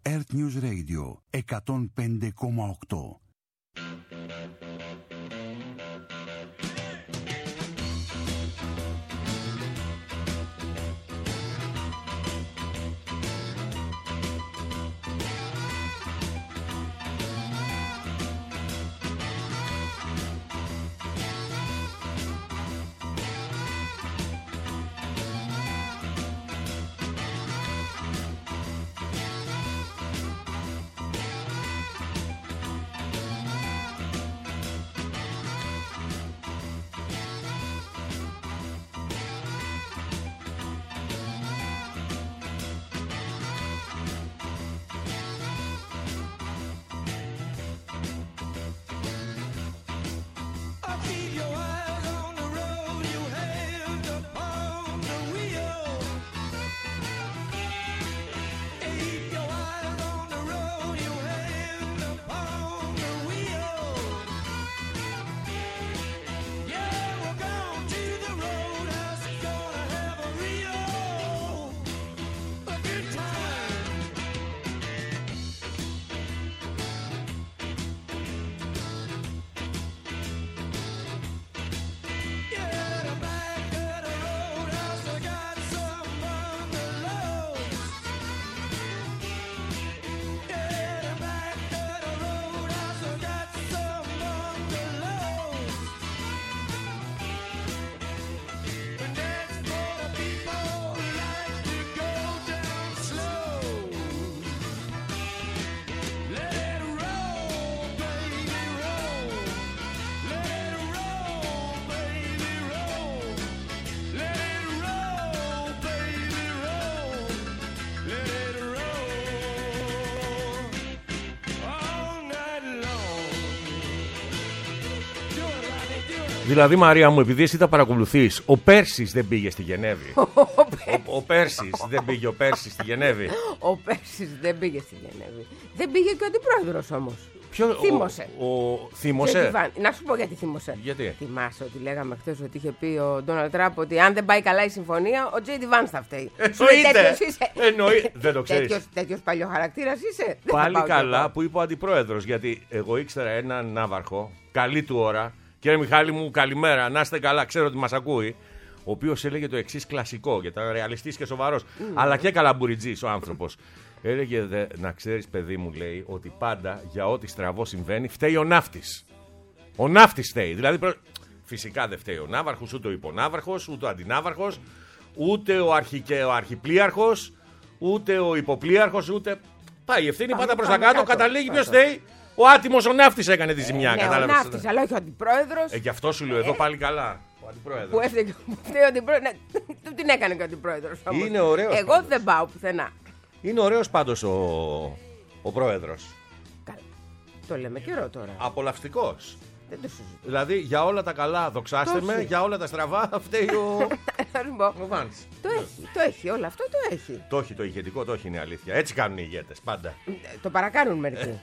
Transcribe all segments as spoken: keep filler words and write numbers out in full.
Earth News Radio εκατόν πέντε κόμμα οκτώ. Δηλαδή, Μαρία μου, επειδή εσύ τα παρακολουθείς, ο Πέρσης δεν πήγε στη Γενέβη. Ο, ο Πέρσης δεν πήγε ο Πέρσης στη Γενέβη. Ο Πέρσης δεν πήγε στη Γενέβη. Δεν πήγε και ο αντιπρόεδρος όμως. Ποιο, θύμωσε. Ο, ο, θύμωσε. Να σου πω γιατί θύμωσε. Γιατί. Θυμάσαι ότι λέγαμε χθες ότι είχε πει ο Ντόναλντ Τραμπ ότι αν δεν πάει καλά η συμφωνία, ο Τζέι Ντι Βάνς θα φταίει. Εννοείται. Εννοεί... δεν το ξέρεις. Τέτοιος παλιοχαρακτήρας είσαι. Πάλι καλά που είπε ο αντιπρόεδρος. Γιατί εγώ ήξερα έναν ναύαρχο, καλή του ώρα. Κύριε Μιχάλη μου, καλημέρα. Να είστε καλά, ξέρω ότι μας ακούει. Ο οποίος έλεγε το εξής κλασικό, γιατί ήταν ρεαλιστής και σοβαρός. Mm. Αλλά και καλαμπουριτζής ο άνθρωπος. Έλεγε, δε, να ξέρεις, παιδί μου, λέει, ότι πάντα για ό,τι στραβό συμβαίνει φταίει ο ναύτης. Ο ναύτης φταίει. Δηλαδή, προ... φυσικά δεν φταίει ο ναύαρχος, ούτε ο υποναύαρχος, ούτε ο αντιναύαρχος, ούτε ο, αρχικε... ο αρχιπλοίαρχος, ούτε ο υποπλοίαρχος, ούτε. Πάει η ευθύνη πάντα προς τα κάτω, καταλήγει ποιος φταίει. Ο άτιμος ο ναύτης έκανε τη ζημιά. Ε, ναι, ο ναύτης, αλλά όχι ο αντιπρόεδρος. Ε, γι' αυτό σου λέω εδώ πάλι καλά. Ο αντιπρόεδρος. Που έφταιγε ο αντιπρόεδρος. Του την έκανε και ο αντιπρόεδρος. Είναι ωραίος. Εγώ πάντως δεν πάω πουθενά. Είναι ωραίος πάντως ο, ο πρόεδρος. Καλά. Το λέμε καιρό τώρα. Απολαυστικός. Δεν το συζητώ. Δηλαδή για όλα τα καλά δοξάστε το με, έχει. Για όλα τα στραβά φταίει ο, ο Βάνς. Το έχει, το έχει, όλο αυτό το έχει. Το έχει, το ηγετικό το έχει, είναι αλήθεια. Έτσι κάνουν οι ηγέτες πάντα. Το παρακάνουν μερικοί.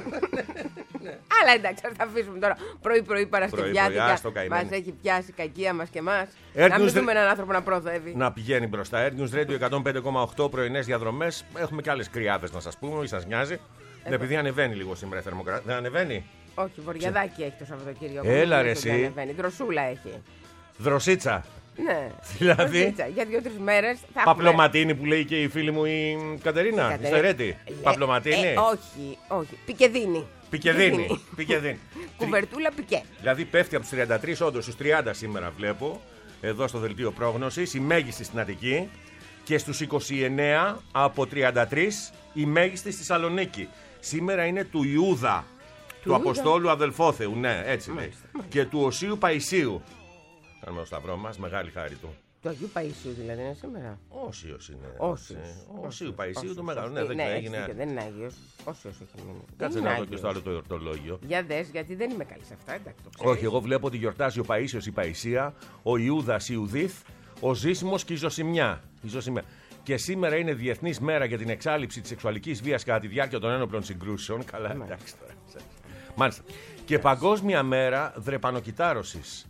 Αλλά εντάξει, θα αφήσουμε τώρα πρωί-πρωί Παρασκευιάτικα. Μας έχει πιάσει η κακία μας και εμάς. Να μην δούμε έναν άνθρωπο να προοδεύει. Να πηγαίνει μπροστά. Earth News Radio εκατόν πέντε κόμμα οκτώ, πρωινές διαδρομές. Έχουμε και άλλες κρυάδες να σας πούμε, ή σας νοιάζει. Επειδή ανεβαίνει λίγο σήμερα η θερμοκρασία. Δεν ανεβαίνει. Όχι, βοριαδάκι έχει το Σαββατοκύριακο. Έλα ρε εσύ. Δροσούλα έχει. Δροσίτσα. Ναι. Δηλαδή. Δροσίτσα. Για δύο-τρεις μέρες θα Παπλωματίνη που λέει και η φίλη μου η Κατερίνα. Η Στερέτη. Παπλωματίνη. Ε, όχι, όχι. Πικεδίνη. Πικεδίνη. Πικεδίνη. Κουβερτούλα πικέ. Δηλαδή πέφτει από τους τριάντα τρεις, όντως στους τριάντα σήμερα βλέπω. Εδώ στο δελτίο πρόγνωσης. Η μέγιστη στην Αττική. Και στους είκοσι εννέα από τριάντα τρεις η μέγιστη στη Θεσσαλονίκη. Σήμερα είναι του Ιούδα. Του, του Αποστόλου Αδελφόθεου, ναι, έτσι λέει. Και του Οσίου Παϊσίου. Κάνουμε το σταυρό μας, μεγάλη χάρη του. Του Αγίου Παϊσίου δηλαδή είναι σήμερα. Όσιος είναι. Όσιος. Οσίου Παϊσίου του μεγάλου. Ναι, δεν έγινε. Δεν είναι Άγιος. Όσιος έχει μείνει. Κάτσε να δω και στο άλλο το εορτολόγιο. Για δες, γιατί δεν είμαι καλή σε αυτά, εντάξει. Όχι, εγώ βλέπω ότι γιορτάζει ο Παΐσιος η Παϊσία, ο Ιούδας η Ιουδίθ, ο Ζήσιμος και η Ζωσιμιά. Η Ζωσιμιά. Και σήμερα είναι Διεθνής Μέρα για την εξάλληψη της σεξουαλικής βίας κατά τη διάρκεια των ένοπλων συγκρούσεων. Καλά, εντάξει τώρα. Μάλιστα. Και Παγκόσμια Μέρα Δρεπανοκυτάρωσης.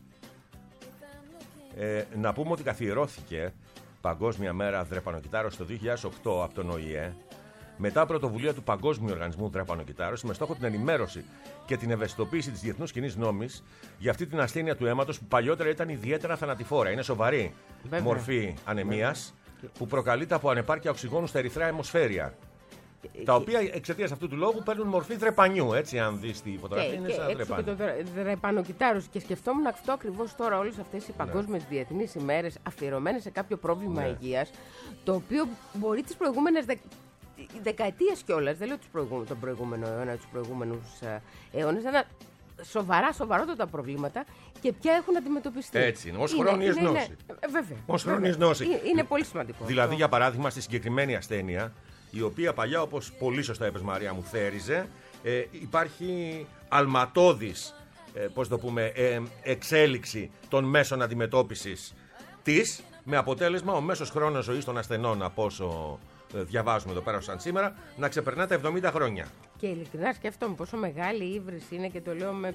Ε, να πούμε ότι καθιερώθηκε Παγκόσμια Μέρα Δρεπανοκυτάρωσης το δύο χιλιάδες οκτώ από τον Ο Η Ε μετά πρωτοβουλία του Παγκόσμιου Οργανισμού Δρεπανοκυτάρωσης με στόχο την ενημέρωση και την ευαισθητοποίηση της διεθνούς κοινής νόμης για αυτή την ασθένεια του αίματος που παλιότερα ήταν ιδιαίτερα θανατηφόρα. Είναι σοβαρή Βέβαια. μορφή ανεμίας που προκαλείται από ανεπάρκεια οξυγόνου στα ερυθρά αιμοσφαίρια. Τα οποία εξαιτίας αυτού του λόγου παίρνουν μορφή δρεπανιού. Έτσι, αν δεις τη φωτογραφία, και, είναι και σαν δρεπάνιο. Και το δρεπανοκυτάρωση. Και σκεφτόμουν αυτό ακριβώς τώρα, όλες αυτές οι παγκόσμιες ναι. διεθνείς ημέρες αφιερωμένες σε κάποιο πρόβλημα ναι. υγείας, το οποίο μπορεί τις προηγούμενες δε... δεκαετίες κιόλας, δεν λέω τους προηγούμενο, τον προηγούμενο αιώνα, τους προηγούμενους αιώνες, να σοβαρά, σοβαρότατα προβλήματα και πια έχουν αντιμετωπιστεί. Έτσι είναι, ως χρόνιες νόσοι. Βέβαια. Ως χρόνιες νόσοι. Είναι, είναι πολύ σημαντικό. Δηλαδή, για παράδειγμα, στη συγκεκριμένη ασθένεια, η οποία παλιά, όπως πολύ σωστά είπες Μαρία μου, θέριζε, ε, υπάρχει αλματώδης, ε, πώς το πούμε, ε, εξέλιξη των μέσων αντιμετώπισης της, με αποτέλεσμα ο μέσος χρόνος ζωής των ασθενών, από όσο ε, διαβάζουμε εδώ πέρα σαν σήμερα, να ξεπερνά τα εβδομήντα χρόνια. Και ειλικρινά σκέφτομαι πόσο μεγάλη η ύβριση είναι, και το λέω με,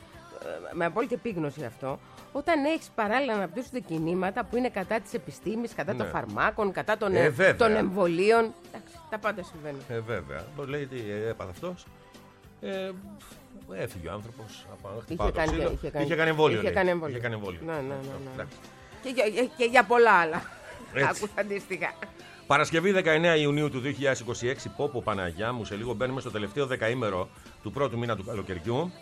με απόλυτη επίγνωση αυτό, όταν έχεις παράλληλα να αναπτύσσονται κινήματα που είναι κατά της επιστήμης, κατά ναι. των φαρμάκων, κατά των, ε, των εμβολίων. Εντάξει, τα πάντα συμβαίνουν. Ε, βέβαια. Το λέει τι έπαθε αυτός. Ε, έφυγε ο άνθρωπος. Είχε κάνει, είχε, είχε κάνει εμβόλιο. Είχε κάνει εμβόλιο. Είχε κάνει εμβόλιο. Ναι, ναι, ναι, ναι. Και, για, και για πολλά άλλα. Άκουσα αντίστοιχα. Παρασκευή δεκαεννέα Ιουνίου του δύο χιλιάδες είκοσι έξι, πόπο Παναγιά μου, σε λίγο μπαίνουμε στο τελευταίο δεκαήμερο του πρώτου μήνα του καλοκαιριού.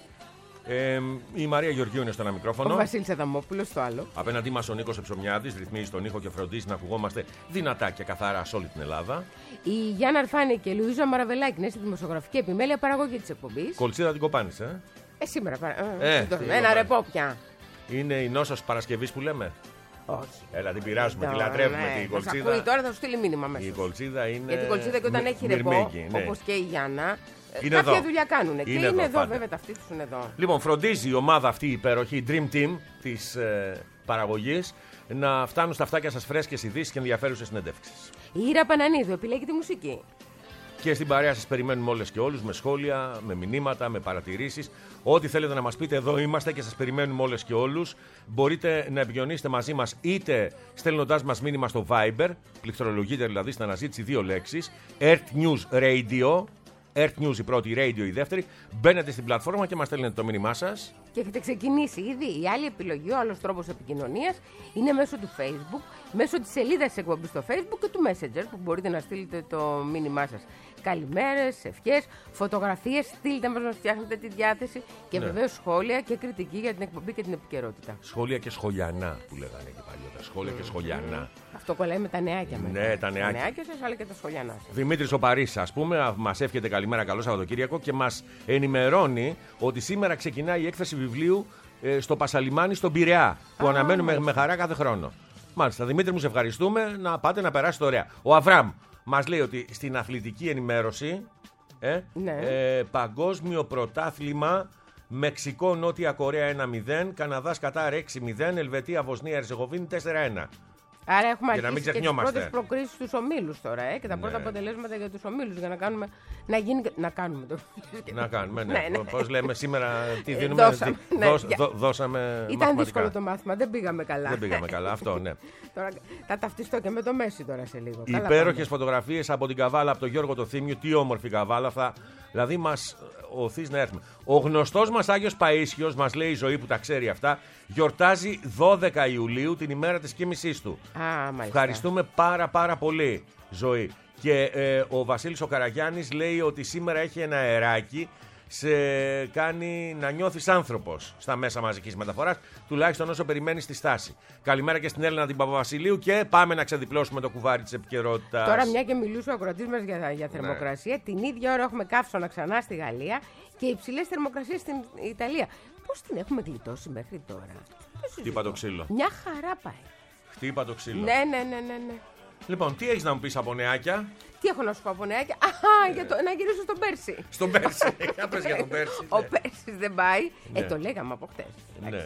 Ε, η Μαρία Γεωργίου είναι στο ένα μικρόφωνο. Ο Βασίλης Αδαμόπουλος στο άλλο. Απέναντί μας ο Νίκος Εψωμιάδης, ρυθμίζει τον ήχο και φροντίζει να ακουγόμαστε δυνατά και καθαρά σε όλη την Ελλάδα. Η Γιάννα Αρφάνη και η Λουίζα Μαραβελάκη είναι στη δημοσιογραφική επιμέλεια παραγωγή της εκπομπής. Κολτσίδα την κοπάνεις, ε? Ε, σήμερα παρα... ε, το... Ένα ρεπό πια. Είναι η νόσος Παρασκευής που λέμε. Όχι. Έλα, την πειράζουμε, τη λατρεύουμε ναι. την κολτσίδα. Ακούει τώρα, θα σου στείλει μήνυμα μέσα. Η κολτσίδα είναι. Γιατί η κολτσίδα και όταν έχει ρεπό, όπως και η Γιάννα, είναι κάποια εδώ. δουλειά κάνουν. Είναι και εδώ, είναι εδώ, πάντα. βέβαια, ταυτοί τους είναι εδώ. Λοιπόν, φροντίζει η ομάδα αυτή η υπέροχη, η Dream Team της ε, παραγωγής, να φτάνουν στα αυτάκια σας φρέσκες ειδήσεις και ενδιαφέρουσες συνεντεύξεις. Η Ήρα Πανανίδου επιλέγει τη μουσική. Και στην παρέα σας περιμένουμε όλες και όλους, με σχόλια, με μηνύματα, με παρατηρήσεις. Ό,τι θέλετε να μας πείτε, εδώ είμαστε και σας περιμένουμε όλες και όλους. Μπορείτε να επικοινωνήσετε μαζί μας είτε στέλνοντάς μας μήνυμα στο Viber, πληκτρολογείτε δηλαδή στην αναζήτηση δύο λέξεις, Earth News Radio, Earth News η πρώτη, Radio η δεύτερη. Μπαίνετε στην πλατφόρμα και μας στέλνετε το μήνυμά σας. Και έχετε ξεκινήσει ήδη. Η άλλη επιλογή, ο άλλος τρόπος επικοινωνίας είναι μέσω του Facebook, μέσω της σελίδας της εκπομπής στο Facebook και του Messenger, που μπορείτε να στείλετε το μήνυμά σας. Καλημέρες, ευχές, φωτογραφίες, στείλτε μας να φτιάχνετε τη διάθεση και ναι. βεβαίως σχόλια και κριτική για την εκπομπή και την επικαιρότητα. Σχόλια και σχολιανά που λέγανε και παλιότερα. Σχόλια mm. και σχολιανά. Αυτό κολλάει με τα νεάκια μετά. Ναι, τα νεάκια. Τα νεάκια σας, αλλά και τα σχολιανά σας. Δημήτρης ο Παρίσης, ας πούμε, μας εύχεται καλημέρα, καλό Σαββατοκύριακο και μας ενημερώνει ότι σήμερα ξεκινάει η έκθεση βιβλίου ε, στο Πασαλιμάνι στον Πειραιά, που ah, αναμένουμε μάλιστα. με χαρά κάθε χρόνο. Μάλιστα, Δημήτρη μου, σε ευχαριστούμε. Να πάτε να περάσετε ωραία. Ο Αβραμ μας λέει ότι στην αθλητική ενημέρωση ε, ναι. ε, παγκόσμιο πρωτάθλημα Μεξικό Νότια Κορέα ένα μηδέν, Καναδάς Κατάρ έξι μηδέν, Ελβετία Βοσνία Ερζεγοβίνη τέσσερα ένα. Άρα έχουμε για αρχίσει και τις πρώτες προκρίσεις στους ομίλους τώρα ε, και τα ναι. πρώτα αποτελέσματα για τους ομίλους για να κάνουμε, να γίνει, να κάνουμε το να κάνουμε, ναι. ναι, ναι. Πώς λέμε σήμερα, τι δίνουμε, δώσαμε, δι, ναι, δώσ, για... δώ, δώσαμε Ήταν μαθηματικά. δύσκολο το μάθημα, δεν πήγαμε καλά. Δεν πήγαμε καλά, αυτό ναι. Τώρα, θα ταυτιστώ και με το Μέση τώρα σε λίγο. Υπέροχες φωτογραφίες από την Καβάλα, από τον Γιώργο το Θήμιο, τι όμορφη Καβάλα, θα, δηλαδή μας οθείς να έρθουμε. Ο γνωστός μας Άγιος Παΐσιος, μας λέει η Ζωή που τα ξέρει αυτά, γιορτάζει δώδεκα Ιουλίου την ημέρα της κοίμησής του. Α, ευχαριστούμε πάρα πάρα πολύ, Ζωή. Και ε, ο Βασίλης ο Καραγιάννης λέει ότι σήμερα έχει ένα αεράκι, σε κάνει να νιώθεις άνθρωπος στα μέσα μαζικής μεταφοράς, τουλάχιστον όσο περιμένεις τη στάση. Καλημέρα και στην Έλληνα την Παπαβασιλείου και πάμε να ξεδιπλώσουμε το κουβάρι της επικαιρότητας. Τώρα, μια και μιλούσε ο ακροατής μας για, για θερμοκρασία, ναι. την ίδια ώρα έχουμε καύσωνα ξανά στη Γαλλία και υψηλές θερμοκρασίες στην Ιταλία. Πώς την έχουμε γλιτώσει μέχρι τώρα? Χτύπα το ξύλο. Μια χαρά πάει. Χτύπα το ξύλο. Ναι, ναι, ναι, ναι, ναι. Λοιπόν, τι έχεις να μου πεις από νεάκια? Τι έχω να σου πω από νεάκια? Αχα, για το, να γυρίσω στον Πέρση. Στον Πέρση, για πες για τον Πέρση. Ο Πέρσης δεν πάει. Ναι. Ε, το λέγαμε από χτες. Ναι.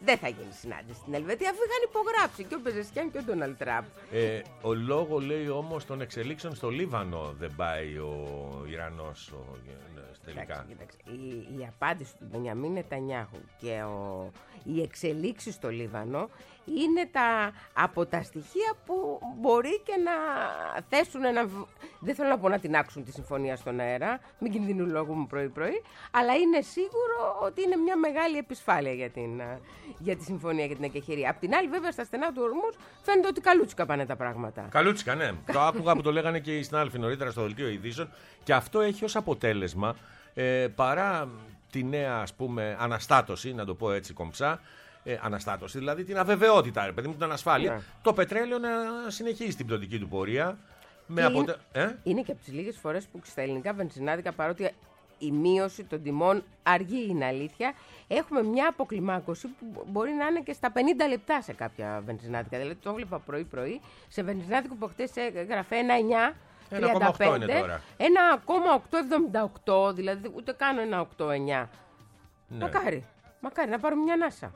δεν θα γίνει συνάντηση στην Ελβετία, αφού είχαν υπογράψει και ο Πεζεσκιάν και ο Ντόναλντ Τραμπ. Ε, ο λόγο λέει όμως των εξελίξεων στο Λίβανο δεν πάει ο Ιρανός ο, τελικά. Κοίταξε, κοίταξε. Η, η απάντηση του Μπενιαμίν Νετανιάχου και ο, οι εξελίξεις στο Λίβανο είναι τα, από τα στοιχεία που μπορεί και να θέσουν ένα... Δεν θέλω να πω να την άξουν τη συμφωνία στον αέρα, μην κινδυνολογούμε πρωί-πρωί, αλλά είναι σίγουρο ότι είναι μια μεγάλη επισφάλεια για, την, για τη συμφωνία και την εκεχηρία. Απ' την άλλη, βέβαια, στα στενά του ορμούς φαίνεται ότι καλούτσικα πάνε τα πράγματα. Καλούτσικα, ναι. Το άκουγα που το λέγανε και οι συνάδελφοι νωρίτερα στο δελτίο ειδήσεων και αυτό έχει ως αποτέλεσμα, ε, παρά τη νέα, ας πούμε, αναστάτωση, να το πω έτσι κομψά, Ε, αναστάτωση, δηλαδή την αβεβαιότητα, ρε παιδί μου, την ανασφάλεια, Ναι. το πετρέλαιο να συνεχίσει την πτωτική του πορεία. Με είναι, αποτε... ε? είναι και από τις λίγες φορές που στα ελληνικά βενζινάδικα, παρότι η μείωση των τιμών αργή είναι αλήθεια, έχουμε μια αποκλιμάκωση που μπορεί να είναι και στα πενήντα λεπτά σε κάποια βενζινάδικα. Δηλαδή το έβλεπα πρωί-πρωί σε βενζινάδικο που χτες έγραφε ένα εννιά τριάντα πέντε, ένα κόμμα οκτακόσια εβδομήντα οκτώ, δηλαδή ούτε καν ένα οκτώ εννιά. Ναι. Μακάρι, μακάρι να πάρουμε μια ανάσα.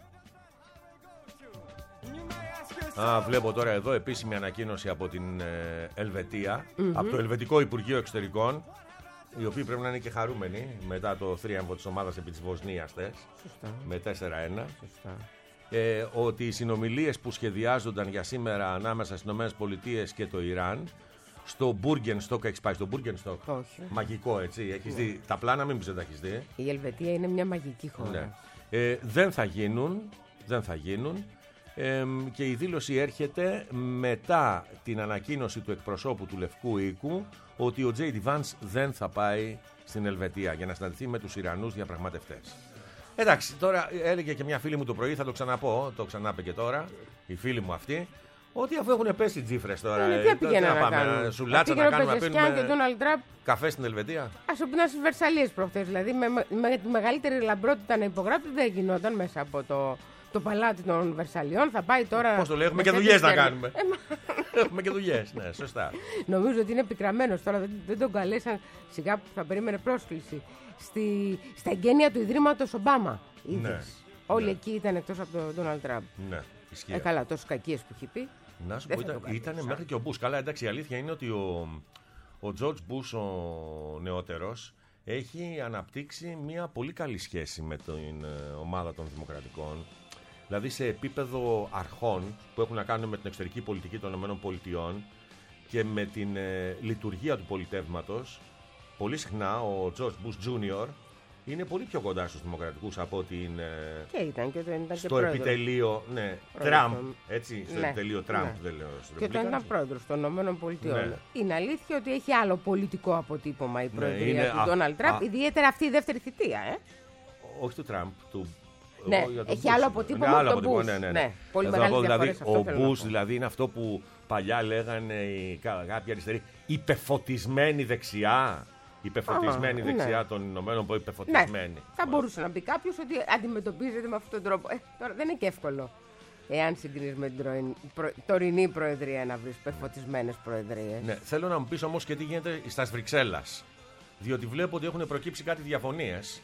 Α, βλέπω τώρα εδώ επίσημη ανακοίνωση από την ε, Ελβετία, mm-hmm. από το Ελβετικό Υπουργείο Εξωτερικών, οι οποίοι πρέπει να είναι και χαρούμενοι μετά το θρίαμβο της ομάδας επί της Βοσνίας τες, με τέσσερα ένα. Σωστά. Ε, ότι οι συνομιλίες που σχεδιάζονταν για σήμερα ανάμεσα στις ΗΠΑ και το Ιράν, στο Μπούργενστοκ, έχεις πάει στο Μπούργενστοκ? Όχι. Μαγικό, έτσι, έχεις yeah. δει τα πλάνα, μην πεις δεν τα έχεις δει. Η Ελβετία είναι μια μαγική χώρα. Ναι. Ε, δεν θα γίνουν, δεν θα γίνουν. Ε, και η δήλωση έρχεται μετά την ανακοίνωση του εκπροσώπου του Λευκού Οίκου ότι ο Τζέι Ντι Βάνς δεν θα πάει στην Ελβετία για να συναντηθεί με τους Ιρανούς διαπραγματευτές. Εντάξει, τώρα έλεγε και μια φίλη μου το πρωί, θα το ξαναπώ, το ξανάπε και τώρα, η φίλη μου αυτή, ότι αφού έχουν πέσει τζίφρες τώρα, ε, ε, τι να, να πάμε, σουλάτσα να κάνουμε, να πίνουμε καφέ στην Ελβετία. Ας το πει στις Βερσαλίες προχθές, δηλαδή με, με τη μεγαλύτερη λαμπρότητα να υπογράψει δεν γινόταν μέσα από το... Το παλάτι των Βερσαλιών θα πάει τώρα. Πώς το λέει, έχουμε και δουλειές να κάνουμε. Έχουμε και δουλειές, ναι, σωστά. Νομίζω ότι είναι πικραμένος τώρα, δεν, δεν τον καλέσαν σιγά που θα περίμενε πρόσκληση. Στη, στα εγγένεια του Ιδρύματος Ομπάμα. Ναι, όλοι ναι. εκεί ήταν εκτός από τον Ντόναλντ Τραμπ. Ναι, ισχύει. Ε, καλά, τόσες κακίες που έχει πει. Να σου πω, ήταν, ήταν μέχρι και ο Μπούς. Καλά, εντάξει, η αλήθεια είναι ότι ο, ο Τζορτζ Μπούς, ο νεότερος, έχει αναπτύξει μια πολύ καλή σχέση με την ε, ομάδα των Δημοκρατικών. Δηλαδή σε επίπεδο αρχών που έχουν να κάνουν με την εξωτερική πολιτική των ΗΠΑ και με την ε, λειτουργία του πολιτεύματος, πολύ συχνά ο George Bush Junior είναι πολύ πιο κοντά στους δημοκρατικούς από ότι είναι και ήταν, και ήταν στο και επιτελείο ναι, Τραμπ, έτσι, στο ναι, επιτελείο Τραμπ, ναι. δεν λέω στους και όταν ήταν πρόεδρος των ΗΠΑ. Ναι. Είναι αλήθεια ότι έχει άλλο πολιτικό αποτύπωμα η προεδρία ναι, του Ντόναλντ Τραμπ, ιδιαίτερα αυτή η δεύτερη θητεία. Ε? Όχι του Τραμπ, του ναι, έχει άλλο αποτύπωμα από τον Bush. Ναι, ναι, ναι. Ναι, πολύ μεγάλη δηλαδή, διαφορά. Ο Bush δηλαδή είναι αυτό που παλιά λέγανε οι κάποιοι αριστεροί, υπεφωτισμένη δεξιά. Υπεφωτισμένη ah, δεξιά ναι. των Ηνωμένων, που υπεφωτισμένη. Ναι, θα μπορούσε να πει κάποιο ότι αντιμετωπίζεται με αυτόν τον τρόπο. Ε, τώρα δεν είναι και εύκολο. Εάν συγκρίνει με την τωρινή, προ, τωρινή προεδρία να βρει υπεφωτισμένες προεδρίες. Ναι, θέλω να μου πει όμως και τι γίνεται στα Βρυξέλλας. Διότι βλέπω ότι έχουν προκύψει κάτι διαφωνίες.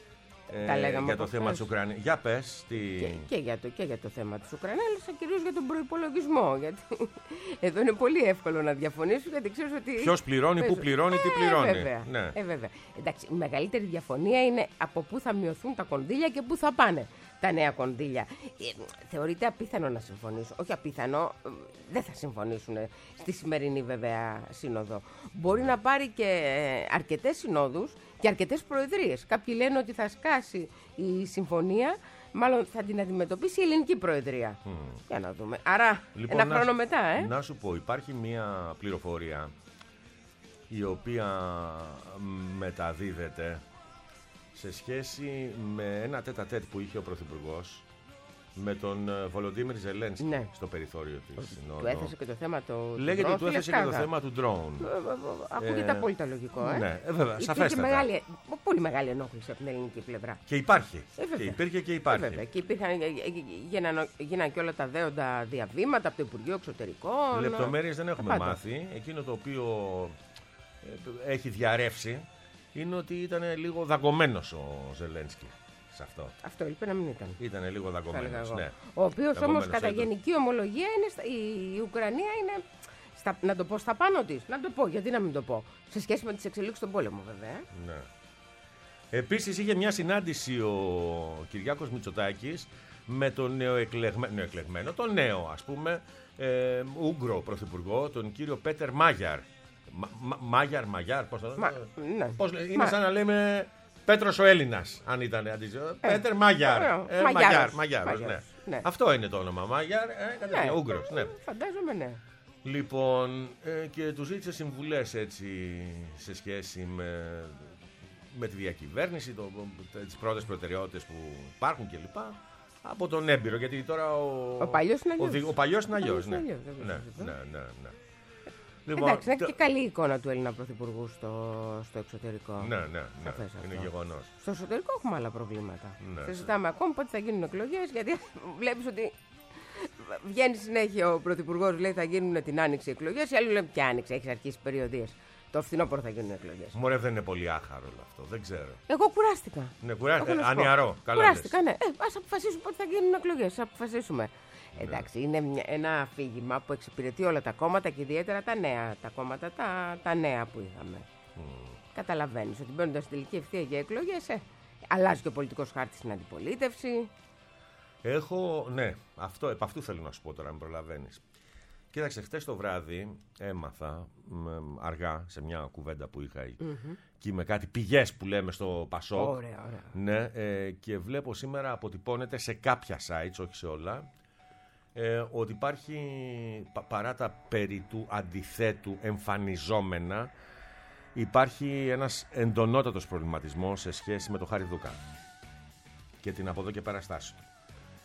Ε, για το θέμα της Ουκρανίας. Για πες. Τι... Και, και, για το, και για το θέμα της Ουκρανίας, αλλά κυρίως για τον προϋπολογισμό. Γιατί εδώ είναι πολύ εύκολο να διαφωνήσω, γιατί ξέρεις ότι. Ποιος πληρώνει, πού πληρώνει, τι πληρώνει. Ε, βέβαια. Ναι. Ε, βέβαια. Εντάξει, η μεγαλύτερη διαφωνία είναι από πού θα μειωθούν τα κονδύλια και πού θα πάνε τα νέα κονδύλια. Ε, θεωρείται απίθανο να συμφωνήσουν. Όχι απίθανο, δεν θα συμφωνήσουν στη σημερινή βέβαια σύνοδο. Μπορεί να πάρει και αρκετές συνόδους και αρκετές προεδρίες. Κάποιοι λένε ότι θα σκάσει η συμφωνία, μάλλον θα την αντιμετωπίσει η ελληνική προεδρία. Mm. Για να δούμε. Άρα, λοιπόν, ένα χρόνο να, μετά, ε. Να σου πω, υπάρχει μια πληροφορία η οποία μεταδίδεται σε σχέση με ένα τέτα-τέτ που είχε ο Πρωθυπουργός με τον Βολοντίμιρ Ζελένσκι ναι. στο περιθώριο της Συνόδου. Του έθεσε και το θέμα του Λέγεται ότι του έθεσε και το θέμα του drone. Ακούγεται ε, απόλυτα λογικό. Ε. Ναι, ε, βέβαια, σαφέστατα. Μεγάλη, πολύ μεγάλη ενόχληση από την ελληνική πλευρά. Και υπάρχει. Ε, και υπήρχε και υπάρχει. Ε, βέβαια. Και υπήρχαν, γίναν, γίναν και όλα τα δέοντα διαβήματα από το Υπουργείο Εξωτερικών. Λεπτομέρειες δεν έχουμε μάθει. Εκείνο το οποίο έχει διαρρεύσει είναι ότι ήταν λίγο δαγκωμένος ο Ζελένσκι. σε αυτό. Αυτό είπε να μην ήταν. Ήτανε λίγο δαγκωμένος, ναι. Ο οποίος όμως κατά έντος. γενική ομολογία είναι στα... η... η Ουκρανία είναι, στα... να το πω στα πάνω της, να το πω, γιατί να μην το πω, σε σχέση με τις εξελίξεις στον πόλεμο βέβαια. Ναι. Επίσης είχε μια συνάντηση ο Κυριάκος Μητσοτάκης με τον νεοεκλεγμένο, νεοεκλεγμένο τον νέο ας πούμε, ε, Ούγκρο πρωθυπουργό, τον κύριο Πέτερ Μάγιαρ. Μα, μα, Μάγιαρ, Μαγιάρ, πώς το Μα, ναι. πώς, είναι Μα... σαν να λέμε Πέτρος ο Έλληνας, αν ήταν αντίστοιχο. Ε, Πέτερ Μάγιαρ. Ε, ε, Μαγιάρ, Μαγιάρος, ναι. Ναι. Αυτό είναι το όνομα. Μάγιαρ, ε, ναι. Ούγκρος, ναι. Φαντάζομαι, ναι. Λοιπόν, ε, και του ζήτησε συμβουλές έτσι σε σχέση με, με τη διακυβέρνηση, το, τις πρώτες προτεραιότητες που υπάρχουν κλπ. Από τον έμπειρο, γιατί τώρα ο, ο παλιός είναι αλλιώς. Ο, ο παλιός είναι αλλιώς, ναι. Ναι, ναι, ναι, ναι, ναι. Λοιπόν, εντάξει, είναι και καλή εικόνα του Έλληνα πρωθυπουργού στο, στο εξωτερικό. Ναι, ναι, ναι. Είναι γεγονός. Στο εσωτερικό έχουμε άλλα προβλήματα. Ναι. Συζητάμε ακόμα πότε θα γίνουν εκλογές, γιατί βλέπεις ότι βγαίνει συνέχεια ο πρωθυπουργός, λέει θα γίνουν την άνοιξη εκλογές. Οι άλλοι λένε ποια άνοιξη, έχει αρχίσει περιοδίες. Το φθινόπωρο θα γίνουν εκλογές. Μωρέ, δεν είναι πολύ άχαρο όλο αυτό, δεν ξέρω. Εγώ κουράστηκα. Ναι, κουράστηκα. Ανιαρό. Κουράστηκα, ναι. Ε, ας αποφασίσουμε πότε θα γίνουν εκλογές. Ας αποφασίσουμε. Ναι. Εντάξει, είναι ένα αφήγημα που εξυπηρετεί όλα τα κόμματα και ιδιαίτερα τα νέα. Τα κόμματα τα, τα νέα που είχαμε. Mm. Καταλαβαίνεις ότι μπαίνοντας στην τελική ευθεία για εκλογές, ε, αλλάζει και ο πολιτικός χάρτης στην αντιπολίτευση. Έχω, ναι, αυτό, επ' αυτού θέλω να σου πω τώρα, αν προλαβαίνεις. Κοίταξε, χτες το βράδυ έμαθα μ, αργά σε μια κουβέντα που είχα mm-hmm. και με κάτι πηγές που λέμε στο Πασόκ. Ωραία, ωραία. Ναι, ε, και βλέπω σήμερα αποτυπώνεται σε κάποια sites, όχι σε όλα, ε, ότι υπάρχει πα, παρά τα περί του αντιθέτου εμφανιζόμενα, υπάρχει ένας εντονότατος προβληματισμός σε σχέση με το Χάρη Δούκα και την από εδώ και πέρα στάση του.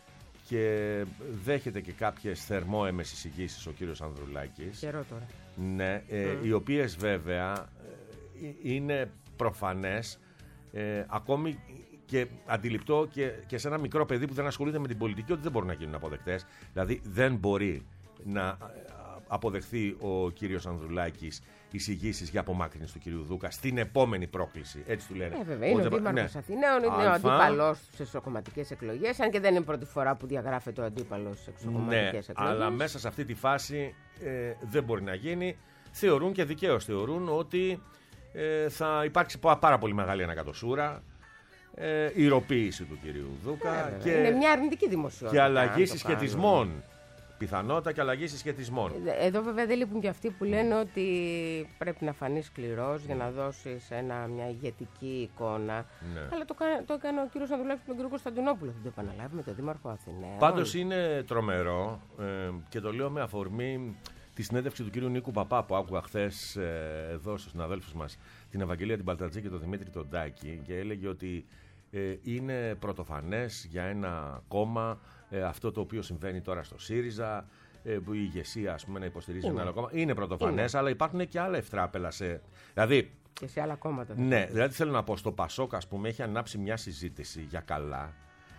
Και δέχεται και κάποιες θερμόαιμες εισηγήσεις ο κύριος Ανδρουλάκης. Καιρό τώρα. Ναι, ε, mm. οι οποίες βέβαια ε, είναι προφανές, ε, ακόμη και αντιληπτό και, και σε ένα μικρό παιδί που δεν ασχολείται με την πολιτική, ότι δεν μπορούν να γίνουν αποδεκτές. Δηλαδή δεν μπορεί να αποδεχθεί ο κύριος Ανδρουλάκης εισηγήσεις για απομάκρυνση του κυρίου Δούκα στην επόμενη πρόκληση. Έτσι του λένε. Ε, βέβαια, είναι ο Δήμαρχος ναι. Αθηναίων, είναι Αλφα... ο αντίπαλος στις εξωκομματικές εκλογές, αν και δεν είναι πρώτη φορά που διαγράφεται ο αντίπαλος στις εξωκομματικές ναι, εκλογές. Αλλά μέσα σε αυτή τη φάση ε, δεν μπορεί να γίνει. Θεωρούν και δικαίως θεωρούν ότι ε, θα υπάρξει πάρα πολύ μεγάλη ανακατοσούρα, ε, ηροποίηση του κυρίου Δούκα ε, και, είναι μια αρνητική δημοσιότητα και αλλαγή συσχετισμών. Πιθανότητα και αλλαγή συσχετισμών. Εδώ βέβαια δεν λείπουν και αυτοί που λένε ότι πρέπει να φανείς σκληρός για να δώσεις ένα, μια ηγετική εικόνα. Ναι. Αλλά το, το έκανε ο κύριος Ανδρουλάκης με τον κύριο Κωνσταντινόπουλο. Δεν το επαναλάβει με τον Δήμαρχο Αθηναίων. Πάντως είναι τρομερό ε, και το λέω με αφορμή τη συνέντευξη του κύριου Νίκου Παπά που άκουγα χθες ε, εδώ στους συναδέλφους μας, την Ευαγγελία την Παλτατζή και τον Δημήτρη τον Τάκη, και έλεγε ότι ε, είναι πρωτοφανές για ένα κόμμα ε, αυτό το οποίο συμβαίνει τώρα στο ΣΥΡΙΖΑ, ε, που η ηγεσία ας πούμε, να υποστηρίζει είναι. ένα άλλο κόμμα. Είναι πρωτοφανές, είναι. Αλλά υπάρχουν και άλλα ευτράπελα σε. Δηλαδή, και σε άλλα κόμματα. Ναι, δηλαδή θέλω να πω, στο Πασόκ ας πούμε, έχει ανάψει μια συζήτηση για καλά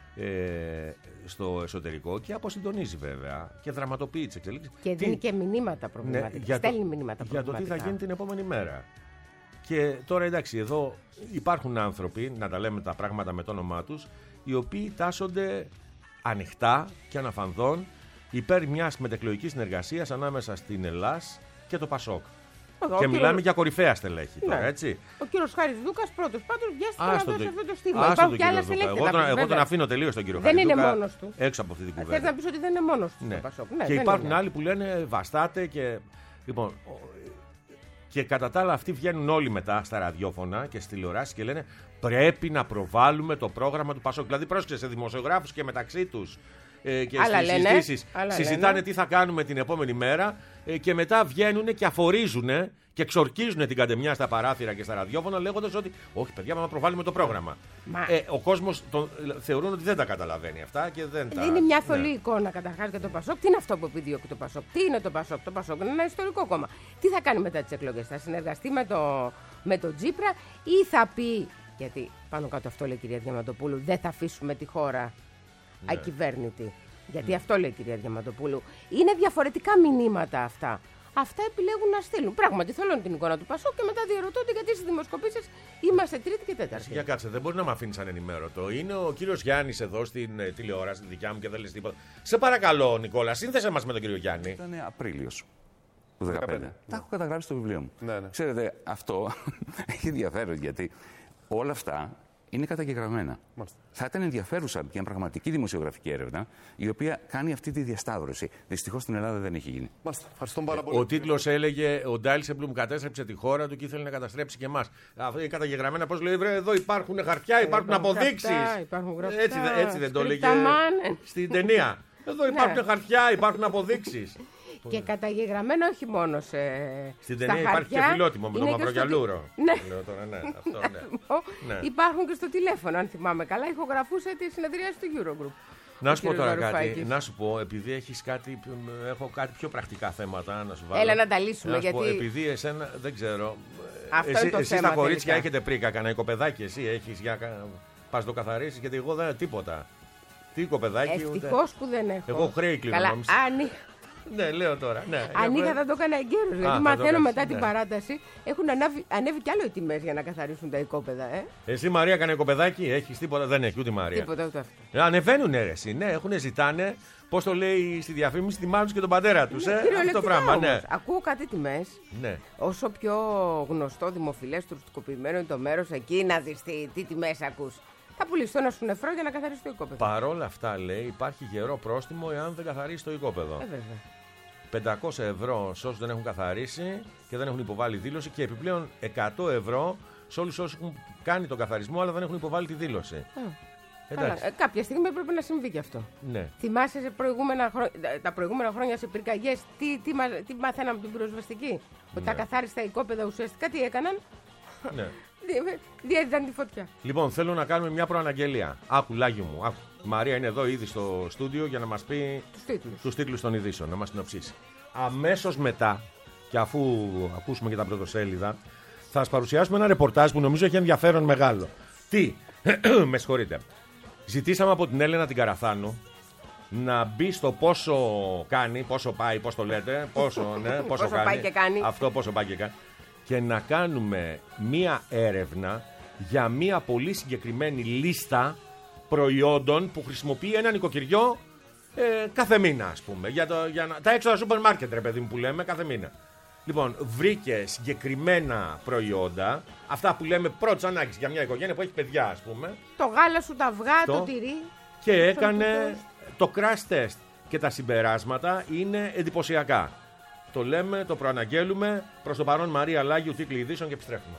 ε, στο εσωτερικό και αποσυντονίζει βέβαια και δραματοποιεί τις εξελίξεις. Και δίνει τι... και μηνύματα προβληματικά. Ναι, για Στέλνει το... μηνύματα προβληματικά. Για το τι θα γίνει την επόμενη μέρα. Και τώρα εντάξει, εδώ υπάρχουν άνθρωποι, να τα λέμε τα πράγματα με το όνομά τους, οι οποίοι τάσσονται ανοιχτά και αναφανδόν υπέρ μιας μετεκλογικής συνεργασίας ανάμεσα στην Ελλάς και το Πασόκ. Ο και μιλάμε κύριος... για κορυφαία στελέχη τώρα, ναι. Έτσι. Ο κύριος Χάρης Δούκας πρώτος πάντως βιάστηκε να το... δώσει αυτό το στίγμα. Υπάρχουν και άλλα στελέχη. Εγώ, τον, εγώ τον αφήνω τελείως τον κύριο δεν Χάρη Δούκα. Δεν είναι μόνος του. Έξω από αυτή την κουβέντα. Θες να πεις ότι δεν είναι μόνος του ναι. στο Πασόκ. Ναι, και υπάρχουν είναι. άλλοι που λένε βαστάτε και. Λοιπόν, και κατά τα άλλα αυτοί βγαίνουν όλοι μετά στα ραδιόφωνα και στις τηλεοράσεις και λένε πρέπει να προβάλλουμε το πρόγραμμα του Πασόκ. Δηλαδή πρόσεξε σε δημοσιογράφους και μεταξύ τους ε, και άλλα στις λένε, συζητήσεις συζητάνε λένε. τι θα κάνουμε την επόμενη μέρα ε, και μετά βγαίνουν και αφορίζουν και ξορκίζουν την καντεμιά στα παράθυρα και στα ραδιόφωνα λέγοντας ότι όχι παιδιά πάμε να προβάλλουμε το πρόγραμμα. Μα... Ε, ο κόσμος τον, θεωρούν ότι δεν τα καταλαβαίνει αυτά και δεν τα... Είναι μια θολή ναι. εικόνα καταρχάς για το Πασόκ. Τι είναι αυτό που επιδιώκει το Πασόκ? Τι είναι το Πασόκ? Το Πασόκ είναι ένα ιστορικό κόμμα. Τι θα κάνει μετά τις εκλογές? Θα συνεργαστεί με το, με το Τζίπρα ή θα πει, γιατί πάνω κάτω αυτό λέει η κυρία Διαμαντοπούλου, δεν θα αφήσουμε τη χώρα ναι. ακυβέρνητη. Γιατί ναι. αυτό λέει η κυρία Διαμαντοπούλου. Είναι διαφορετικά μηνύματα αυτά. αυτά επιλέγουν να στείλουν. Πράγματι θέλουν την εικόνα του Πασόκ και μετά διαρωτώνται γιατί στις δημοσκοπήσεις είμαστε τρίτη και τέταρτη. Για κάτσε, δεν μπορεί να με αφήνει ανενημέρωτο. Είναι ο κύριος Γιάννης εδώ στην ε, τηλεόραση, τη δικιά μου και δεν λες τίποτα. Σε παρακαλώ, Νικόλα, σύνθεσε μας με τον κύριο Γιάννη. Ήταν Απρίλιος του δύο χιλιάδες δεκαπέντε. Τα έχω καταγράψει στο βιβλίο μου. Ναι, ναι. Ξέρετε, αυτό έχει ενδιαφέρον γιατί όλα αυτά είναι καταγεγραμμένα. Μάλιστα. Θα ήταν ενδιαφέρουσα μια πραγματική δημοσιογραφική έρευνα η οποία κάνει αυτή τη διασταύρωση. Δυστυχώς στην Ελλάδα δεν έχει γίνει. Μάλιστα. Ευχαριστώ πάρα πολύ. Ο τίτλος έλεγε: Ο Ντάιλσεμπλουμ κατέστρεψε τη χώρα του και ήθελε να καταστρέψει και εμάς. Αυτό είναι καταγεγραμμένα. Πώς λέει, βρε, εδώ υπάρχουν χαρτιά, υπάρχουν αποδείξεις. Έτσι, έτσι δεν το έλεγε στην ταινία. Εδώ υπάρχουν χαρτιά, υπάρχουν αποδείξεις. Και καταγεγραμμένο όχι μόνο σε. Στην ταινία υπάρχει και φιλότιμο με τον Μαυρογιαλούρο. Ναι. Λέω τώρα, ναι, αυτό, ναι. Ναι. Υπάρχουν και στο τηλέφωνο, αν θυμάμαι καλά. Ηχογραφούσε τη συνεδρίαση του Eurogroup. Να σου πω τώρα κάτι. Να σου πω, επειδή έχεις κάτι. Έχω κάτι πιο πρακτικά θέματα να σου βάλω. Έλα να τα λύσουμε. Να σου γιατί... πω, επειδή εσένα δεν ξέρω. Αυτό εσύ, είναι το εσείς θέμα, τα κορίτσια τελικά. έχετε πρίκα, κανένα οικοπεδάκι εσύ έχεις για. Πας το καθαρίσεις, γιατί εγώ δεν έχω τίποτα. Τι οικοπεδάκι. Ευτυχώς που δεν έχω. Εγώ χρέη κληρονόμηση. Ναι, λέω τώρα. Ναι, αν είχα θα το έκανα εγκαίρως. Γιατί μαθαίνω μετά ναι. την παράταση έχουν ανάβει, ανέβει κι άλλο οι τιμές για να καθαρίσουν τα οικόπεδα. Ε? Εσύ Μαρία κανένα οικοπεδάκι, έχεις τίποτα, δεν έχει ούτε η Μαρία. Τίποτα ούτε αυτό. Ανεβαίνουν αίρεση, ναι, έχουν ζητάνε, πώς το λέει στη διαφήμιση, τη μάνα τους και τον πατέρα τους. Ναι, ε, αυτό το πράγμα, όμως. ναι. Ακούω κάτι τιμές. Ναι. Όσο πιο γνωστό, δημοφιλές, τουριστικοποιημένο είναι το μέρος εκεί, να δεις τι, τι τιμές ακούς. Θα πουλήσω ένα σου νεφρό για να καθαρίσει το οικόπεδο. Παρόλα αυτά, λέει, υπάρχει γερό πρόστιμο εάν δεν καθαρίσει το οικόπεδο. Ε, βέβαια. πεντακόσια ευρώ σε όσους δεν έχουν καθαρίσει και δεν έχουν υποβάλει δήλωση και επιπλέον εκατό ευρώ σε όλους όσους έχουν κάνει τον καθαρισμό αλλά δεν έχουν υποβάλει τη δήλωση. Ε, Εντάξει. ε, κάποια στιγμή πρέπει να συμβεί και αυτό. Ναι. Θυμάσαι σε προηγούμενα χρο... τα προηγούμενα χρόνια σε πυρκαγιές τι, τι, μα... τι μαθαίναμε από την πυροσβεστική. Ναι. Ότι τα καθάριστα οικόπεδα ουσιαστικά τι έκαναν. Ναι. Διέδιδαν τη φωτιά. Λοιπόν, θέλω να κάνουμε μια προαναγγελία. Άκου, Λάγιο μου. Άκου. Η Μαρία είναι εδώ ήδη στο στούντιο για να μας πει τους τίτλους. τους τίτλους των ειδήσεων, να μας συνοψίσει. Αμέσως μετά, και αφού ακούσουμε και τα πρωτοσέλιδα, θα σας παρουσιάσουμε ένα ρεπορτάζ που νομίζω έχει ενδιαφέρον μεγάλο. Τι, με συγχωρείτε. Ζητήσαμε από την Έλενα την Καραθάνου να μπει στο πόσο κάνει, πόσο πάει, πώς το λέτε, πόσο, ναι, πόσο, πόσο κάνει, πάει και κάνει. Αυτό πόσο πάει και κάνει. Και να κάνουμε μία έρευνα για μία πολύ συγκεκριμένη λίστα προϊόντων που χρησιμοποιεί ένα νοικοκυριό ε, κάθε μήνα, ας πούμε. Για το, για να, τα έξοδα σούπερ μάρκετ, ρε παιδί μου, που λέμε κάθε μήνα. Λοιπόν, βρήκε συγκεκριμένα προϊόντα, αυτά που λέμε πρώτης ανάγκης για μια οικογένεια που έχει παιδιά, ας πούμε. Το γάλα σου, τα αυγά, το, το τυρί. Και έκανε το crash test. Και τα συμπεράσματα είναι εντυπωσιακά. Το λέμε, το προαναγγέλουμε. Προς το παρόν, Μαρία Λάγιου, τίτλοι ειδήσεων και επιστρέφουμε.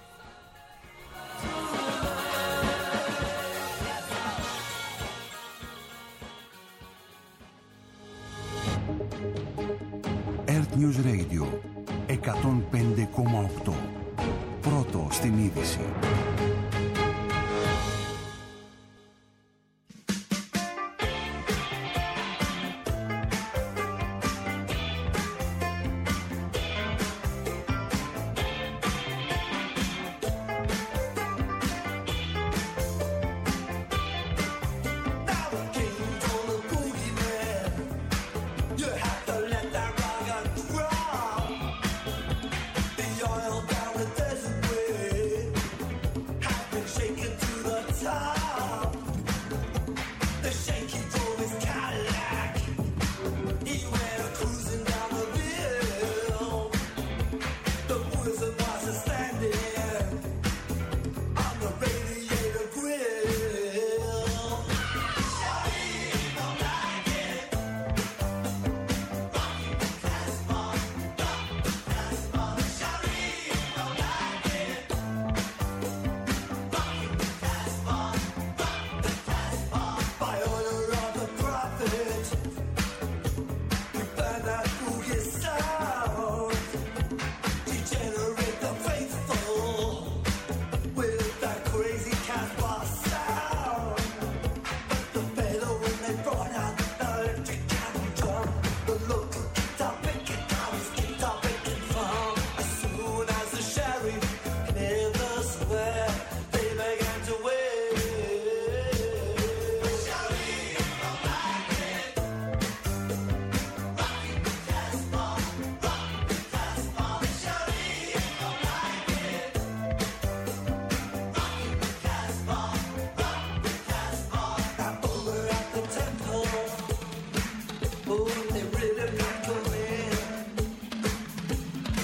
Earth News Radio εκατόν πέντε κόμμα οκτώ. Πρώτο στην είδηση.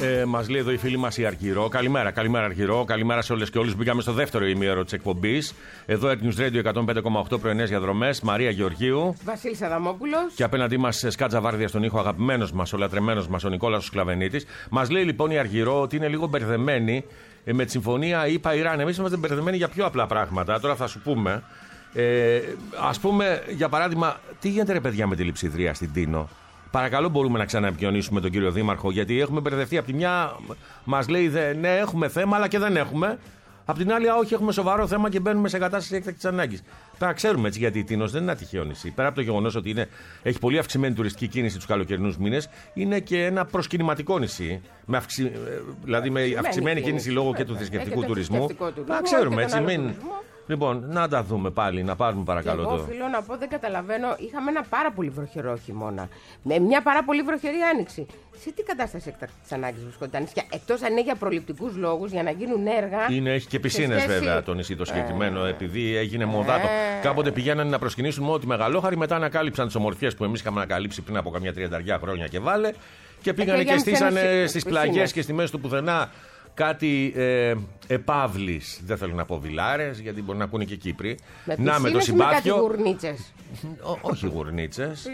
Ε, μας λέει εδώ η φίλη μας η Αργυρό. Καλημέρα, καλημέρα Αργυρό. Καλημέρα σε όλες και όλους. Μπήκαμε στο δεύτερο ημίωρο της εκπομπής. Εδώ Earth News Radio εκατόν πέντε κόμμα οκτώ πρωινές διαδρομές. Μαρία Γεωργίου. Βασίλης Αδαμόπουλος. Και απέναντί μας Σκάτζα Βάρδια στον ήχο, αγαπημένος μας, ο λατρεμένος μας, ο Νικόλας ο Σκλαβενίτης. Μας λέει λοιπόν η Αργυρό ότι είναι λίγο μπερδεμένη με τη συμφωνία ΗΠΑ-Ιράν. Εμείς είμαστε μπερδεμένοι για πιο απλά πράγματα. Τώρα θα σου πούμε. Ε, ας πούμε, για παράδειγμα, τι γίνεται ρε παιδιά με τη λειψιδρία στην Τίνο. Παρακαλώ, μπορούμε να ξαναεπικοινωνήσουμε τον κύριο Δήμαρχο, γιατί έχουμε μπερδευτεί. Απ' τη μια μας λέει δε, ναι, έχουμε θέμα, αλλά και δεν έχουμε. Απ' την άλλη, όχι, έχουμε σοβαρό θέμα και μπαίνουμε σε κατάσταση έκτακτης ανάγκης. Πρέπει να ξέρουμε έτσι, γιατί η Τίνος δεν είναι ένα τυχαίο νησί. Πέρα από το γεγονός ότι είναι, έχει πολύ αυξημένη τουριστική κίνηση τους καλοκαιρινούς μήνες, είναι και ένα προσκυνηματικό νησί. Με αυξη, δηλαδή με αυξημένη κίνηση λόγω και του θρησκευτικού τουρισμού. Να ξέρουμε έτσι, μην. Λοιπόν, να τα δούμε πάλι, να πάρουμε παρακαλώ εγώ, το. Εγώ θέλω να πω, δεν καταλαβαίνω. Είχαμε ένα πάρα πολύ βροχερό χειμώνα. Με μια πάρα πολύ βροχερή άνοιξη. Σε τι κατάσταση έκτακτης ανάγκης βρίσκονται τα νησιά, εκτός αν είναι για προληπτικούς λόγους, για να γίνουν έργα. Είναι, έχει και πισίνες σχέση... βέβαια το νησί το συγκεκριμένο, ε... επειδή έγινε μοδάτο. Ε... Κάποτε πηγαίνανε να προσκυνήσουν μόνο τη Μεγαλόχαρη, μετά ανακάλυψαν τις ομορφιές που εμείς είχαμε ανακαλύψει πριν από καμιά τριανταριά χρόνια και βάλε. Και πήγανε και, και στήσανε στις πλαγιές και στη μέση του πουθενά. Κάτι ε, επαύλης, δεν θέλω να πω βιλάρες, γιατί μπορεί να ακούνε και Κύπροι. Με να με το συμπάθειο. Γουρνίτσες. Ό, όχι γουρνίτσες.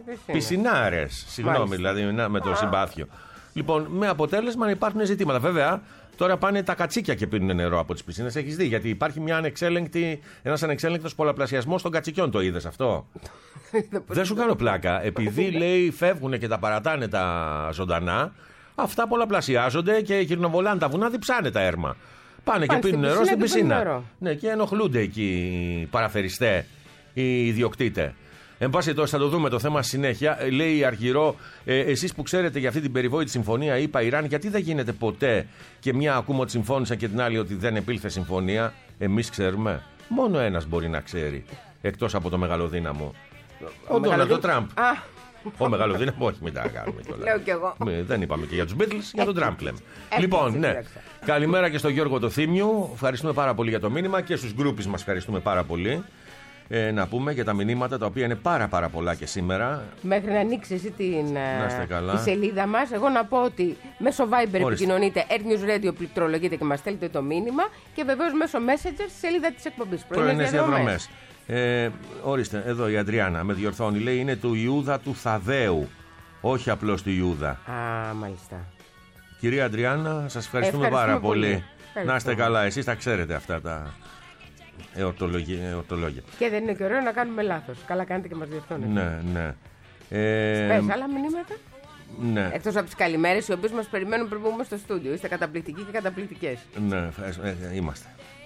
Πισινάρες. Συγγνώμη, δηλαδή να, με το συμπάθειο. Λοιπόν, με αποτέλεσμα να υπάρχουν ζητήματα. Βέβαια, τώρα πάνε τα κατσίκια και πίνουν νερό από τις πισίνες. Έχεις δει, γιατί υπάρχει μια ανεξέλεγκτη, ένας ανεξέλεγκτος πολλαπλασιασμός των κατσικιών. Το είδες αυτό? Δεν σου κάνω πλάκα. Επειδή λέει φεύγουν και τα παρατάνε τα ζωντανά. Αυτά πολλαπλασιάζονται και γυρνοβολάνε τα βουνά, διψάνε τα έρμα. Πάνε, Πάνε και πίνουν νερό στην πισίνα. Ναι, και ενοχλούνται εκεί οι παραθεριστές, οι ιδιοκτήτες. Εν πάση τόσο, θα το δούμε το θέμα συνέχεια. Λέει η Αργυρό, ε, εσείς που ξέρετε για αυτή την περιβόητη συμφωνία ΗΠΑ-Ιράν, γιατί δεν γίνεται ποτέ και μια ακούμε ότι συμφώνησαν και την άλλη ότι δεν επήλθε συμφωνία? Εμείς ξέρουμε. Μόνο ένας μπορεί να ξέρει, εκτός από το μεγαλοδύναμο. Ο, ο Ντόναλντ Τραμπ. Ο μεγαλοδύναμο, όχι, μην τα κάνουμε κιόλας. Λέω κι εγώ. Δεν είπαμε και για τους Beatles, για τον Τραμπ λέμε. Λοιπόν, ναι. Καλημέρα και στον Γιώργο το Θήμιου. Ευχαριστούμε πάρα πολύ για το μήνυμα και στους γκρούπις μας ευχαριστούμε πάρα πολύ. Ε, να πούμε για τα μηνύματα τα οποία είναι πάρα πάρα πολλά και σήμερα. Μέχρι να ανοίξει εσύ την τη σελίδα μας, εγώ να πω ότι μέσω Viber επικοινωνείτε, Earth News Radio, πληκτρολογείτε και μας στέλνετε το μήνυμα, και βεβαίως μέσω Messenger στη σελίδα της εκπομπής. Πρωινές διαδρομές. Ε, ορίστε, εδώ η Αντριάννα με διορθώνει, λέει είναι του Ιούδα του Θαδαίου, όχι απλώς του Ιούδα. Α, μάλιστα. Κυρία Αντριάννα, σας ευχαριστούμε, ευχαριστούμε πάρα πολύ. πολύ. Να είστε καλά, εσείς τα ξέρετε αυτά τα εορτολόγια. Και δεν είναι και ωραίο να κάνουμε λάθος. Καλά κάνετε και μας διορθώνετε. Ναι, ναι. Ε, Πες άλλα μηνύματα. Ναι. Εκτός από τις καλημέρες, οι οποίες μας περιμένουν πριν μπούμε στο στούντιο. Είστε καταπληκτικοί και καταπληκτικές. Ναι, ε, είμαστε.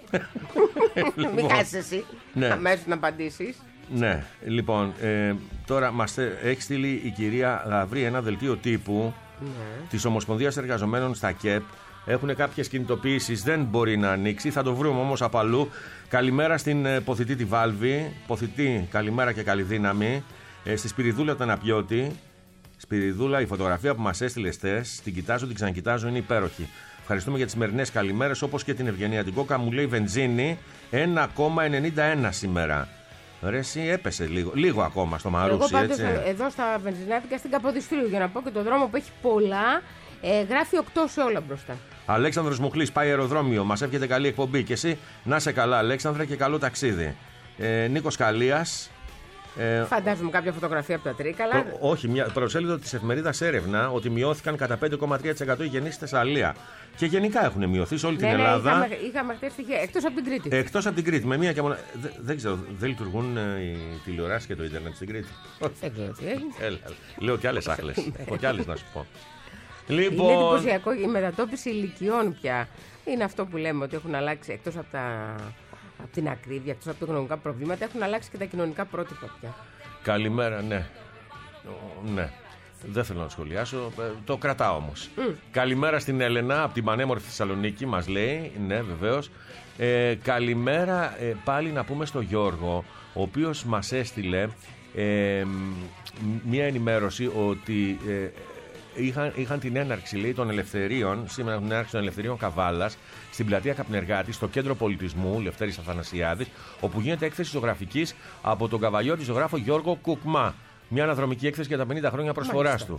Μην κάσεις εσύ, ναι. Αμέσως να απαντήσεις. Ναι, λοιπόν, ε, τώρα μας έχει στείλει η κυρία Γαβρή ένα δελτίο τύπου, ναι, της Ομοσπονδίας Εργαζομένων στα ΚΕΠ. Έχουν κάποιες κινητοποιήσεις, δεν μπορεί να ανοίξει, θα το βρούμε όμως από αλλού. Καλημέρα στην ε, Ποθητή τη Βάλβη. Ποθητή, καλημέρα και καλή δύναμη. Ε, στη Σπυριδούλα Ταναπιώτη. Σπυριδούλα, η φωτογραφία που μας έστειλε χθες, την κοιτάζω, την ξανακοιτάζω, είναι υπέροχη. Ευχαριστούμε για τις σημερινές καλημέρες, όπως και την Ευγενία την Κόκα. Μου λέει βενζίνη ένα κόμμα ενενήντα ένα σήμερα. Ρε, εσύ έπεσε λίγο, λίγο ακόμα στο Μαρούσι. Εγώ πάντως έτσι. Εδώ στα βενζινάδικα στην Καποδιστρίου, για να πω και το δρόμο που έχει πολλά, ε, γράφει οκτώ σε όλα μπροστά. Αλέξανδρος Μουχλής, πάει αεροδρόμιο. Μας εύχεται καλή εκπομπή. Και εσύ να είσαι καλά, Αλέξανδρε, και καλό ταξίδι. Ε, Νίκος Καλίας. Ε, Φαντάζομαι κάποια φωτογραφία από τα Τρίκαλα. Προ, όχι, μια προσέλιδο της εφημερίδας έρευνα ότι μειώθηκαν κατά πέντε κόμμα τρία τοις εκατό οι γεννήσεις στη Θεσσαλία. Και γενικά έχουν μειωθεί σε όλη ναι, την ναι, Ελλάδα. Είχαμε, είχαμε χτες στοιχεία, εκτός από την Κρήτη. Εκτός από την Κρήτη. Με μία και μόνο. Δε, δεν ξέρω, δεν λειτουργούν ε, οι τηλεοράσεις και το Ιντερνετ στην Κρήτη. Δεν ξέρω τι έγινε. Λέω κι άλλες άχλες. Έχω κι άλλες να σου πω. Λοιπόν... Είναι εντυπωσιακό η μετατόπιση ηλικιών πια. Είναι αυτό που λέμε ότι έχουν αλλάξει εκτός από, τα... από την ακρίβεια, εκτός από τα οικονομικά προβλήματα, έχουν αλλάξει και τα κοινωνικά πρότυπα πια. Καλημέρα, ναι. Ναι. Δεν θέλω να το σχολιάσω. Το κρατάω όμως. Mm. Καλημέρα στην Έλενα από την πανέμορφη Θεσσαλονίκη, μας λέει. Ναι, βεβαίως. Ε, καλημέρα ε, πάλι να πούμε στο Γιώργο, ο οποίος μας έστειλε ε, μία ενημέρωση ότι ε, είχαν, είχαν την έναρξη, λέει, των ελευθερίων, σήμερα την έναρξη των ελευθερίων Καβάλας στην πλατεία Καπνεργάτη, στο κέντρο πολιτισμού Λευτέρης Αθανασιάδης, όπου γίνεται έκθεση ζωγραφικής από τον καβαλιώτη ζωγράφο Γιώργο Κουκμά. Μια αναδρομική έκθεση για τα πενήντα χρόνια προσφοράς του.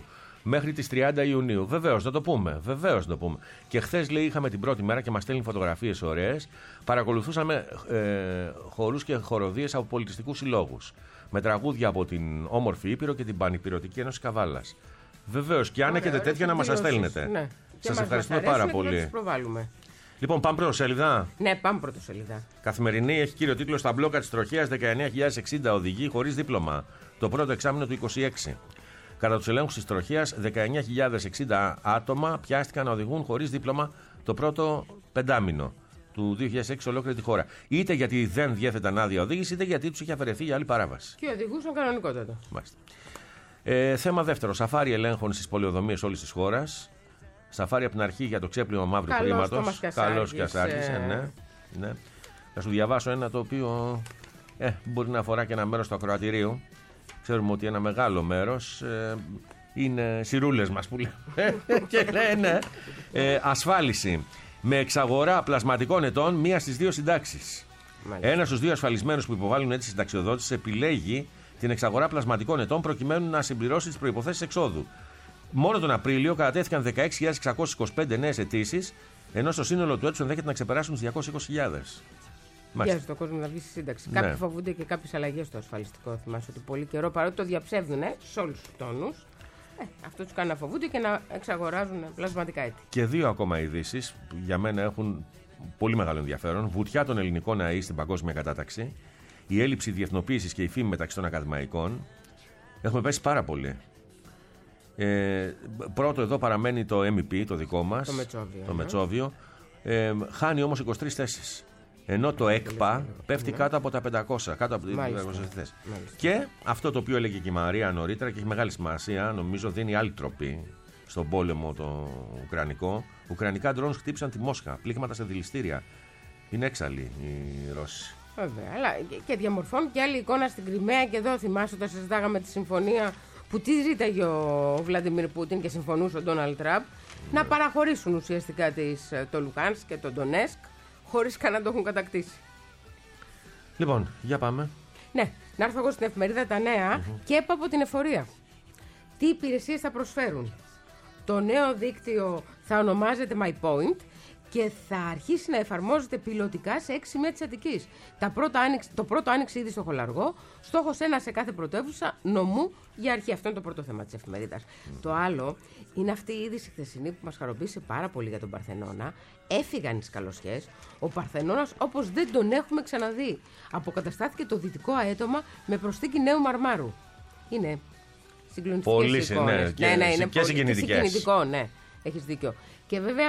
μέχρι τις τριάντα Ιουνίου. Βεβαίως, να το πούμε. Βεβαίως, να το πούμε. Και χθες, λέει, είχαμε την πρώτη μέρα και μας στέλνει φωτογραφίες ωραίες. Παρακολουθούσαμε ε, χορούς και χοροδίες από πολιτιστικούς συλλόγους. Με τραγούδια από την Όμορφη Ήπειρο και την Πανυπηρωτική Ένωση Καβάλας. Βεβαίως, και αν Ωραία, έχετε τέτοια να μας τα στέλνετε. Ναι. Σας ευχαριστούμε πάρα πολύ. Λοιπόν, πάμε πρωτοσέλιδα. Ναι, πάμε πρωτοσέλιδα. Καθημερινή έχει κύριο τίτλο «Στα μπλόκα της τροχέας δεκαεννέα χιλιάδες εξήντα οδηγοί χωρίς δίπλωμα». Το πρώτο εξάμηνο του είκοσι έξι. Κατά τους ελέγχους της τροχέας, δεκαεννέα χιλιάδες εξήντα άτομα πιάστηκαν να οδηγούν χωρίς δίπλωμα το πρώτο πεντάμηνο του δύο χιλιάδες έξι σε ολόκληρη τη χώρα. Είτε γιατί δεν διέθεταν άδεια οδήγηση, είτε γιατί τους είχε αφαιρεθεί για άλλη παράβαση. Και οδηγούσαν κανονικότατα. Μάλιστα. Ε, θέμα δεύτερο. Σαφάρι ελέγχων στις πολεοδομίες όλης της χώρας. Σαφάρι από την αρχή για το ξέπλυμα μαύρου χρήματος. Καλός και ασάργης. Ε... Ναι, ναι. Θα σου διαβάσω ένα το οποίο ε, μπορεί να αφορά και ένα μέρος του ακροατηρίου. Ξέρουμε ότι ένα μεγάλο μέρος ε, είναι σιρούλες μας που λέμε. Και λένε ε, ασφάλιση. Με εξαγορά πλασματικών ετών μία στις δύο συντάξεις. Ένας στους δύο ασφαλισμένους που υποβάλλουν έτσι συνταξιοδότηση επιλέγει την εξαγορά πλασματικών ετών προκειμένου να συμπληρώσει τις προϋποθέσεις εξόδου. Μόνο τον Απρίλιο κατατέθηκαν δεκαέξι χιλιάδες εξακόσιες είκοσι πέντε νέες αιτήσεις, ενώ στο σύνολο του έτους ενδέχεται να ξεπεράσουν τις διακόσιες είκοσι χιλιάδες. Βιάζει τον κόσμο να βγει στη σύνταξη. Ναι. Κάποιοι φοβούνται και κάποιες αλλαγές στο ασφαλιστικό. Θυμάσαι ότι πολύ καιρό, παρότι το διαψεύδουν ε, σε όλους τους τόνους, ε, αυτό τους κάνει να φοβούνται και να εξαγοράζουν πλασματικά έτη. Και δύο ακόμα ειδήσεις που για μένα έχουν πολύ μεγάλο ενδιαφέρον. Βουτιά των ελληνικών ΑΕΗ στην παγκόσμια κατάταξη. Η έλλειψη διεθνοποίησης και η φήμη μεταξύ των ακαδημαϊκών. Έχουμε πέσει πάρα πολύ. Ε, πρώτο εδώ παραμένει το εμ ι πι, το δικό μας, το Μετσόβιο. Το Μετσόβιο. Ε, χάνει όμως είκοσι τρεις θέσεις. Ενώ το ΕΚΠΑ πέφτει κάτω από τα πεντακόσια, κάτω από τις πεντακόσιες θέσεις. Και αυτό το οποίο έλεγε και η Μαρία νωρίτερα και έχει μεγάλη σημασία, νομίζω δίνει άλλη τροπή στον πόλεμο το Ουκρανικό. Ουκρανικά ντρόουν χτύπησαν τη Μόσχα, πλήγματα σε δηληστήρια. Είναι έξαλλοι οι Ρώσοι. Βέβαια, αλλά και διαμορφώνουν και άλλη εικόνα στην Κριμαία. Και εδώ θυμάσαι όταν συζητάγαμε τη συμφωνία που τι ζήταγε ο Βλαντιμίρ Πούτιν και συμφωνούσε ο Ντόναλντ Τραμπ, yeah. να παραχωρήσουν ουσιαστικά τις, το Λουκάνσκ και το Ντονέσκ χωρίς καν να το έχουν κατακτήσει. Λοιπόν, για πάμε. Ναι, να έρθω εγώ στην εφημερίδα Τα Νέα mm-hmm. και έπα από την εφορία. Τι υπηρεσίες θα προσφέρουν. Το νέο δίκτυο θα ονομάζεται My Point και θα αρχίσει να εφαρμόζεται πιλωτικά σε έξι σημεία της Αττικής. Τα πρώτα άνοιξε, το πρώτο άνοιξε ήδη στο Χολαργό, στόχος ένα σε κάθε πρωτεύουσα, νομού για αρχή. Αυτό είναι το πρώτο θέμα της εφημερίδας. Mm. Το άλλο είναι αυτή η είδηση χθεσινή που μας χαροποίησε πάρα πολύ για τον Παρθενώνα. Έφυγαν οι σκαλωσιές. Ο Παρθενώνας όπως δεν τον έχουμε ξαναδεί. Αποκαταστάθηκε το δυτικό αέτομα με προσθήκη νέου μαρμάρου. Είναι συγκλονιστικές εικόνες. Ναι, και, ναι, ναι, είναι και συγκινητικές. Συγκινητικό, ναι. Έχεις δίκιο. Και βέβαια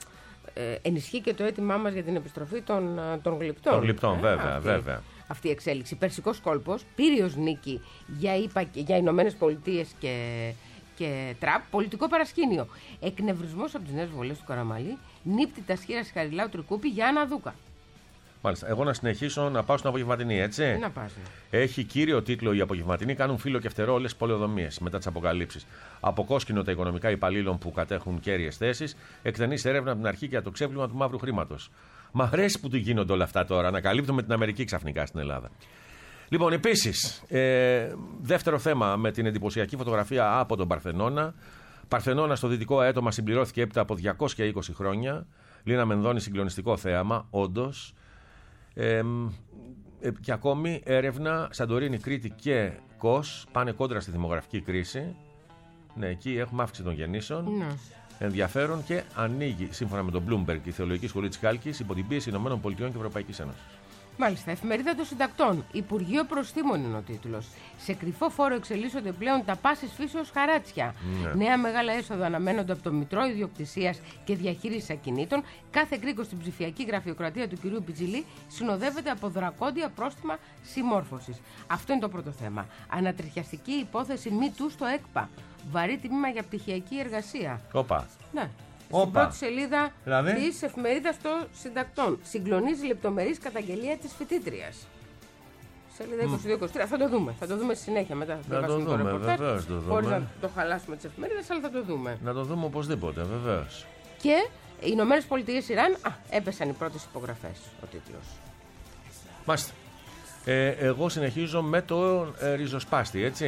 ε, ενισχύει και το αίτημά μας για την επιστροφή των, των γλυπτών. Των γλυπτών, ε, βέβαια, αυτή, βέβαια. Αυτή η εξέλιξη. Περσικός κόλπος, πύριος νίκη για, για Ηνωμένες Πολιτείες και, και Τραμπ, πολιτικό παρασκήνιο. Εκνευρισμός από τις νέες βολές του Καραμαλή, νύπτη τα σχήρα Χαριλάου Τρικούπη για Άννα Δούκα. Μάλιστα. Εγώ να συνεχίσω να πάω στην απογευματινή, έτσι. Να πας, ναι. Έχει κύριο τίτλο οι απογευματινοί κάνουν φύλλο και φτερό όλες τις πολεοδομίες μετά τις αποκαλύψεις. Αποκόσκινο τα οικονομικά υπαλλήλων που κατέχουν κέρυες θέσεις, εκτενής έρευνα από την αρχή για το ξέπλυμα του μαύρου χρήματος. Μ' αρέσει που του γίνονται όλα αυτά τώρα, ανακαλύπτουμε την Αμερική ξαφνικά στην Ελλάδα. Λοιπόν, επίσης, ε, δεύτερο θέμα με την εντυπωσιακή φωτογραφία από τον Παρθενώνα. Παρθενώνα στο δυτικό αέτομα συμπληρώθηκε έπειτα από διακόσια είκοσι χρόνια. Λίνα Μενδώνη, συγκλονιστικό θέαμα, όντως. Ε, ε, και ακόμη έρευνα Σαντορίνη, Κρήτη και Κος πάνε κόντρα στη δημογραφική κρίση. Ναι, εκεί έχουμε αύξηση των γεννήσεων. Ναι. Ενδιαφέρον και ανοίγει, σύμφωνα με τον Bloomberg, η Θεολογική Σχολή της Χάλκης υπό την πίεση Ηνωμένων Πολιτειών και Ευρωπαϊκής Ένωσης. Μάλιστα, εφημερίδα των συντακτών. Υπουργείο Προστήμων είναι ο τίτλος. Σε κρυφό φόρο εξελίσσονται πλέον τα πάσης φύσεως χαράτσια. Ναι. Νέα μεγάλα έσοδα αναμένονται από το Μητρό Ιδιοκτησίας και Διαχείρισης Ακινήτων. Κάθε κρίκο στην ψηφιακή γραφειοκρατία του κυρίου Πιτζηλή συνοδεύεται από δρακόντια πρόστιμα συμμόρφωσης. Αυτό είναι το πρώτο θέμα. Ανατριχιαστική υπόθεση μη του στο ΕΚΠΑ. Βαρύ τιμήμα για πτυχιακή εργασία. Όπα. Ναι. Όπα. Στην πρώτη σελίδα δηλαδή? της εφημερίδας των συντακτών. Συγκλονίζει λεπτομερής καταγγελία της φοιτήτριας. Σελίδα είκοσι δύο είκοσι τρία. Θα το δούμε. Θα το δούμε στη συνέχεια μετά. Θα το δούμε, το βεβαίως το δούμε. Χωρίς να το χαλάσουμε τις εφημερίδες, αλλά θα το δούμε. Να το δούμε οπωσδήποτε, βεβαίως. Και οι Ηνωμένες Πολιτείες Ιράν, α, έπεσαν οι πρώτες υπογραφές, ο τίτλος. Μάλιστα. Ε, εγώ συνεχίζω με το ε, ριζοσπάστη, έτσι.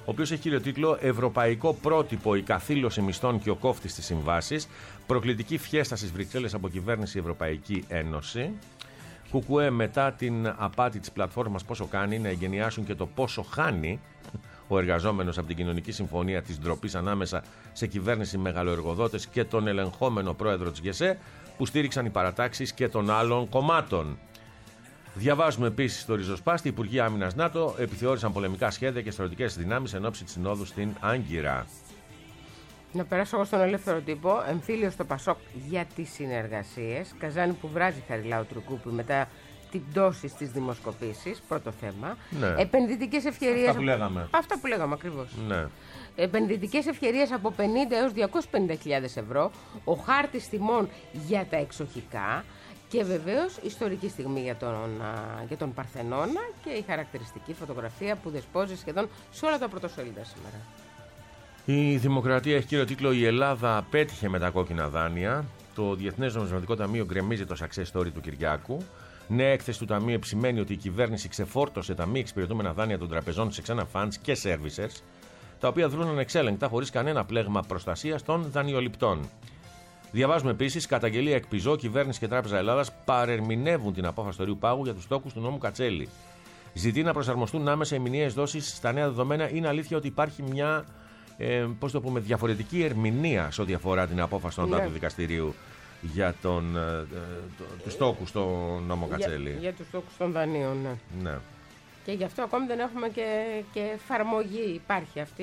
ο οποίος έχει κύριο τίτλο «Ευρωπαϊκό πρότυπο, η καθήλωση μισθών και ο κόφτης της συμβάσης. Προκλητική φιέστα στις Βρυξέλλες από κυβέρνηση Ευρωπαϊκή Ένωση». Κουκουέ, μετά την απάτη της πλατφόρμας Πόσο Κάνει, να εγκαινιάσουν και το πόσο χάνει ο εργαζόμενος από την κοινωνική συμφωνία της ντροπής ανάμεσα σε κυβέρνηση, μεγαλοεργοδότες και τον ελεγχόμενο πρόεδρο της ΓΕΣΕ, που στήριξαν οι παρατάξεις και των άλλων κομμάτων. Διαβάζουμε επίσης στο ριζοσπάστη: οι Υπουργοί Άμυνας ΝΑΤΟ επιθεώρησαν πολεμικά σχέδια και στρατιωτικές δυνάμεις εν ώψη της συνόδου στην Άγκυρα. Να περάσω εγώ στον ελεύθερο τύπο. Εμφύλιο στο Πασόκ για τις συνεργασίες. Καζάνι που βράζει Χαριλάου Τρουκούπη μετά την πτώση στις δημοσκοπήσεις. Πρώτο θέμα. Ναι. Επενδυτικές ευκαιρίες. Αυτά που λέγαμε. Αυτά που λέγαμε ακριβώς. Ναι. Επενδυτικές ευκαιρίες από πενήντα έως διακόσιες πενήντα χιλιάδες ευρώ. Ο χάρτης τιμών για τα εξοχικά. Και βεβαίως ιστορική στιγμή για τον, για τον Παρθενώνα και η χαρακτηριστική φωτογραφία που δεσπόζει σχεδόν σε όλα τα πρωτοσέλιδα σήμερα. Η Δημοκρατία έχει κύριο τίτλο «Η Ελλάδα πέτυχε με τα κόκκινα δάνεια». Το Διεθνές Νομισματικό Ταμείο γκρεμίζει το success story του Κυριάκου. Νέα έκθεση του Ταμείου επισημαίνει ότι η κυβέρνηση ξεφόρτωσε τα μη εξυπηρετούμενα δάνεια των τραπεζών σε ξένα funds και servicers, τα οποία δρούν ανεξέλεγκτα χωρίς κανένα πλέγμα προστασίας των δανειοληπτών. Διαβάζουμε επίσης: καταγγελία εκ Πιζό, κυβέρνηση και Τράπεζα Ελλάδας παρερμηνεύουν την απόφαση του Ρείου Πάγου για τους στόχους του νόμου Κατσέλη. Ζητεί να προσαρμοστούν άμεσα οι μηνιαίες δόσεις στα νέα δεδομένα. Είναι αλήθεια ότι υπάρχει μια ε, πώς το πούμε, διαφορετική ερμηνεία σε ό,τι αφορά την απόφαση του ναι. δικαστηρίου για τον, ε, το, τους στόχους στο νόμο Κατσέλη. Για, για τους στόχους των δανείων, ναι. ναι. Και γι' αυτό ακόμη δεν έχουμε και, και εφαρμογή. Υπάρχει αυτή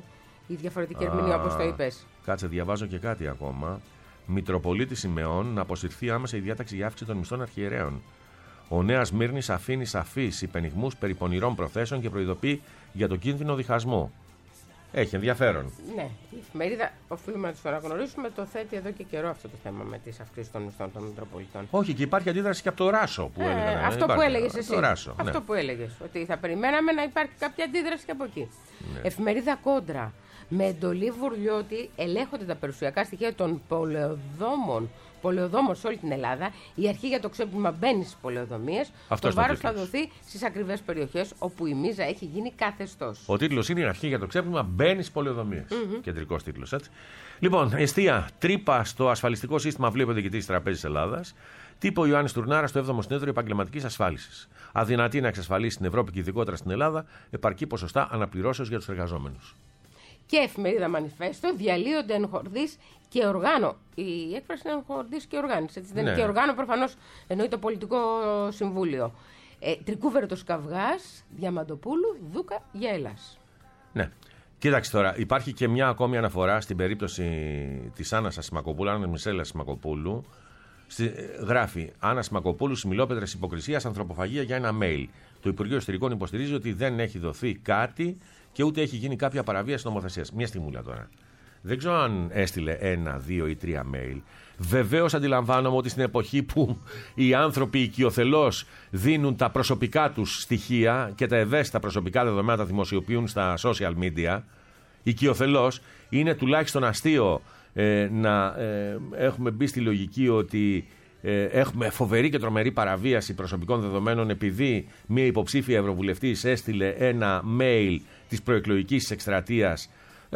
η διαφορετική ερμηνεία, όπως το είπες. Κάτσε, διαβάζω και κάτι ακόμα. Μητροπολίτη Σιμεών να αποσυρθεί άμεσα η διάταξη για αύξηση των μισθών αρχιερέων. Ο Νέας Μύρνης αφήνει σαφείς υπενιγμούς περί πονηρών προθέσεων και προειδοποιεί για το κίνδυνο διχασμού. Έχει ενδιαφέρον. Ναι, η εφημερίδα, οφείλουμε να το αναγνωρίσουμε, το θέτει εδώ και καιρό αυτό το θέμα με τις αυξήσεις των μισθών των Μητροπολιτών. Όχι, και υπάρχει αντίδραση και από το Ράσο που ε, έλεγε. Ναι, αυτό που έλεγες εσύ. Το Ράσο, αυτό ναι. που έλεγες. Ότι θα περιμέναμε να υπάρχει κάποια αντίδραση και από εκεί. Ναι. Εφημερίδα Κόντρα. Με εντολή Βουρλιώτη ελέγχονται τα περιουσιακά στοιχεία των πολεοδόμων. Πολεοδόμων σε όλη την Ελλάδα. Η αρχή για το ξέπλυμα μπαίνει στις πολεοδομίες. Το βάρος θα δοθεί στις ακριβές περιοχές όπου η μίζα έχει γίνει καθεστώς. Ο τίτλος είναι η αρχή για το ξέπλυμα μπαίνει στις πολεοδομίες. Mm-hmm. Κεντρικός τίτλος, έτσι. Λοιπόν, εστία. Τρύπα στο ασφαλιστικό σύστημα βλέπει ο διοικητής της Τραπέζης Ελλάδας. Τύπο Ιωάννης Τουρνάρα στο έβδομο Συνέδριο Επαγγελματικής Ασφάλισης. Αδυνατή να εξασφαλίσει στην Ευρώπη και ειδικότερα στην Ελλάδα επαρκή ποσοστά αναπληρώσεως για τους εργαζόμενους. Και εφημερίδα Μανιφέστο, διαλύονται εν χορδής και οργάνο. Η έκφραση είναι εν χορδής και οργάνης. Έτσι δεν ναι. είναι. Και οργάνο προφανώς εννοεί το πολιτικό συμβούλιο. Ε, Τρικούβερτος Καυγάς, Διαμαντοπούλου, Δούκα για Ελλάς. Ναι. Κοίταξε τώρα, υπάρχει και μια ακόμη αναφορά στην περίπτωση της Άννας Ασημακοπούλου, Άννας Μισέλας Ασημακοπούλου. Στη, γράφει Άννα Ασημακοπούλου, Σιμιλόπετρες υποκρισίας, ανθρωποφαγία για ένα mail. Το Υπουργείο Εσωτερικών υποστηρίζει ότι δεν έχει δοθεί κάτι και ούτε έχει γίνει κάποια παραβίαση νομοθεσίας. Μια στιγμούλα τώρα. Δεν ξέρω αν έστειλε ένα, δύο ή τρία mail. Βεβαίως αντιλαμβάνομαι ότι στην εποχή που οι άνθρωποι οικειοθελώς δίνουν τα προσωπικά τους στοιχεία και τα ευαίσθητα προσωπικά δεδομένα τα δημοσιοποιούν στα social media, οικειοθελώς, είναι τουλάχιστον αστείο ε, να ε, έχουμε μπει στη λογική ότι ε, έχουμε φοβερή και τρομερή παραβίαση προσωπικών δεδομένων επειδή μια υποψήφια ευρωβουλευτής έστειλε ένα mail της προεκλογικής εκστρατείας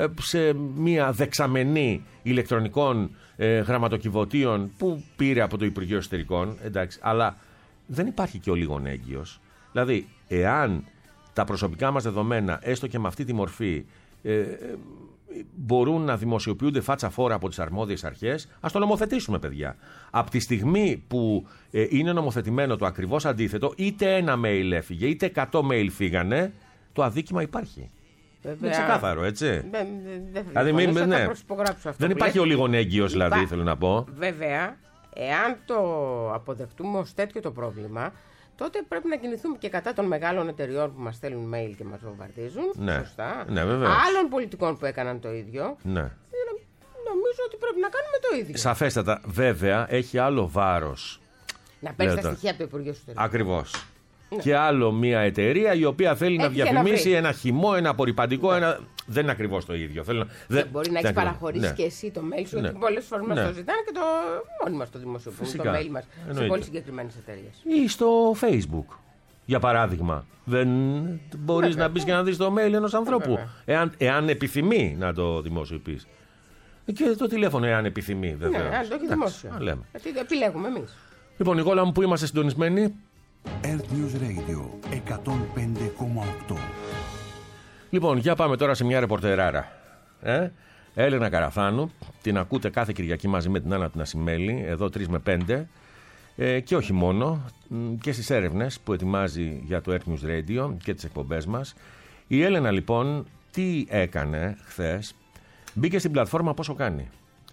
σε μια δεξαμενή ηλεκτρονικών ε, γραμματοκιβωτίων που πήρε από το Υπουργείο Εσωτερικών, εντάξει, αλλά δεν υπάρχει και ο λίγον έγκυος. Δηλαδή, εάν τα προσωπικά μας δεδομένα, έστω και με αυτή τη μορφή, ε, ε, μπορούν να δημοσιοποιούνται φάτσα φόρα από τις αρμόδιες αρχές, ας το νομοθετήσουμε, παιδιά. Από τη στιγμή που ε, είναι νομοθετημένο το ακριβώς αντίθετο, είτε ένα mail έφυγε, είτε εκατό mail φύγανε, το αδίκημα υπάρχει. Βέβαια, είναι ξεκάθαρο, έτσι. Δεν δε, δε δηλαδή, μην, θα ναι. αυτό δεν υπάρχει ο λίγον έγκυος, δηλαδή, Υπά... θέλω να πω. Βέβαια, εάν το αποδεχτούμε ως τέτοιο το πρόβλημα, τότε πρέπει να κινηθούμε και κατά των μεγάλων εταιριών που μας στέλνουν mail και μας βομβαρδίζουν. Ναι. Σωστά. Ναι, άλλων πολιτικών που έκαναν το ίδιο. Ναι. Νομίζω ότι πρέπει να κάνουμε το ίδιο. Σαφέστατα. Βέβαια, έχει άλλο βάρος. Να παίρνει τα στοιχεία από το Υπουργείο Εσωτερικών. Ακριβώς. Ναι. Και άλλο μια εταιρεία η οποία θέλει έχει να διαφημίσει να ένα χυμό, ένα απορριπαντικό. Ναι. Ένα... Δεν είναι ακριβώς το ίδιο. Θέλω... Δεν μπορεί να έχει παραχωρήσει ναι. και εσύ το mail σου, ναι. γιατί πολλές φορές μας ναι. το ζητάνε και το μόνοι μας το δημοσιοποιούν. Το mail μας σε πολύ συγκεκριμένες εταιρείες. Ή στο Facebook. Για παράδειγμα. Δεν μπορείς να μπεις και να δεις το mail ενός ανθρώπου. Εάν, εάν επιθυμεί να το δημοσιοποιείς. Και το τηλέφωνο, εάν επιθυμεί, βέβαια. Ναι, αν το έχει δημόσιο. Γιατί επιλέγουμε εμείς. Λοιπόν, Νικόλα μου, πού είμαστε συντονισμένοι? Earth News Radio εκατόν πέντε κόμμα οκτώ. Λοιπόν, για πάμε τώρα σε μια ρεπορτεράρα. Ε? Έλενα Καραθάνου, την ακούτε κάθε Κυριακή μαζί με την Άννα την Ασημέλη, εδώ τρεις με πέντε. Ε, και όχι μόνο, και στις έρευνες που ετοιμάζει για το Earth News Radio και τις εκπομπές μας. Η Έλενα λοιπόν τι έκανε χθες? Μπήκε στην πλατφόρμα Πόσο Κάνει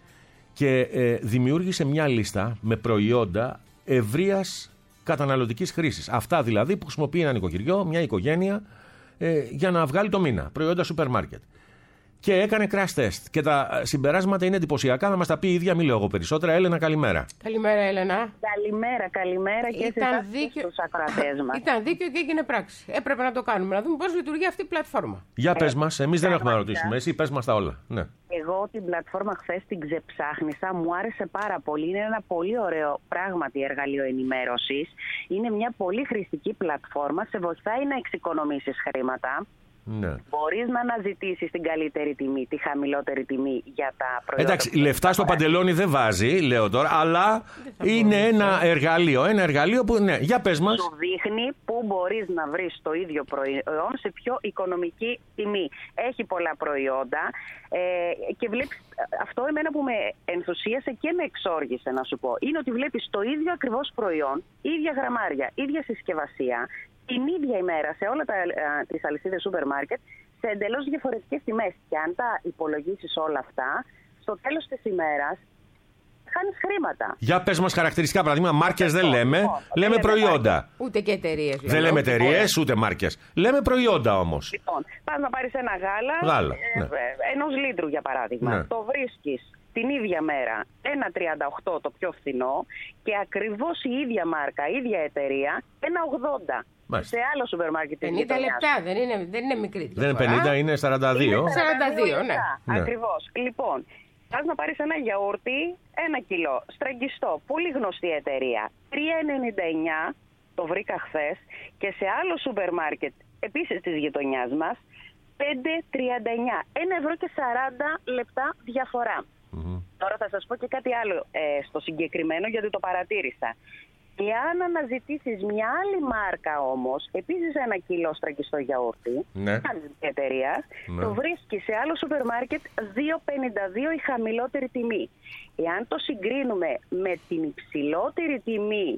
και ε, δημιούργησε μια λίστα με προϊόντα ευρείας καταναλωτικής χρήσης. Αυτά δηλαδή που χρησιμοποιεί ένα νοικοκυριό, μια οικογένεια ε, για να βγάλει το μήνα. Προϊόντα σούπερ μάρκετ. Και έκανε crash test. Και τα συμπεράσματα είναι εντυπωσιακά. Να μας τα πει η ίδια, μη λέω εγώ περισσότερα. Έλενα, καλημέρα. Καλημέρα, Έλενα. Καλημέρα, καλημέρα και ήταν δίκιο... στους ακροατές μας. Ήταν δίκιο και έγινε πράξη. Έπρεπε να το κάνουμε, να δούμε πώς λειτουργεί αυτή η πλατφόρμα. Για πες μας, εμείς δεν έχουμε να πραγματικά. ρωτήσουμε. Εσύ πες μας τα όλα. Ναι. Εγώ την πλατφόρμα χθες την ξεψάχνησα, μου άρεσε πάρα πολύ. Είναι ένα πολύ ωραίο πράγματι εργαλείο ενημέρωσης. Είναι μια πολύ χρηστική πλατφόρμα, σε βοηθάει να εξοικονομήσεις χρήματα. Ναι. Μπορείς να αναζητήσεις την καλύτερη τιμή, τη χαμηλότερη τιμή για τα προϊόντα. Εντάξει, λεφτά στο παντελόνι δεν βάζει, λέω τώρα, αλλά είναι ένα εργαλείο. Ένα εργαλείο που, ναι, για πες μας. Σου δείχνει πού μπορείς να βρεις το ίδιο προϊόν σε πιο οικονομική τιμή. Έχει πολλά προϊόντα ε, και βλέπεις, αυτό εμένα που με ενθουσίασε και με εξόργησε να σου πω, είναι ότι βλέπεις το ίδιο ακριβώς προϊόν, ίδια γραμμάρια, ίδια συσκευασία, την ίδια ημέρα σε όλα τα, α, τις αλυσίδες σούπερ μάρκετ σε εντελώς διαφορετικές τιμές. Και αν τα υπολογίσεις όλα αυτά, στο τέλος της ημέρας χάνεις χρήματα. Για πες μας χαρακτηριστικά παραδείγμα, μάρκες δεν λέμε, λοιπόν, λέμε δεν προϊόντα. Μάρκες. Ούτε και εταιρείες. Δεν λέμε εταιρείες, ούτε μάρκες. Λέμε προϊόντα όμως. Λοιπόν, πας να πάρεις ένα γάλα, Γάλα, ε, ναι. ε, ενός λίτρου για παράδειγμα. Ναι. Το βρίσκεις την ίδια μέρα ένα τριάντα οκτώ το πιο φθηνό και ακριβώς η ίδια μάρκα, η ίδια εταιρεία ένα ογδόντα. Μάλιστα. Σε άλλο σούπερ μάρκετ. πενήντα λεπτά, δεν είναι, δεν είναι μικρή διαφορά. Δεν είναι πενήντα, είναι σαράντα δύο. Είναι σαράντα δύο, ναι. Ναι. Ακριβώς. Λοιπόν, πας να πάρεις ένα γιαούρτι, ένα κιλό, στραγγιστό, πολύ γνωστή εταιρεία, τρία ενενήντα εννιά, το βρήκα χθες, και σε άλλο σούπερ μάρκετ, επίσης της γειτονιάς μας, πέντε τριάντα εννιά, ένα ευρώ και σαράντα λεπτά διαφορά. Mm-hmm. Τώρα θα σας πω και κάτι άλλο ε, στο συγκεκριμένο, γιατί το παρατήρησα. Εάν αναζητήσεις μια άλλη μάρκα όμως, επίσης ένα κιλό στραγγιστό γιαούρτι, ναι. άλλης εταιρείας, ναι. το βρίσκεις σε άλλο σούπερ μάρκετ δύο πενήντα δύο η χαμηλότερη τιμή. Εάν το συγκρίνουμε με την υψηλότερη τιμή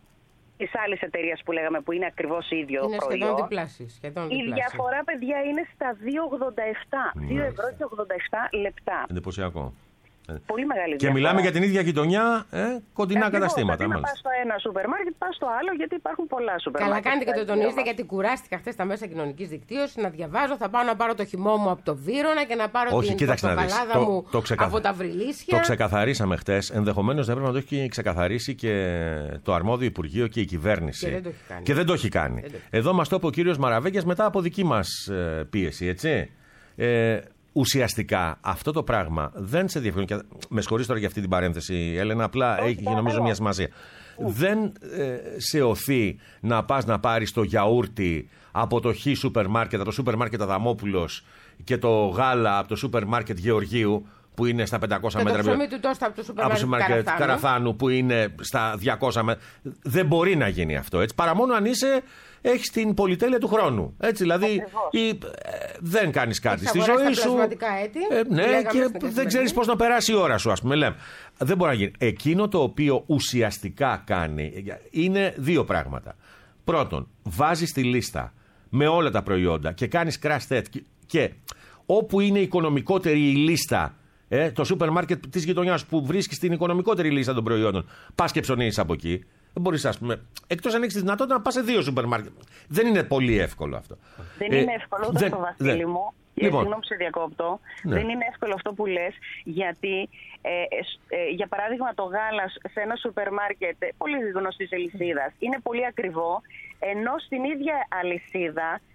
της άλλης εταιρείας που λέγαμε, που είναι ακριβώς ίδιο είναι προϊόν, σχεδόν διπλάσια, σχεδόν η διπλάσια. διαφορά, παιδιά, είναι στα δύο ογδόντα επτά. δύο ευρώ και ογδόντα επτά λεπτά. Εντυπωσιακό. Πολύ μεγάλη και διαφορά. μιλάμε για την ίδια γειτονιά, ε, κοντινά Ακριβώς, καταστήματα. Να πας στο ένα σούπερ μάρκετ, πας στο άλλο, γιατί υπάρχουν πολλά σούπερ Καλά μάρκετ. κάνετε και το τονίζετε, γιατί κουράστηκα χθες στα μέσα κοινωνικής δικτύωσης να διαβάζω. Θα πάω να πάρω το χυμό μου από το Βύρωνα και να πάρω Όχι, την πορτοκαλάδα μου το, το από τα Βρυλίσια. Το ξεκαθαρίσαμε χθες. Ενδεχομένως να πρέπει να το έχει ξεκαθαρίσει και το αρμόδιο Υπουργείο και η κυβέρνηση. Και δεν το έχει κάνει. Και δεν το έχει κάνει. Δεν το... Εδώ μας το είπε ο κύριος Μαραβέγγιας μετά από δική μας ε, πίεση, έτσι. Ε, Ουσιαστικά αυτό το πράγμα δεν σε διευκολύνει. Με συγχωρείς τώρα για αυτή την παρένθεση, Έλενα, απλά Όχι, έχει νομίζω μια σημασία. Δεν ε, σε οθεί να πας να πάρεις το γιαούρτι από το Χ σούπερ μάρκετ, από το σούπερ μάρκετ Αδαμόπουλος, και το γάλα από το σούπερ μάρκετ Γεωργίου, που είναι στα πεντακόσια μέτρα. Και το ψωμί του τόστα από το σούπερ μάρκετ Καραθάνου. Καραθάνου, που είναι στα διακόσια μέτρα. Δεν μπορεί να γίνει αυτό, έτσι. Παρά μόνο αν είσαι, έχεις την πολυτέλεια του χρόνου. Έτσι, δηλαδή ή, ε, δεν κάνεις κάτι στη ζωή σου. Έτη, ε, ναι, και δεν ξέρεις πώς να περάσει η ώρα σου, ας πούμε. Λέμε. Δεν μπορεί να γίνει. Εκείνο το οποίο ουσιαστικά κάνει είναι δύο πράγματα. Πρώτον, βάζεις τη λίστα με όλα τα προϊόντα και κάνεις crash test, και, και όπου είναι οικονομικότερη η λίστα, ε, το σούπερ μάρκετ της γειτονιάς που βρίσκεις την οικονομικότερη λίστα των προϊόντων, πας και ψωνίζεις από εκεί. Δεν μπορείς, ας πούμε, εκτός αν έχεις τη δυνατότητα να πας σε δύο σούπερ μάρκετ. Δεν είναι πολύ εύκολο αυτό. Δεν ε, είναι εύκολο, ούτε στο Βασίλη μου. Λοιπόν, Συγγνώμη που σε διακόπτω. Ναι. Δεν είναι εύκολο αυτό που λες, γιατί ε, ε, για παράδειγμα το γάλα σε ένα σούπερ μάρκετ πολύ γνωστής αλυσίδας είναι πολύ ακριβό, ενώ στην ίδια αλυσίδα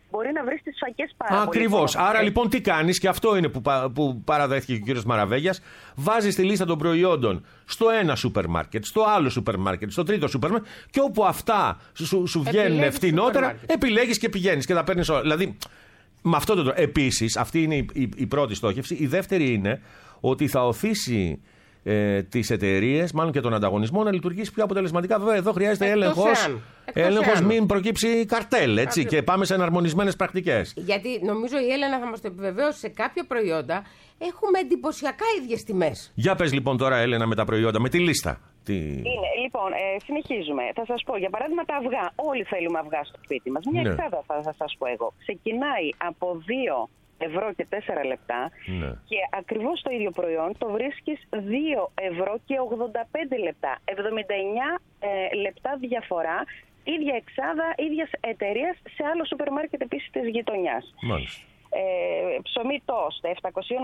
μπορεί να βρει τις φακές πάρα πολύ. Ακριβώς. Άρα λοιπόν τι κάνεις, και αυτό είναι που, που παραδέχθηκε και ο κύριος Μαραβέγιας, βάζεις τη λίστα των προϊόντων στο ένα σούπερ μάρκετ, στο άλλο σούπερ μάρκετ, στο τρίτο σούπερ μάρκετ, και όπου αυτά σου, σου βγαίνουν φτηνότερα, επιλέγεις και πηγαίνεις και τα παίρνεις όλα. Δηλαδή, με αυτό το τρόπο. Επίσης, αυτή είναι η, η, η πρώτη στόχευση. Η δεύτερη είναι ότι θα οθήσει ε, τις εταιρείες, μάλλον και τον ανταγωνισμό, να λειτουργήσει πιο αποτελεσματικά. Βέβαια, εδώ χρειάζεται έλεγχος. Έλεγχος, μην προκύψει καρτέλ, έτσι, και πάμε σε εναρμονισμένες πρακτικές. Γιατί νομίζω η Έλενα θα μας το επιβεβαίωσει, σε κάποια προϊόντα έχουμε εντυπωσιακά ίδιες τιμές. Για πες λοιπόν τώρα, Έλενα, με τα προϊόντα, με τη λίστα. Τι... Είναι, λοιπόν, ε, συνεχίζουμε. Θα σας πω, για παράδειγμα, τα αυγά. Όλοι θέλουμε αυγά στο σπίτι μας. Μια ναι. εξάδα θα, θα σας πω εγώ. Ξεκινάει από δύο ευρώ και τέσσερα λεπτά, ναι. και ακριβώς το ίδιο προϊόν το βρίσκεις δύο ευρώ και ογδόντα πέντε λεπτά. εβδομήντα εννιά ε, λεπτά διαφορά. Ίδια εξάδα, ίδιας εταιρείας, σε άλλο σούπερ μάρκετ επίσης της γειτονιάς. Μάλιστα. Ε, ψωμί τόστ επτακόσια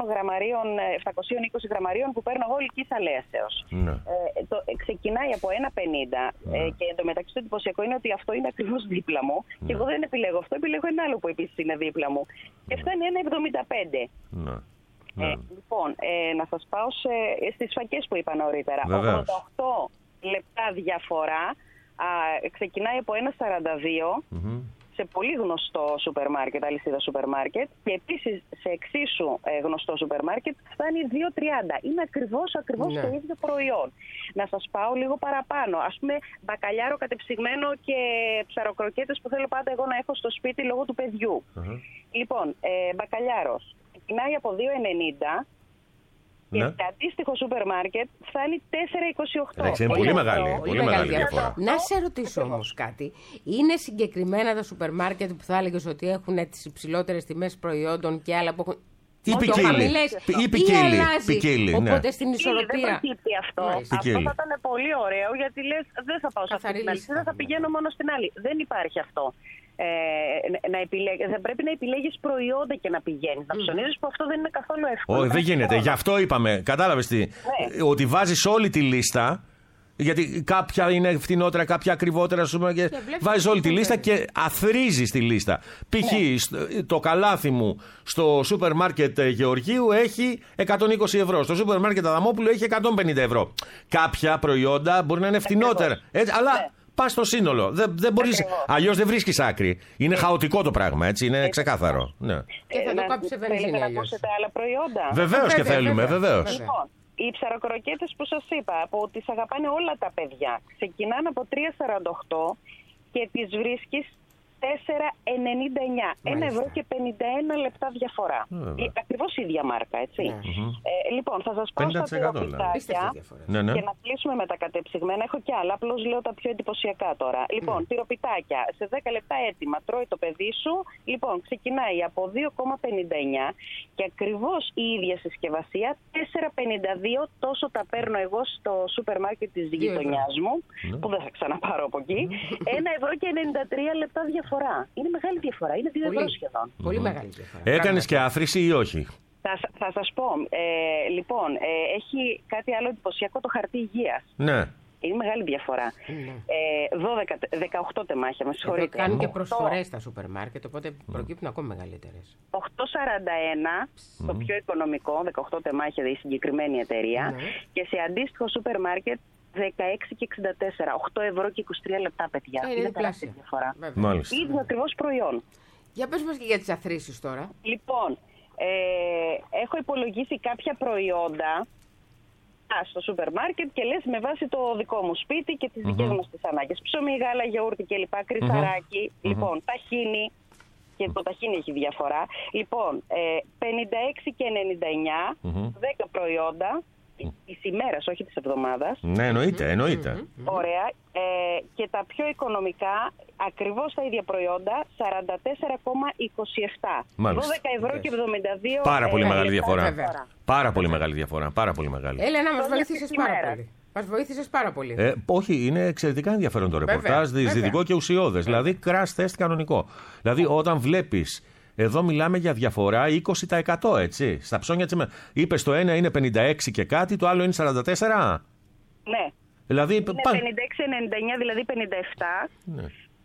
είκοσι γραμμαρίων που παίρνω εγώ Λυκής Αλέσεως. Ναι. Ε, το, ε, ξεκινάει από ένα πενήντα, ναι. ε, και εντωμεταξύ το εντυπωσιακό είναι ότι αυτό είναι ακριβώς δίπλα μου, ναι. και εγώ δεν επιλέγω αυτό, επιλέγω ένα άλλο που επίσης είναι δίπλα μου, και φτάνει ένα εβδομήντα πέντε. Ναι. Ε, ναι. Λοιπόν, ε, να σας πάω σε, στις φακές που είπα νωρίτερα. ογδόντα οκτώ λεπτά διαφορά, α, ξεκινάει από ένα σαράντα δύο. Mm-hmm. σε πολύ γνωστό σούπερ μάρκετ, αλυσίδα σούπερ μάρκετ, και επίσης σε εξίσου ε, γνωστό σούπερ μάρκετ φτάνει δύο τριάντα. Είναι ακριβώς, ακριβώς ναι. το ίδιο προϊόν. Να σας πάω λίγο παραπάνω. Ας πούμε, μπακαλιάρο κατεψυγμένο και ψαροκροκέτες που θέλω πάντα εγώ να έχω στο σπίτι λόγω του παιδιού. Uh-huh. Λοιπόν, ε, μπακαλιάρος ξεκινάει από δύο ενενήντα. Και ναι. σε αντίστοιχο σούπερ μάρκετ φτάνει τέσσερα είκοσι οκτώ. Εντάξει, είναι πολύ μεγάλη, πολύ, πολύ μεγάλη διαφορά. Να σε ρωτήσω όμως κάτι. Είναι συγκεκριμένα τα σούπερ μάρκετ που θα έλεγες ότι έχουν τις υψηλότερες τιμές προϊόντων και άλλα που έχουν... Ή ποικίλοι. Ή ποικίλοι. Οπότε στην ισορροπία. Δεν προκύπτει αυτό. Αυτό θα ήταν πολύ ωραίο, γιατί λες δεν θα πάω σε αυτή την αλυσίδα, θα πηγαίνω μόνο στην άλλη. Δεν υπάρχει αυτό. Ε, να επιλέγεις, δεν πρέπει να επιλέγεις προϊόντα και να πηγαίνεις να ψωνίζεις, που αυτό δεν είναι καθόλου εύκολο. Όχι, δεν γίνεται. Γι' αυτό είπαμε, κατάλαβες τι, ναι. ότι βάζεις όλη τη λίστα. Γιατί κάποια είναι φτηνότερα, κάποια ακριβότερα, και βάζεις όλη τη λίστα και αθρίζεις τη λίστα. Π.χ. Ναι. το καλάθι μου στο σούπερ μάρκετ Γεωργίου έχει εκατόν είκοσι ευρώ. Στο σούπερ μάρκετ Αδαμόπουλου έχει εκατόν πενήντα ευρώ. Κάποια προϊόντα μπορεί να είναι φτηνότερα. Έτσι, αλλά ναι. πας στο σύνολο. Δεν, δεν μπορείς, αλλιώς δεν βρίσκεις άκρη. Είναι χαοτικό το πράγμα, έτσι. Είναι ξεκάθαρο. Ναι. Και θα το κόψει σε βενζίνη. Να ακούσετε άλλα προϊόντα. Βεβαίως και θέλουμε, βεβαίως. Οι ψαροκροκέτες που σας είπα, που τις αγαπάνε όλα τα παιδιά, ξεκινάνε από τρία σαράντα οκτώ και τις βρίσκεις τέσσερα ενενήντα εννιά. ένα ευρώ και πενήντα ένα λεπτά διαφορά. Mm. Ακριβώς η ίδια μάρκα, έτσι. Mm-hmm. Ε, λοιπόν, θα σας πάω στα τυροπιτάκια ναι, ναι. και να κλείσουμε με τα κατεψυγμένα. Έχω κι άλλα, απλώς λέω τα πιο εντυπωσιακά τώρα. Λοιπόν, mm. τυροπιτάκια σε δέκα λεπτά έτοιμα, τρώει το παιδί σου. Λοιπόν, ξεκινάει από δύο κόμμα πενήντα εννιά και ακριβώς η ίδια συσκευασία, τέσσερα πενήντα δύο, τόσο τα παίρνω εγώ στο σούπερ μάρκετ της γειτονιάς μου, mm. που δεν θα ξαναπάρω από εκεί. ένα ευρώ και ενενήντα τρία λεπτά διαφορά. Είναι μεγάλη διαφορά, είναι δύο ευρώ σχεδόν. Πολύ mm. μεγάλη διαφορά. Έκανες και άθρηση ή όχι? Θα, θα σας πω, ε, λοιπόν, ε, έχει κάτι άλλο εντυπωσιακό, το χαρτί υγείας. Ναι. Είναι μεγάλη διαφορά. Mm. Ε, δώδεκα, δεκαοκτώ τεμάχια, με συγχωρείτε. Κάνουν και προσφορές στα σούπερ μάρκετ, οπότε mm. προκύπτουν ακόμα μεγαλύτερες. οκτώ σαράντα ένα, mm. το πιο οικονομικό, δεκαοκτώ τεμάχια, η συγκεκριμένη εταιρεία. Mm. Και σε αντίστοιχο σούπερ μάρκετ, δεκαέξι και εξήντα τέσσερα, οκτώ ευρώ και είκοσι τρία λεπτά, παιδιά. Ε, είναι τεράστια διαφορά. Μάλιστα. Ίδιο ακριβώς προϊόν. Για πες μας και για τις αθροίσεις τώρα. Λοιπόν, ε, έχω υπολογίσει κάποια προϊόντα στο σούπερ μάρκετ και λες με βάση το δικό μου σπίτι και τις δικές mm-hmm. μας τις ανάγκες. Ψωμί, γάλα, γιαούρτι κλπ. Κρυθαράκι. Mm-hmm. Λοιπόν, ταχίνι. Και το ταχίνι έχει διαφορά. Λοιπόν, ε, πενήντα έξι και ενενήντα εννιά, mm-hmm. δέκα προϊόντα. Της ημέρας, όχι της εβδομάδας. Ναι, εννοείται, εννοείται. Ωραία. Ε, και τα πιο οικονομικά, ακριβώς τα ίδια προϊόντα, σαράντα τέσσερα κόμμα είκοσι επτά. δώδεκα ευρώ και εβδομήντα δύο. Πάρα πολύ ε, μεγάλη διαφορά. διαφορά. Πάρα πολύ μεγάλη διαφορά. Πάρα πολύ μεγάλη. Έλενα, μας βοήθησες πάρα πολύ. Μας βοήθησες πάρα πολύ. Ε, όχι, είναι εξαιρετικά ενδιαφέρον το ρεπορτάζ, διεισδυτικό και ουσιώδες. Δηλαδή, crash test κανονικό. Δηλαδή, όταν βλέπεις. Εδώ μιλάμε για διαφορά είκοσι τοις εκατό, έτσι. Στα ψώνια της ημέρας. Είπες το ένα είναι πενήντα έξι και κάτι, το άλλο είναι σαράντα τέσσερα. Ναι. Δηλαδή, είναι πενήντα έξι ενενήντα εννιά, δηλαδή πενήντα επτά. Ναι.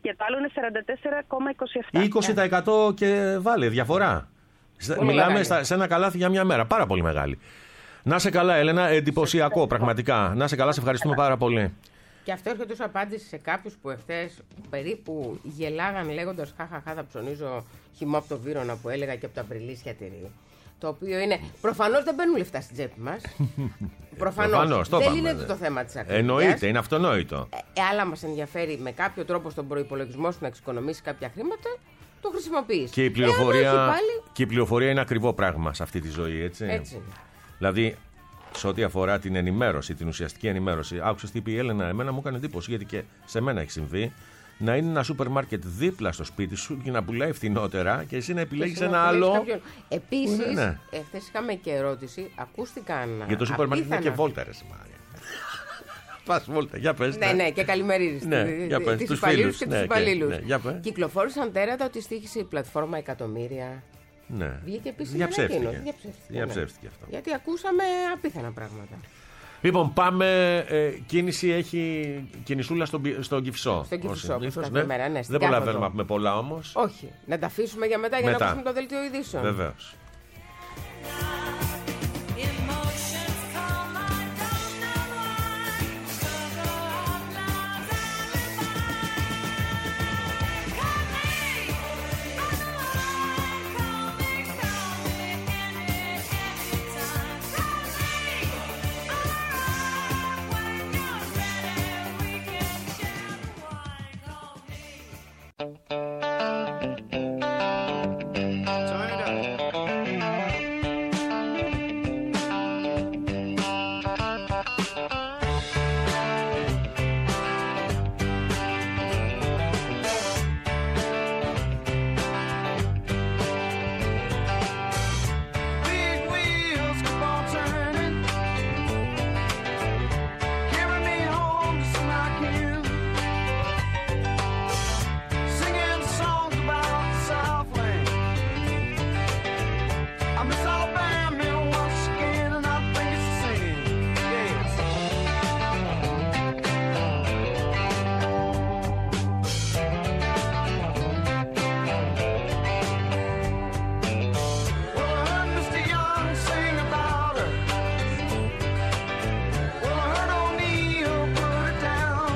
και το άλλο είναι σαράντα τέσσερα κόμμα είκοσι επτά. είκοσι τοις εκατό και βάλε, διαφορά. Πολύ Μιλάμε μεγάλη. στα, σε ένα καλάθι για μια μέρα. Πάρα πολύ μεγάλη. Να σε καλά, Έλενα. Εντυπωσιακό, πραγματικά. Να σε καλά, σε ευχαριστούμε πάρα πολύ. Και αυτό έρχεται ως απάντηση σε κάποιους που εχθές περίπου γελάγαν λέγοντας χαχαχά θα ψωνίζω χυμό από το Βύρωνα που έλεγα και από τα Μπριλίσια τυρί. Το οποίο είναι. Προφανώς δεν μπαίνουν λεφτά στην τσέπη μας. Προφανώς. Προφανώς, το δεν είπαμε, είναι ναι. το θέμα της ακρίβειας. Εννοείται, είναι αυτονόητο. Ε, άλλα μας ενδιαφέρει με κάποιο τρόπο στον προϋπολογισμό σου να εξοικονομήσει κάποια χρήματα, το χρησιμοποιείς. Και η πληροφορία, Εάν όχι πάλι... και η πληροφορία είναι ακριβό πράγμα σε αυτή τη ζωή, έτσι. Έτσι είναι. Δηλαδή, σε ό,τι αφορά την ενημέρωση, την ουσιαστική ενημέρωση, άκουσες τι είπε η Έλενα, εμένα μου έκανε εντύπωση γιατί και σε μένα έχει συμβεί. Να είναι ένα σούπερ μάρκετ δίπλα στο σπίτι σου και να πουλάει φθηνότερα και εσύ να επιλέγεις ένα άλλο. Επίσης, Ναι, ναι. εχθές είχαμε και ερώτηση, ακούστηκαν. Για το σούπερ μάρκετ είναι και απίθανα- βόλτα, ρε Μάρια. Πας βόλτα, για πες. Ναι, ναι, και καλημερίζεις Ναι, για πες, τις τους υπαλλήλους φίλους. και Ναι, τους και- υπαλλήλους. ναι, για πες. Κυκλοφόρησαν τέρατα ότι στοίχησε η πλατφόρμα εκατομμύρια. Ναι. Βγήκε επίσης Διαψεύστηκε. ανακοίνωση. Διαψεύστηκε, ναι. Διαψεύστηκε αυτό. Γιατί ακούσαμε απίθανα πράγματα. Λοιπόν, πάμε. Ε, κίνηση έχει κινησούλα στον, πι- στον Κυφισό. Στον Κυφισό, Ως όπως συνήθως, κάθε ναι. μέρα, ναι, στην Δεν προλαβαίνουμε Κάπατο. να πούμε πολλά όμως. Όχι, να τα αφήσουμε για μετά για Μετά. να ακούσουμε το δελτίο ειδήσεων. Βεβαίως. Emotions come, I don't know why. Struggle of love's alibi. Call me on the line, call me, call me any, anytime. Call me on the line when you're ready. We can share the wine. Call me. Turn it up. Big wheels keep on turning, carry me home to Sinai, singing songs about the Southland. I miss Alabama once again, and I think it's the same. Yes. Well, I heard Mister Young sing about her. Well, I heard O'Neill put it down.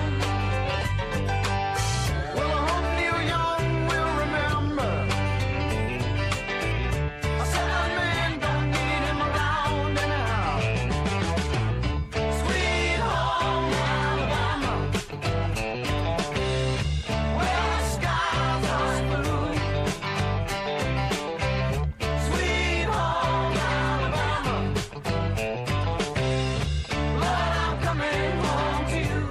Well, I hope Neil Young will remember. I said that man don't need him around anyhow. Sweet home Alabama, where the skies are blue. Sweet home Alabama, Lord, I'm coming home to you.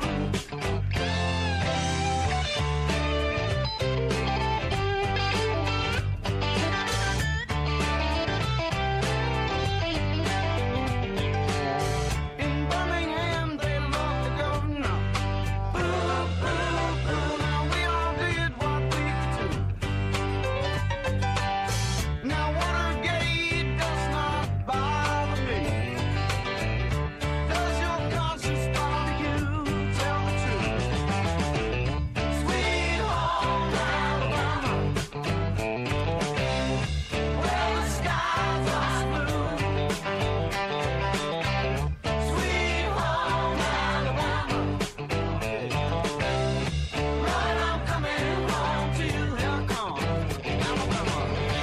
In Birmingham, they love the governor. Boo, boo, boo. Now we all did what we could do. Now Watergate does not bother me. Does your conscience bother you? Tell the truth. Sweet home Alabama, where the skies are blue. Sweet home Alabama, Lord, I'm coming home to you. Here I come, Alabama.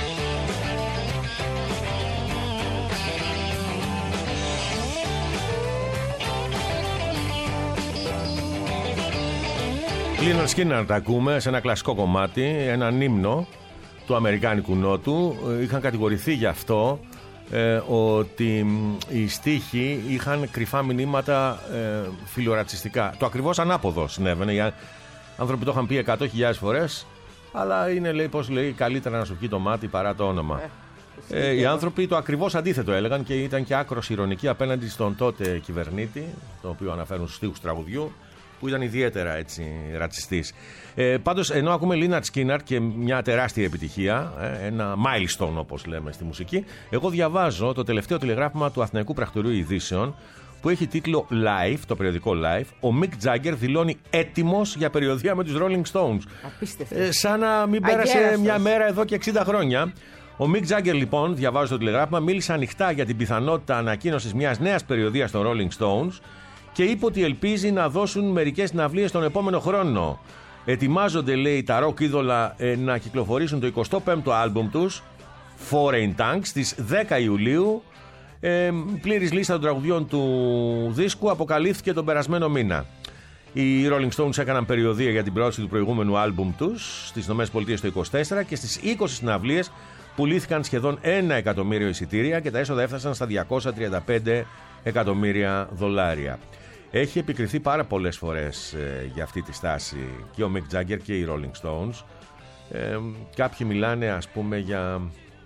Λίναρντ Σκίναρ τα ακούμε σε ένα κλασικό κομμάτι, έναν ύμνο του αμερικάνικου νότου. Ε, Είχαν κατηγορηθεί γι' αυτό ε, ότι μ, οι στίχοι είχαν κρυφά μηνύματα ε, φιλορατσιστικά. Το ακριβώς ανάποδο συνέβαινε. Οι άνθρωποι το είχαν πει εκατό χιλιάδες φορές, αλλά είναι, λέει, πώς λέει, καλύτερα να σου βγει το μάτι παρά το όνομα. Ε, οι άνθρωποι το ακριβώς αντίθετο έλεγαν και ήταν και άκρος ηρωνικοί απέναντι στον τότε κυβερνήτη, το οποίο αναφέρουν στους στίχους τραγουδιού, που ήταν ιδιαίτερα έτσι ρατσιστής. Ε, πάντως, ενώ ακούμε Λίναρντ Σκίναρ και μια τεράστια επιτυχία, ε, ένα milestone όπως λέμε στη μουσική, εγώ διαβάζω το τελευταίο τηλεγράφημα του Αθηναϊκού Πρακτορείου Ειδήσεων, που που έχει τίτλο Life, το περιοδικό Life, ο Mick Jagger δηλώνει έτοιμος για περιοδεία με τους Rolling Stones. Απίστευτο. Ε, σαν να μην πέρασε Αγέραστος. μια μέρα εδώ και εξήντα χρόνια. Ο Mick Jagger, λοιπόν, διαβάζω το τηλεγράφημα, μίλησε ανοιχτά για την πιθανότητα ανακοίνωσης μιας νέας περιοδείας των Rolling Stones και είπε ότι ελπίζει να δώσουν μερικές συναυλίες τον επόμενο χρόνο. Ετοιμάζονται, λέει, τα rock είδωλα ε, να κυκλοφορήσουν το εικοστό πέμπτο άλμπουμ τους, Foreign Tanks, στις δέκα Ιουλίου. Ε, πλήρης λίστα των τραγουδιών του δίσκου αποκαλύφθηκε τον περασμένο μήνα. Οι Rolling Stones έκαναν περιοδεία για την πρόοδοση του προηγούμενου άλμπουμ τους στις ΗΠΑ το είκοσι τέσσερα και στις είκοσι συναυλίες πουλήθηκαν σχεδόν ένα εκατομμύριο εισιτήρια και τα έσοδα έφτασαν στα διακόσια τριάντα πέντε εκατομμύρια δολάρια. Έχει επικριθεί πάρα πολλές φορές ε, για αυτή τη στάση και ο Mick Jagger και οι Rolling Stones. Ε, κάποιοι μιλάνε, ας πούμε, για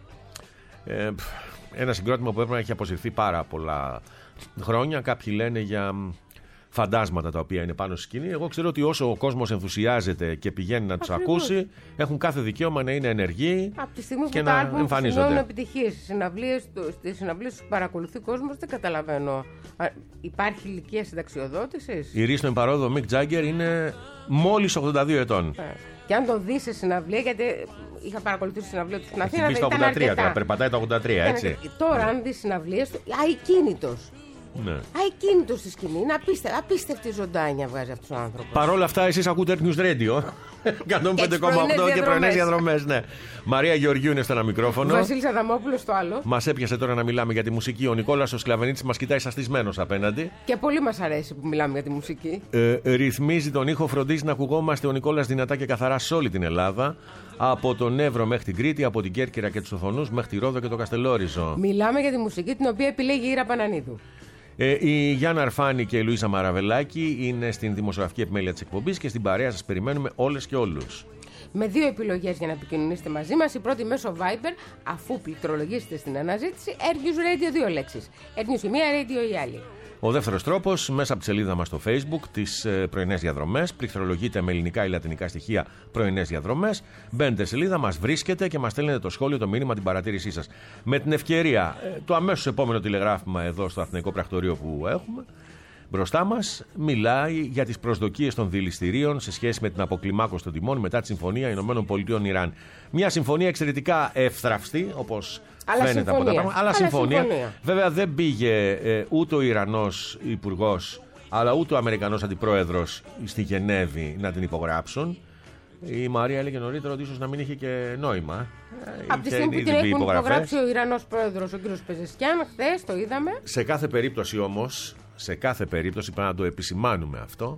ε, ένα συγκρότημα που έπρεπε να έχει αποσυρθεί πάρα πολλά χρόνια. Κάποιοι λένε για φαντάσματα τα οποία είναι πάνω στη σκηνή. Εγώ ξέρω ότι όσο ο κόσμος ενθουσιάζεται και πηγαίνει να τους Ακριβώς. ακούσει, έχουν κάθε δικαίωμα να είναι ενεργοί Από τη στιγμή και που τα να άλμπουμ σημειώνουν εμφανίζονται. επιτυχίες στις συναυλίες, του- στις συναυλίες που παρακολουθεί ο κόσμος, δεν καταλαβαίνω. Α, υπάρχει ηλικία συνταξιοδότησης? Η Ρίστον παρόδο, ο Mick Jagger, είναι μόλις ογδόντα δύο ετών. Ε, Και αν τον δει σε συναυλία, γιατί είχα παρακολουθήσει συναυλία του στην Αθήνα, Έχει μπει στα ήταν ογδόντα τρία αρκετά. τώρα, περπατάει τα ογδόντα τρία, Ήταν έτσι. αρκετά. Τώρα, αν δει συναυλίες του, αικίνητος. Ναι. Αικίνητος στη σκηνή. Είναι απίστε, απίστευτη ζωντάνια βγάζει αυτός ο άνθρωπος. Παρ' όλα αυτά, εσείς ακούτε Earth News Radio. εκατόν πέντε κόμμα οκτώ και πρωινές διαδρομές. Ναι. Μαρία Γεωργίου είναι στο ένα μικρόφωνο. Βασίλης Αδαμόπουλος στο άλλο. Μας έπιασε τώρα να μιλάμε για τη μουσική. Ο Νικόλας ο Σκλαβενίτης μας κοιτάει σαστισμένος απέναντι. Και πολύ μας αρέσει που μιλάμε για τη μουσική. Ε, ρυθμίζει τον ήχο, φροντίζει να ακουγόμαστε ο Νικόλας δυνατά και καθαρά σε όλη την Ελλάδα. Από τον Εύρο μέχρι την Κρήτη, από την Κέρκυρα και τους Οθονούς μέχρι τη Ρόδο και το Καστελόριζο. Μιλάμε για τη μουσική την οποία επιλέγει η Ήρα Πανανίδου. Ε, η Γιάννα Αρφάνη και η Λουίζα Μαραβελάκη είναι στην δημοσιογραφική επιμέλεια της εκπομπής και στην παρέα σας περιμένουμε όλες και όλους. Με δύο επιλογές για να επικοινωνήσετε μαζί μας. Η πρώτη μέσω Viber, αφού πληκτρολογήσετε στην αναζήτηση Air News Radio, δύο λέξεις. Air News η μία, Radio η άλλη. Ο δεύτερος τρόπος, μέσα από τη σελίδα μας στο Facebook, τις ε, πρωινές διαδρομές. Πληκτρολογείτε με ελληνικά ή λατινικά στοιχεία πρωινές διαδρομές. Μπαίνετε στη σελίδα, μας βρίσκετε και μας στέλνετε το σχόλιο, το μήνυμα, την παρατήρησή σας. Με την ευκαιρία, ε, το αμέσως επόμενο τηλεγράφημα εδώ στο Αθηναϊκό Πρακτορείο που έχουμε μπροστά μας, μιλάει για τις προσδοκίες των δηληστηρίων σε σχέση με την αποκλιμάκωση των τιμών μετά τη Συμφωνία ΗΠΑ-Ιράν. Μια συμφωνία εξαιρετικά εύθραυστη, όπως Αλλά φαίνεται από τα συμφωνία. πράγματα. Αλλά, Αλλά συμφωνία. συμφωνία. Βέβαια δεν πήγε ε, ούτε ο Ιρανός υπουργός, αλλά ούτε ο Αμερικανός αντιπρόεδρος στη Γενέβη να την υπογράψουν. Η Μαρία έλεγε νωρίτερα ότι ίσως να μην είχε και νόημα. Από τη Είχε στιγμή που ήδη την μπει έχουν υπογραφές. υπογράψει ο Ιρανός πρόεδρος, ο κ. Πεζεσκιάν, χθες το είδαμε. Σε κάθε περίπτωση όμως, σε κάθε περίπτωση πρέπει να το επισημάνουμε αυτό,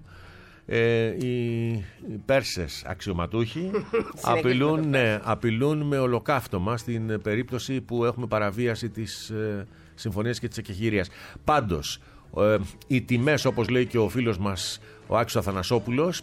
ε, οι, οι Πέρσες αξιωματούχοι απειλούν, ναι, απειλούν με ολοκαύτωμα στην περίπτωση που έχουμε παραβίαση της ε, συμφωνίας και της εκεχηρίας. Πάντως, ε, οι τιμές, όπως λέει και ο φίλος μας ο Άκης Αθανασόπουλος,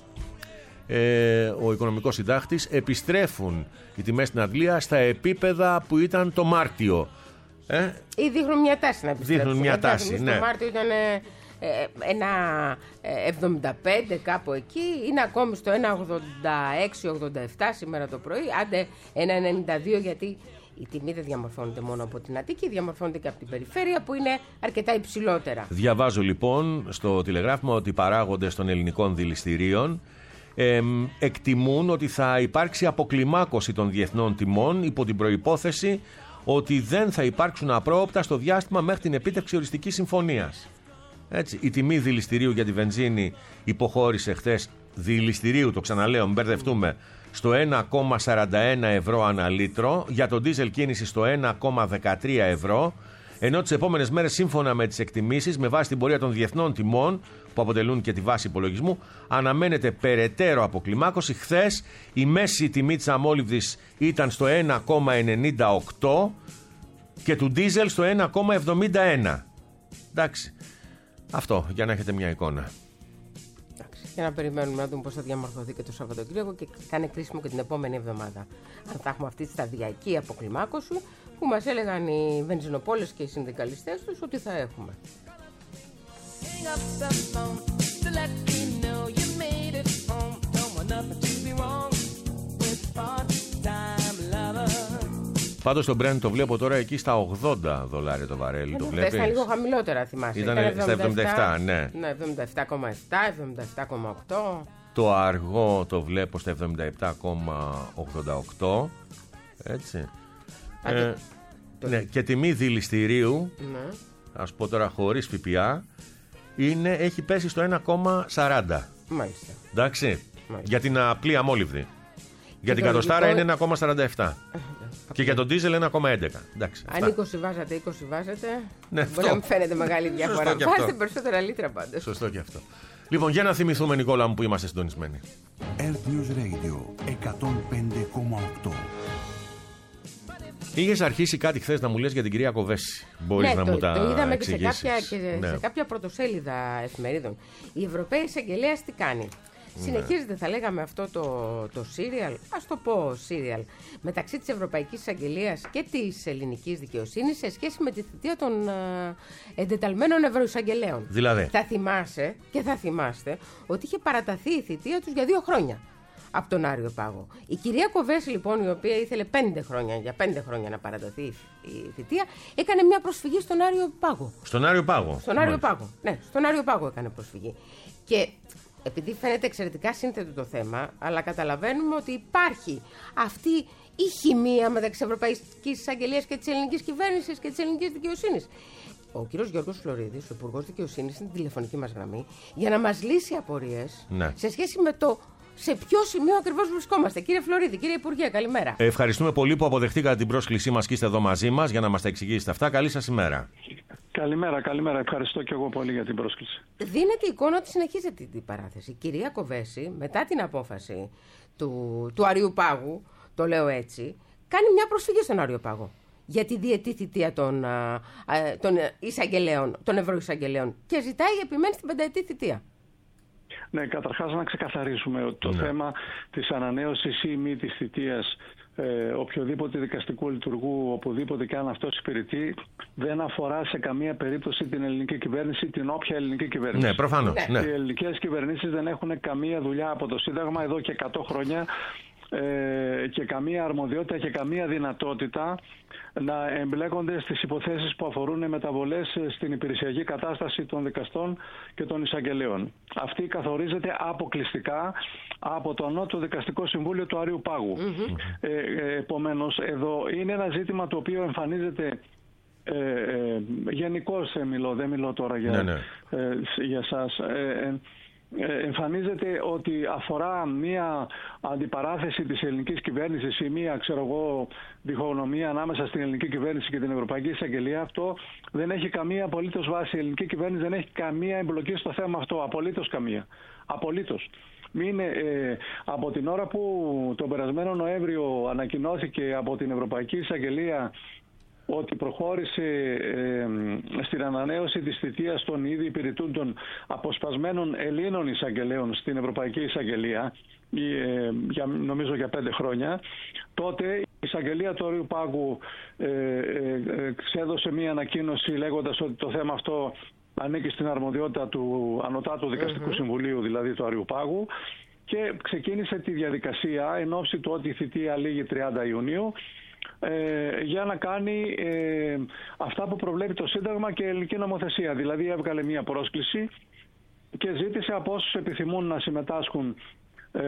ε, ο οικονομικός συντάκτης, επιστρέφουν οι τιμές στην Αγγλία στα επίπεδα που ήταν το Μάρτιο. Ε, Ή δείχνουν μια τάση να επιστρέψουν. Δείχνουν μια Εντάξει, τάση, εμείς ναι. Το Μάρτιο ήταν ε, ε, ένα ε, εβδομήντα πέντε κάπου εκεί. Είναι ακόμη στο ένα ογδόντα έξι ογδόντα επτά σήμερα το πρωί. Άντε ένα ενενήντα δύο, γιατί η τιμή δεν διαμορφώνεται μόνο από την Αττική, διαμορφώνεται και από την περιφέρεια που είναι αρκετά υψηλότερα. Διαβάζω λοιπόν στο τηλεγράφημα ότι οι παράγοντες των ελληνικών δηληστηρίων ε, εκτιμούν ότι θα υπάρξει αποκλιμάκωση των διεθνών τιμών υπό την προϋπόθεση ότι δεν θα υπάρξουν απρόοπτα στο διάστημα μέχρι την επίτευξη οριστικής συμφωνίας. Έτσι, η τιμή δηληστηρίου για τη βενζίνη υποχώρησε χθες, δηληστηρίου, το ξαναλέω, μην μπερδευτούμε, στο ένα κόμμα σαράντα ένα ευρώ ανά λίτρο, για το ντίζελ κίνηση στο ένα κόμμα δεκατρία ευρώ, ενώ τις επόμενες μέρες, σύμφωνα με τις εκτιμήσεις, με βάση την πορεία των διεθνών τιμών, που αποτελούν και τη βάση υπολογισμού, αναμένεται περαιτέρω αποκλιμάκωση. Χθες η μέση τιμή της αμόλυβδης ήταν στο ένα κόμμα ενενήντα οκτώ και του ντίζελ στο ένα κόμμα εβδομήντα ένα. Εντάξει, αυτό για να έχετε μια εικόνα. Εντάξει, για να περιμένουμε να δούμε πώς θα διαμορφωθεί και το Σαββατοκύριακο και θα είναι κρίσιμο και την επόμενη εβδομάδα. Αν θα έχουμε αυτή τη σταδιακή αποκλιμάκωση που μας έλεγαν οι βενζινοπόλες και οι συνδικαλιστές τους ότι θα έχουμε. Hang up the phone to let me know you made it home. Don't want nothing to be wrong with part-time lover. Πάντως το Brent το βλέπω τώρα εκεί στα ογδόντα δολάρια το βαρέλι. Το βλέπεις? Ήταν λίγο χαμηλότερα, θυμάσαι. Ήταν στα εβδομήντα επτά, ναι. Ναι, εβδομήντα επτά κόμμα επτά, εβδομήντα επτά κόμμα οκτώ. Το αργό το βλέπω στα εβδομήντα επτά κόμμα ογδόντα οκτώ. Έτσι. Άντε, Ε, το- ναι, και τιμή δηληστηρίου, Ναι. ας πω τώρα χωρίς ΦΠΑ, είναι, έχει πέσει στο ένα κόμμα σαράντα. Μάλιστα. Εντάξει. Μάλιστα. Για την απλή αμόλυβδη. Για την το κατοστάρα λογικό- είναι ένα κόμμα σαράντα επτά. Και για τον ντίζελ ένα κόμμα έντεκα. Εντάξει. Αν αυτά. είκοσι βάζατε, είκοσι βάζετε. Ναι, Μπορεί αυτό. να μην φαίνεται μεγάλη διαφορά. και αυτό. Βάζετε περισσότερα λίτρα πάντως. Σωστό και αυτό. Λοιπόν, για να θυμηθούμε, Νικόλα μου, που είμαστε συντονισμένοι. Earth News Radio εκατόν πέντε κόμμα οκτώ. Είχε αρχίσει κάτι χθες να μου λες για την κυρία Κοβέση. Μπορείς Ναι, να το, μου τα το είδαμε και σε εξηγήσεις? κάποια, και Ναι. σε κάποια πρωτοσέλιδα εφημερίδων. Η Ευρωπαία Εισαγγελέα τι κάνει. Ναι. Συνεχίζεται, θα λέγαμε, αυτό το, το serial, ας το πω serial, μεταξύ της Ευρωπαϊκής Εισαγγελίας και της ελληνικής δικαιοσύνης σε σχέση με τη θητεία των ε, εντεταλμένων ευρωεισαγγελέων. Δηλαδή? Θα θυμάσαι και θα θυμάστε ότι είχε παραταθεί η θητεία τους για δύο χρόνια από τον Άριο Πάγο. Η κυρία Κοβέση, λοιπόν, η οποία ήθελε πέντε χρόνια, για πέντε χρόνια να παραταθεί η θητεία, έκανε μια προσφυγή στον Άριο Πάγο. Στον Άριο Πάγο. Στον Άριο Μάλιστα. Πάγο. Ναι, στον Άριο Πάγο έκανε προσφυγή. Και επειδή φαίνεται εξαιρετικά σύνθετο το θέμα, αλλά καταλαβαίνουμε ότι υπάρχει αυτή η χημεία μεταξύ Ευρωπαϊκής Εισαγγελίας και της ελληνικής κυβέρνησης και της ελληνικής δικαιοσύνης. Ο κύριος Γιώργος Φλωρίδης, ο Υπουργός Δικαιοσύνης, είναι στην τηλεφωνική μας γραμμή για να μας λύσει απορίες Ναι. σε σχέση με το σε ποιο σημείο ακριβώς βρισκόμαστε. Κύριε Φλωρίδη, κύριε Υπουργέ, καλημέρα. Ε, Ευχαριστούμε πολύ που αποδεχτήκατε την πρόσκλησή μας και είστε εδώ μαζί μας για να μας τα εξηγήσετε αυτά. Καλή σας ημέρα. Καλημέρα, καλημέρα. Ευχαριστώ και εγώ πολύ για την πρόσκληση. Δίνεται εικόνα ότι συνεχίζεται την παράθεση. Η κυρία Κοβέση, μετά την απόφαση του, του Αριού Πάγου, το λέω έτσι, κάνει μια προσφυγή στον Άριο Πάγο για τη διετή θητεία των, α, α, των εισαγγελέων, των ευρωεισαγγελέων και ζητάει επιμένει στην πενταετή θητεία. Ναι, καταρχάς να ξεκαθαρίσουμε ότι το Ναι. θέμα της ανανέωσης ή μη της θητείας ε, οποιοδήποτε δικαστικού λειτουργού, οπουδήποτε και αν αυτός υπηρετεί, δεν αφορά σε καμία περίπτωση την ελληνική κυβέρνηση, την όποια ελληνική κυβέρνηση. Ναι, προφανώς. Ναι. Ναι. Οι ελληνικές κυβερνήσεις δεν έχουν καμία δουλειά από το Σύνταγμα εδώ και εκατό χρόνια ε, και καμία αρμοδιότητα και καμία δυνατότητα να εμπλέκονται στις υποθέσεις που αφορούν μεταβολές στην υπηρεσιακή κατάσταση των δικαστών και των εισαγγελέων. Αυτή καθορίζεται αποκλειστικά από το Ανώτατο Δικαστικό Συμβούλιο του Αριού Πάγου. Ε, ε, επομένως, εδώ είναι ένα ζήτημα το οποίο εμφανίζεται ε, ε, γενικώς ε, μιλώ, δεν μιλώ τώρα για, Ναι, ναι. ε, για σας. Ε, ε, ε, εμφανίζεται ότι αφορά μία αντιπαράθεση της ελληνικής κυβέρνησης ή μία, ξέρω εγώ, διχογνωμία ανάμεσα στην ελληνική κυβέρνηση και την Ευρωπαϊκή Εισαγγελία. Αυτό δεν έχει καμία απολύτως βάση. Η ελληνική κυβέρνηση δεν έχει καμία εμπλοκή στο θέμα αυτό. Απολύτως καμία. Απολύτως. Μην, ε, από την ώρα που τον περασμένο Νοέμβριο ανακοινώθηκε από την Ευρωπαϊκή Εισαγγελία ότι προχώρησε ε, στην ανανέωση της θητείας των ήδη υπηρετούντων αποσπασμένων Ελλήνων εισαγγελέων στην Ευρωπαϊκή Εισαγγελία, ε, για, νομίζω για πέντε χρόνια, τότε η εισαγγελία του Αριού Πάγου ε, ε, ε, ξέδωσε μία ανακοίνωση λέγοντας ότι το θέμα αυτό ανήκει στην αρμοδιότητα του Ανωτάτου Δικαστικού Συμβουλίου, δηλαδή του Αριού Πάγου, και ξεκίνησε τη διαδικασία εν ώψη του ότι η θητεία λήγει τριάντα Ιουνίου ε, για να κάνει ε, αυτά που προβλέπει το Σύνταγμα και η ελληνική νομοθεσία. Δηλαδή έβγαλε μία πρόσκληση και ζήτησε από όσους επιθυμούν να συμμετάσχουν ε,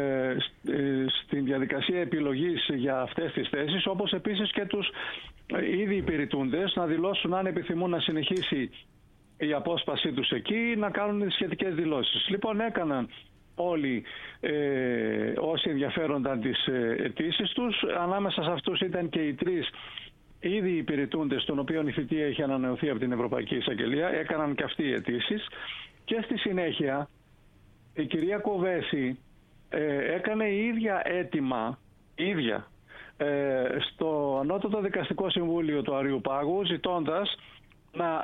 στην διαδικασία επιλογής για αυτές τις θέσεις, όπως επίσης και τους ε, ήδη υπηρετούντες να δηλώσουν αν επιθυμούν να συνεχίσει η απόσπασή τους εκεί, να κάνουν τις σχετικές δηλώσεις. Λοιπόν, έκαναν όλοι ε, όσοι ενδιαφέρονταν τις ε, αιτήσεις τους. Ανάμεσα σε αυτούς ήταν και οι τρεις ήδη υπηρετούντες, των οποίων η θητεία είχε ανανεωθεί από την Ευρωπαϊκή Εισαγγελία. Έκαναν και αυτοί οι αιτήσεις. Και στη συνέχεια η κυρία Κοβέση ε, έκανε η ίδια αίτημα, ίδια, ε, στο Ανώτατο Δικαστικό Συμβούλιο του Αριού Πάγου, ζητώντας να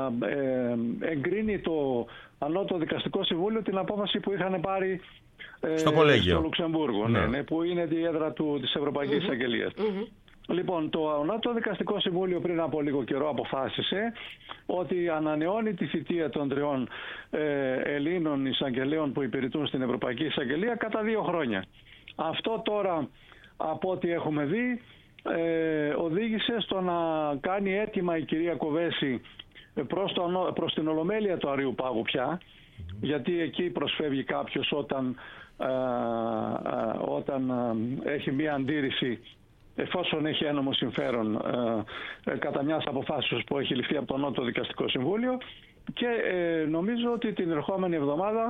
ε, εγκρίνει το Ανώτατο Δικαστικό Συμβούλιο την απόφαση που είχαν πάρει ε, στο κολέγιο στο Λουξεμβούργο, ναι. Ναι, ναι, που είναι η έδρα του, της Ευρωπαϊκής mm-hmm. Εισαγγελίας. Mm-hmm. Λοιπόν, το Ανώτατο Δικαστικό Συμβούλιο πριν από λίγο καιρό αποφάσισε ότι ανανεώνει τη θητεία των τριών ε, Ελλήνων εισαγγελέων που υπηρετούν στην Ευρωπαϊκή Εισαγγελία κατά δύο χρόνια. Αυτό τώρα, από ό,τι έχουμε δει, ε, οδήγησε στο να κάνει αίτημα η κυρία Κοβέση προς, το, προς την Ολομέλεια του Αρείου Πάγου πια, mm-hmm. γιατί εκεί προσφεύγει κάποιος όταν, ε, ε, όταν ε, έχει μία αντίρρηση, εφόσον έχει ένομο συμφέρον ε, ε, κατά μιας αποφάσεως που έχει ληφθεί από το Νότο Δικαστικό Συμβούλιο, και ε, νομίζω ότι την ερχόμενη εβδομάδα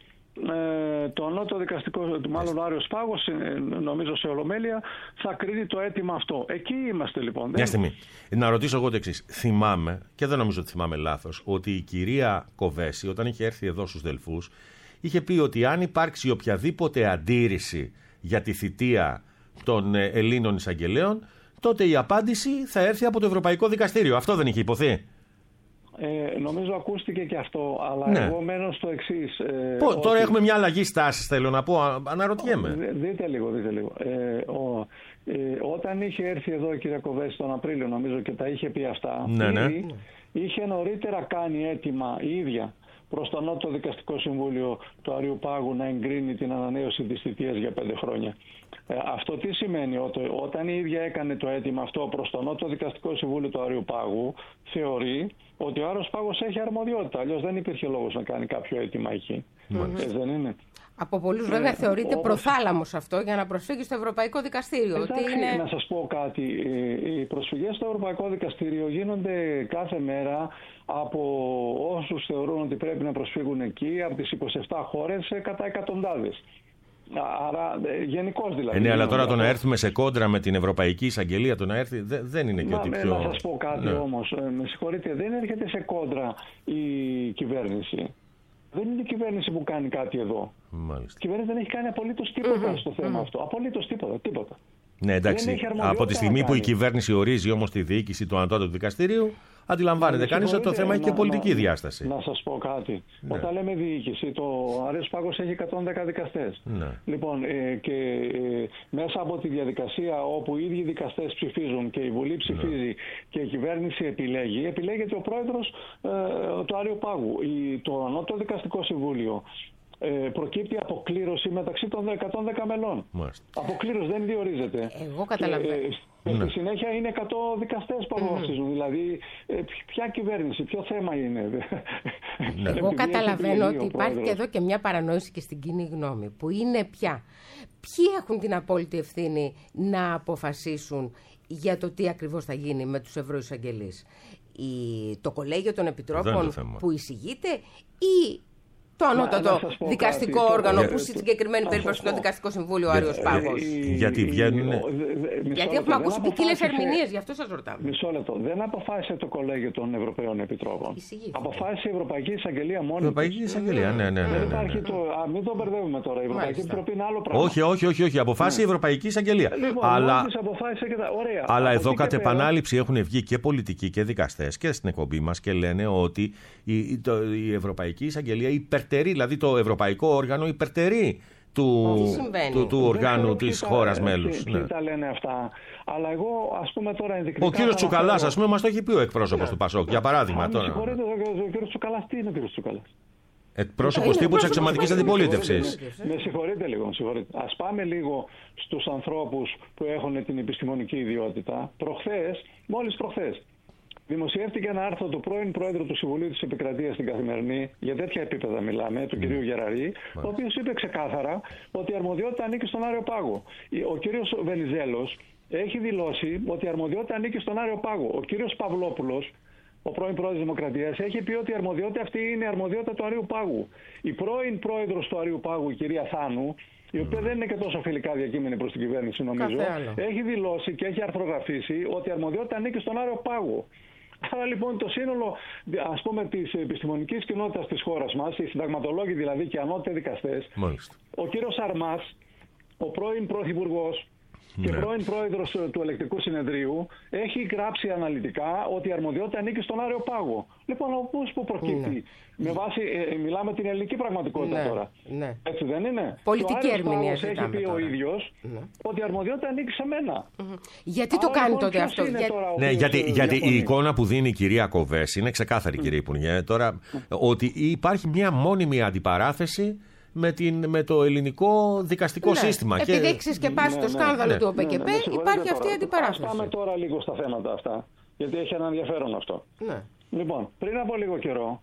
ε, το Νότο Δικαστικό, μάλλον ο Άρεος Πάγος, ε, νομίζω σε Ολομέλεια, θα κρίνει το αίτημα αυτό. Εκεί είμαστε λοιπόν. Μια στιγμή. Να ρωτήσω εγώ το εξής. Θυμάμαι, και δεν νομίζω ότι θυμάμαι λάθος, ότι η κυρία Κοβέση, όταν είχε έρθει εδώ στους Δελφούς, είχε πει ότι αν υπάρξει οποιαδήποτε αντίρρηση για τη θητεία των Ελλήνων εισαγγελέων, τότε η απάντηση θα έρθει από το Ευρωπαϊκό Δικαστήριο. Αυτό δεν είχε υποθεί? Ε, νομίζω ακούστηκε και αυτό, αλλά ναι. εγώ μένω στο εξής. Ε, Πω, ότι... Τώρα έχουμε μια αλλαγή στάσης, θέλω να πω, αναρωτιέμαι. Δ, δείτε λίγο, δείτε λίγο. Ε, ο, ε, όταν είχε έρθει εδώ η κυρία Κοβέση τον Απρίλιο, νομίζω, και τα είχε πει αυτά, ναι, ναι. Ήδη, είχε νωρίτερα κάνει αίτημα η ίδια προς το Νότο Δικαστικό Συμβούλιο του Αρείου Πάγου να εγκρίνει την ανανέωση της θητείας για πέντε χρόνια. Ε, αυτό τι σημαίνει? Ότι όταν η ίδια έκανε το αίτημα αυτό προς το Νότο Δικαστικό Συμβούλιο του Αρείου Πάγου, θεωρεί ότι ο Άρεος Πάγος έχει αρμοδιότητα. Αλλιώς δεν υπήρχε λόγος να κάνει κάποιο αίτημα εκεί. Mm-hmm. Ε, δεν είναι? Από πολλούς βέβαια ε, θεωρείται όπως... προθάλαμος αυτό για να προσφύγει στο Ευρωπαϊκό Δικαστήριο. Εντάξει, ότι είναι... να σας πω κάτι. Οι προσφυγές στο Ευρωπαϊκό Δικαστήριο γίνονται κάθε μέρα από όσους θεωρούν ότι πρέπει να προσφύγουν εκεί, από τις είκοσι επτά χώρες, κατά εκατοντάδες. Άρα γενικώς δηλαδή. Ε, ναι, αλλά τώρα το να έρθουμε σε κόντρα με την Ευρωπαϊκή Εισαγγελία, το να έρθει δε, δεν είναι και Μα, ότι πιο... πιο... Να σας πω κάτι, ναι. όμως, ε, με συγχωρείτε, δεν έρχεται σε κόντρα η κυβέρνηση. Δεν είναι η κυβέρνηση που κάνει κάτι εδώ. Μάλιστα. Η κυβέρνηση δεν έχει κάνει απολύτως τίποτα mm-hmm. στο θέμα mm-hmm. αυτό. Απολύτως τίποτα, τίποτα. Ναι, εντάξει. Από τη στιγμή που η κυβέρνηση ορίζει όμως τη διοίκηση του Ανώτατου Δικαστηρίου, αντιλαμβάνεται κανείς ότι το θέμα έχει και πολιτική να, διάσταση. Να σας πω κάτι. Ναι. Όταν λέμε διοίκηση, το Αρεός Πάγος έχει εκατόν δέκα δικαστές. Ναι. Λοιπόν, ε, και ε, μέσα από τη διαδικασία όπου οι ίδιοι δικαστές ψηφίζουν και η Βουλή ψηφίζει ναι. και η κυβέρνηση επιλέγει, επιλέγεται ο πρόεδρος ε, του Αρείου Πάγου. Η, το Ανώτατο Δικαστικό Συμβούλιο ε, προκύπτει αποκλήρωση μεταξύ των εκατόν δέκα μελών. Μάλιστα. Αποκλήρωση, δεν διορίζεται. Εγώ καταλαβαίνω. Και, ε, ναι. Στη συνέχεια είναι εκατό δικαστές που αποφασίζουν. Mm. Δηλαδή, ε, ποια κυβέρνηση, ποιο θέμα είναι. Ναι. Εγώ καταλαβαίνω ότι υπάρχει και εδώ και μια παρανόηση και στην κοινή γνώμη, που είναι πια ποιοι έχουν την απόλυτη ευθύνη να αποφασίσουν για το τι ακριβώς θα γίνει με τους ευρωεισαγγελείς. Η, το Κολέγιο των Επιτρόπων που εισηγείται ή το ανώτατο δικαστικό κάτι, όργανο το... που στη συγκεκριμένη περίπτωση είναι το Δικαστικό Συμβούλιο ο Άρεος Πάγος. Γιατί βγαίνουν. Γιατί έχουμε ακούσει ποικίλες ερμηνείες, γι' αυτό σας ρωτάμε. Μισό λεπτό. Δεν αποφάσισε το Κολέγιο των Ευρωπαίων Επιτρόπων. Αποφάσισε η Ευρωπαϊκή Εισαγγελία μόνη. Η Ευρωπαϊκή Εισαγγελία, ναι, ναι. Δεν υπάρχει το. Α, μην το μπερδεύουμε τώρα. Η Ευρωπαϊκή Επιτροπή είναι άλλο πράγμα. Όχι, όχι, όχι, όχι. Αποφάσισε η Ευρωπαϊκή Εισαγγελία. Αλλά εδώ κατ' επανάληψη έχουν βγει και πολιτικοί και δικαστές και στην εκπομπή μας και λένε ότι η Ευρωπαϊκή Εισαγγελία υπερτερεί, δηλαδή το ευρωπαϊκό όργανο υπερτερεί του, του, του οργάνου της χώρας μέλους. Ποιοι ναι. τα λένε αυτά. Αλλά εγώ, ας πούμε τώρα ενδεικτικά... Ο κύριος Τσουκαλάς, ας πούμε, μας το έχει πει ο εκπρόσωπος του Πασόκ, για παράδειγμα. Με συγχωρείτε, ο κύριος Τσουκαλάς, τι είναι ο κύριος Τσουκαλάς? Εκπρόσωπος τύπου της αξιωματικής αντιπολίτευσης. Με συγχωρείτε λίγο, με συγχωρείτε. Ας πάμε λίγο στους ανθρώπους που έχουν την επιστημονική ιδιότητα. Προχθές, μόλις προχθές, δημοσιεύτηκε ένα άρθρο του πρώην Πρόεδρου του Συμβουλίου της Επικρατείας στην Καθημερινή, για τέτοια επίπεδα μιλάμε, του mm. κυρίου Γεραρή, mm. ο οποίος είπε ξεκάθαρα ότι η αρμοδιότητα ανήκει στον Άριο Πάγο. Ο κύριος Βενιζέλος έχει δηλώσει ότι η αρμοδιότητα ανήκει στον Άριο Πάγο. Ο κύριος Παυλόπουλος, ο πρώην Πρόεδρος της Δημοκρατίας, έχει πει ότι η αρμοδιότητα αυτή είναι η αρμοδιότητα του Αρείου Πάγου. Η πρώην Πρόεδρος του Αρείου Πάγου, η κυρία Θάνου, η οποία mm. δεν είναι και τόσο φιλικά διακείμενη προς την κυβέρνηση, νομίζω, έχει δηλώσει και έχει αρθρογραφήσει ότι η αρμοδιότητα ανήκει στον Άριο Πάγο. Άρα λοιπόν το σύνολο, ας πούμε, της επιστημονικής κοινότητας της χώρας μας, οι συνταγματολόγοι δηλαδή και οι ανώτατοι δικαστές, μάλιστα, ο κύριος Αρμάς, ο πρώην πρωθυπουργός και ναι. πρώην πρόεδρος του Ελεκτικού Συνεδρίου, έχει γράψει αναλυτικά ότι η αρμοδιότητα ανήκει στον Άριο Πάγο. Λοιπόν, πώς που προκύπτει? Ναι. Με βάση, ε, μιλάμε την ελληνική πραγματικότητα ναι. τώρα. Ναι. Έτσι δεν είναι? Πολιτική ερμηνεία. Έχει πει τώρα ο ίδιος ναι. ότι η αρμοδιότητα ανήκει σε μένα. Mm-hmm. Γιατί το κάνει τότε αυτό? Για... Ναι, γιατί, γιατί η εικόνα που δίνει η κυρία Κοβέση είναι ξεκάθαρη, mm. κύριε Υπουργέ, τώρα, mm. ότι υπάρχει μια μόνιμη αντιπαράθεση με, την, με το ελληνικό δικαστικό Ναι. σύστημα. Επειδή Και- έχει ξεσκεπάσει Ναι, το ναι. σκάνδαλο Ναι. του ΟΠΕΚΕΠΕ, Ναι, ναι, με συγχωρείτε υπάρχει αυτή η τώρα. αντιπαράθεση. Ας πάμε τώρα λίγο στα θέματα αυτά, γιατί έχει ένα ενδιαφέρον αυτό. Ναι. Λοιπόν, πριν από λίγο καιρό,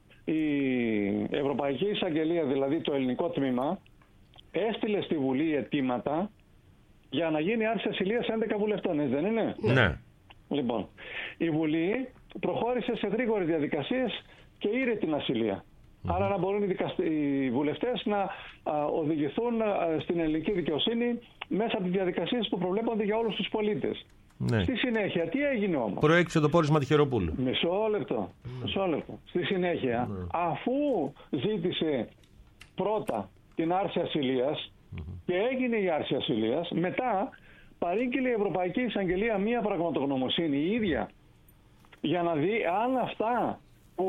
η Ευρωπαϊκή Εισαγγελία, δηλαδή το ελληνικό τμήμα, έστειλε στη Βουλή αιτήματα για να γίνει άρση ασυλίας έντεκα βουλευτών, έτσι δεν είναι? Ναι. Λοιπόν, η Βουλή προχώρησε σε γρήγορες διαδικασίες και ήρε την ασυλία. Άρα να μπορούν οι, δικασ... οι βουλευτές να α, οδηγηθούν α, στην ελληνική δικαιοσύνη μέσα από τις διαδικασίες που προβλέπονται για όλους τους πολίτες. Ναι. Στη συνέχεια, τι έγινε όμως? Προέκυψε το πόρισμα Τυχεροπούλου. Μισό λεπτό. Μισό λεπτό. Στη συνέχεια, αφού ζήτησε πρώτα την άρση ασυλίας και έγινε η άρση ασυλίας, μετά παρήγγειλε η Ευρωπαϊκή Εισαγγελία μία πραγματογνωμοσύνη η ίδια για να δει αν αυτά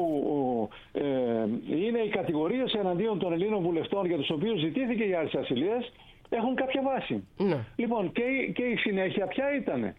που ε, είναι οι κατηγορίες εναντίον των Ελλήνων βουλευτών για τους οποίους ζητήθηκε η άρση ασυλίας έχουν κάποια βάση. Ναι. Λοιπόν, και, η- και η συνέχεια ποια ήτανε?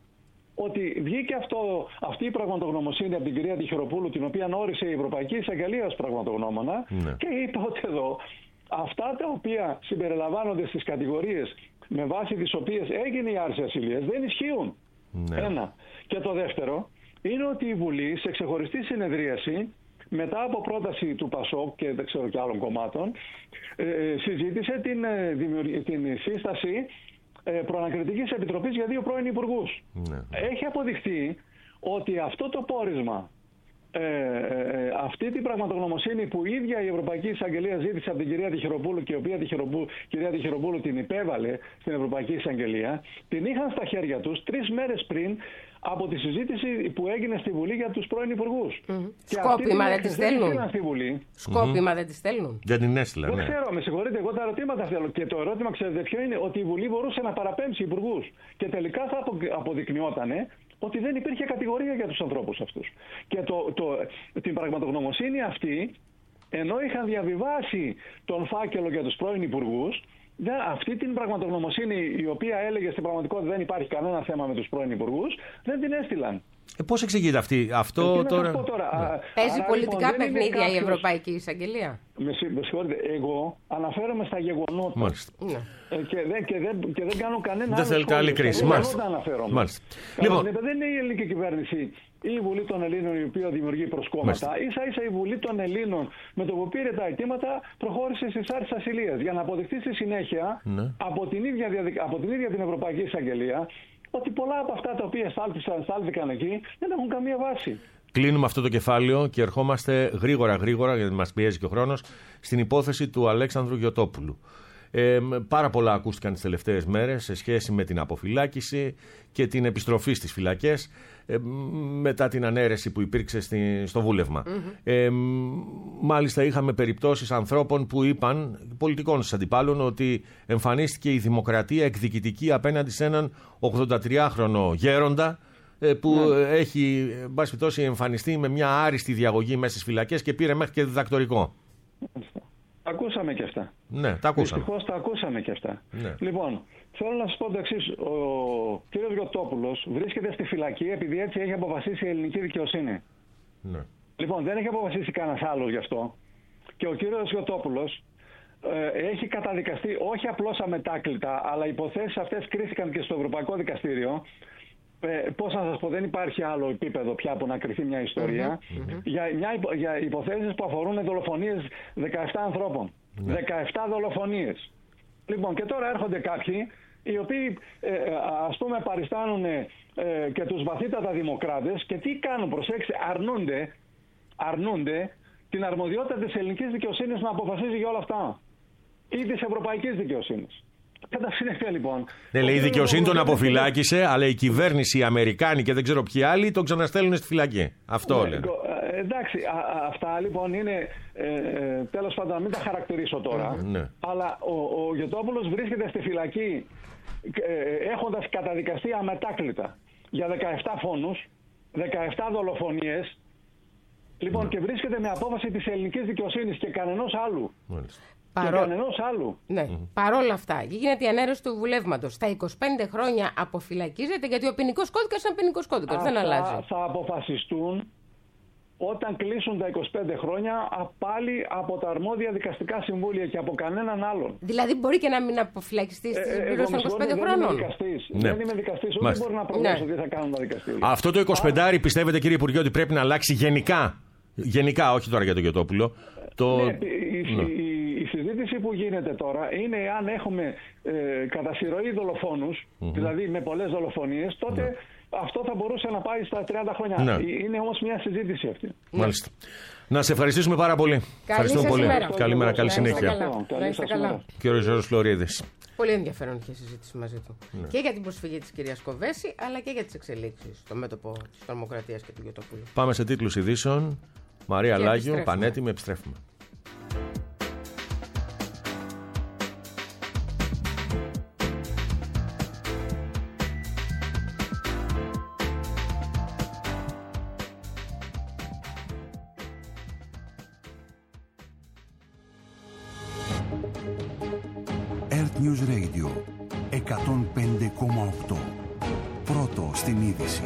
Ότι βγήκε αυτό, αυτή η πραγματογνωμοσύνη από την κυρία Τυχεροπούλου, την οποία όρισε η Ευρωπαϊκή Εισαγγελία ως πραγματογνώμονα, Ναι. και είπε ότι εδώ αυτά τα οποία συμπεριλαμβάνονται στις κατηγορίες με βάση τις οποίες έγινε η άρση ασυλίας δεν ισχύουν. Ναι. Ένα. Και το δεύτερο είναι ότι η Βουλή σε ξεχωριστή συνεδρίαση, μετά από πρόταση του ΠΑΣΟΚ και δεν ξέρω και άλλων κομμάτων, ε, συζήτησε την, ε, δημιουργ- την σύσταση ε, προανακριτικής επιτροπής για δύο πρώην υπουργούς. Ναι. Έχει αποδειχθεί ότι αυτό το πόρισμα, ε, ε, αυτή την πραγματογνωμοσύνη που η ίδια η Ευρωπαϊκή Εισαγγελία ζήτησε από την κυρία Τυχεροπούλου και η οποία Τυχεροπούλου, κυρία Τυχεροπούλου την υπέβαλε στην Ευρωπαϊκή Εισαγγελία, την είχαν στα χέρια τους τρεις μέρες πριν από τη συζήτηση που έγινε στη Βουλή για τους πρώην υπουργούς. Και αυτή Σκόπιμα την δεν τις έκθεση στέλνουν. στείλαν στη Βουλή. Σκόπιμα δεν τη στέλνουν. Δεν την έστειλα, Δεν ναι. ξέρω, με συγχωρείτε, εγώ τα ερωτήματα θέλω. Και το ερώτημα, ξέρετε ποιο είναι? Ότι η Βουλή μπορούσε να παραπέμψει υπουργούς. Και τελικά θα απο- αποδεικνυότανε ότι δεν υπήρχε κατηγορία για τους ανθρώπους αυτούς. Και το, το, την πραγματογνωμοσύνη αυτή, ενώ είχαν διαβιβάσει τον φάκελο για τους πρώην υπουργούς, δεν- αυτή την πραγματογνωμοσύνη, η οποία έλεγε στην πραγματικότητα δεν υπάρχει κανένα θέμα με τους πρώην υπουργούς, δεν την έστειλαν. Ε, πώς εξηγείται αυτή, Ε, αυτό τι να σας τώρα. πω τώρα. Ναι. Α, Παίζει άρα, πολιτικά λοιπόν, δεν είναι παιχνίδια η κάποιος- Ευρωπαϊκή Εισαγγελία. Με, συ- με συγχωρείτε, εγώ αναφέρομαι στα γεγονότα. Μάλιστα. Ναι. Ε, και, δεν, και, δεν, και δεν κάνω κανένα Δεν άλλο θέλετε σχόλιο. άλλη κρίση. Στα Μάλιστα. γεγονότα αναφέρομαι. Μάλιστα. Κατά Λοιπόν. την επέ- δεν είναι η ελληνική κυβέρνηση ή η Βουλή των Ελλήνων η οποία δημιουργεί προσκόμματα. Μάλιστα. Ίσα ίσα η Βουλή των Ελλήνων με το που πήρε τα αιτήματα προχώρησε στις άρσεις ασυλίας για να αποδειχθεί στη συνέχεια Ναι. από, την ίδια, διαδικα- από την ίδια την Ευρωπαϊκή Εισαγγελία ότι πολλά από αυτά τα οποία στάλθηκαν, στάλθηκαν εκεί δεν έχουν καμία βάση. Κλείνουμε αυτό το κεφάλαιο και ερχόμαστε γρήγορα γρήγορα, γιατί μας πιέζει και ο χρόνος, στην υπόθεση του Αλέξανδρου Γιωτόπουλου. Ε, πάρα πολλά ακούστηκαν τις τελευταίες μέρες σε σχέση με την αποφυλάκηση και την επιστροφή στις φυλακές ε, μετά την ανέρεση που υπήρξε στη, στο βούλευμα. Ε, μάλιστα είχαμε περιπτώσεις ανθρώπων που είπαν, πολιτικών στους αντιπάλων, ότι εμφανίστηκε η δημοκρατία εκδικητική απέναντι σε έναν ογδοντατριάχρονο γέροντα ε, που έχει, εν πάση περιπτώσει, εμφανιστεί με μια άριστη διαγωγή μέσα στις φυλακές και πήρε μέχρι και διδακτορικό. Τα ακούσαμε και αυτά. Ναι, τα ακούσαμε. Δυστυχώς τα ακούσαμε και αυτά. Ναι. Λοιπόν, θέλω να σας πω το εξής. Ο κύριος Γιωτόπουλος βρίσκεται στη φυλακή επειδή έτσι έχει αποφασίσει η ελληνική δικαιοσύνη. Ναι. Λοιπόν, δεν έχει αποφασίσει κανένας άλλος γι' αυτό. Και ο κύριος Γιωτόπουλος ε, έχει καταδικαστεί όχι απλώς αμετάκλητα, αλλά οι υποθέσεις αυτές κρίθηκαν και στο Ευρωπαϊκό Δικαστήριο. Ε, πώς να σας πω, δεν υπάρχει άλλο επίπεδο πια που να κρυθεί μια ιστορία. Για, μια, υπο- για υποθέσεις που αφορούν δολοφονίες δεκαεπτά ανθρώπων. δεκαεπτά δολοφονίες. Λοιπόν, και τώρα έρχονται κάποιοι οι οποίοι ε, ε, ας πούμε παριστάνουν ε, και τους βαθύτατα δημοκράτες και τι κάνουν, προσέξτε, αρνούνται, αρνούνται την αρμοδιότητα της ελληνικής δικαιοσύνης να αποφασίζει για όλα αυτά. Ή της ευρωπαϊκής δικαιοσύνης. Κατά συνέπεια λοιπόν. Ναι, λέει η ο δικαιοσύνη τον κύριος αποφυλάκησε, αλλά η κυβέρνηση, οι Αμερικάνοι και δεν ξέρω ποιοι άλλοι τον ξαναστέλνουν στη φυλακή. Αυτό Ναι, λένε. το- ε, εντάξει, α- α- αυτά λοιπόν είναι, ε, ε, τέλος πάντων, να μην τα χαρακτηρίσω τώρα, Ναι. αλλά ο, ο Γιωτόπουλος βρίσκεται στη φυλακή ε, έχοντας καταδικαστεί αμετάκλητα για δεκαεπτά φόνους, δεκαεπτά δολοφονίες, λοιπόν, και βρίσκεται με απόφαση της ελληνικής δικαιοσύνης και κανενός άλλου. Μάλιστα. Και Παρό... κανενός άλλου. Ναι. Παρόλα αυτά, γίνεται η ανέρεση του βουλεύματος. Στα είκοσι πέντε χρόνια αποφυλακίζεται γιατί ο ποινικός κώδικας είναι ποινικός κώδικας. Δεν Αυτά αλλάζει. θα αποφασιστούν όταν κλείσουν τα είκοσι πέντε χρόνια πάλι από τα αρμόδια δικαστικά συμβούλια και από κανέναν άλλον. Δηλαδή μπορεί και να μην αποφυλακιστεί στη συμπλήρωση των είκοσι πέντε χρόνων. Ναι. Δεν είμαι δικαστής, ούτε μπορεί να προβλέψω τι θα κάνουν τα δικαστήρια. Αυτό το είκοσι πέντε πιστεύετε, κύριε Υπουργέ, ότι πρέπει να αλλάξει γενικά? Γενικά, όχι τώρα για τον Γιωτόπουλο. Το... Ναι, η, ναι. Η, η συζήτηση που γίνεται τώρα είναι αν έχουμε ε, κατά συρροή δολοφόνους, mm-hmm. δηλαδή με πολλές δολοφονίες, τότε ναι. αυτό θα μπορούσε να πάει στα τριάντα χρόνια. Ναι. Είναι όμως μια συζήτηση αυτή. Μάλιστα. Να σε ευχαριστήσουμε πάρα πολύ. Ευχαριστούμε πολύ. Ημέρα. Καλημέρα, καλή συνέχεια. Να είστε καλά. Κύριος Ζώρος Φλωρίδης. Πολύ ενδιαφέρον είχε συζήτηση μαζί του. Ναι. Και για την προσφυγή της κυρίας Κοβέση, αλλά και για τις εξελίξεις στο μέτωπο της τρομοκρατίας και του Γιωτοπούλου. Πάμε σε τίτλους ειδήσεων. Μαρία Λάγιο, πανέτοιμη, επιστρέφουμε. Earth News Radio εκατόν πέντε κόμμα οκτώ. Πρώτο στην είδηση.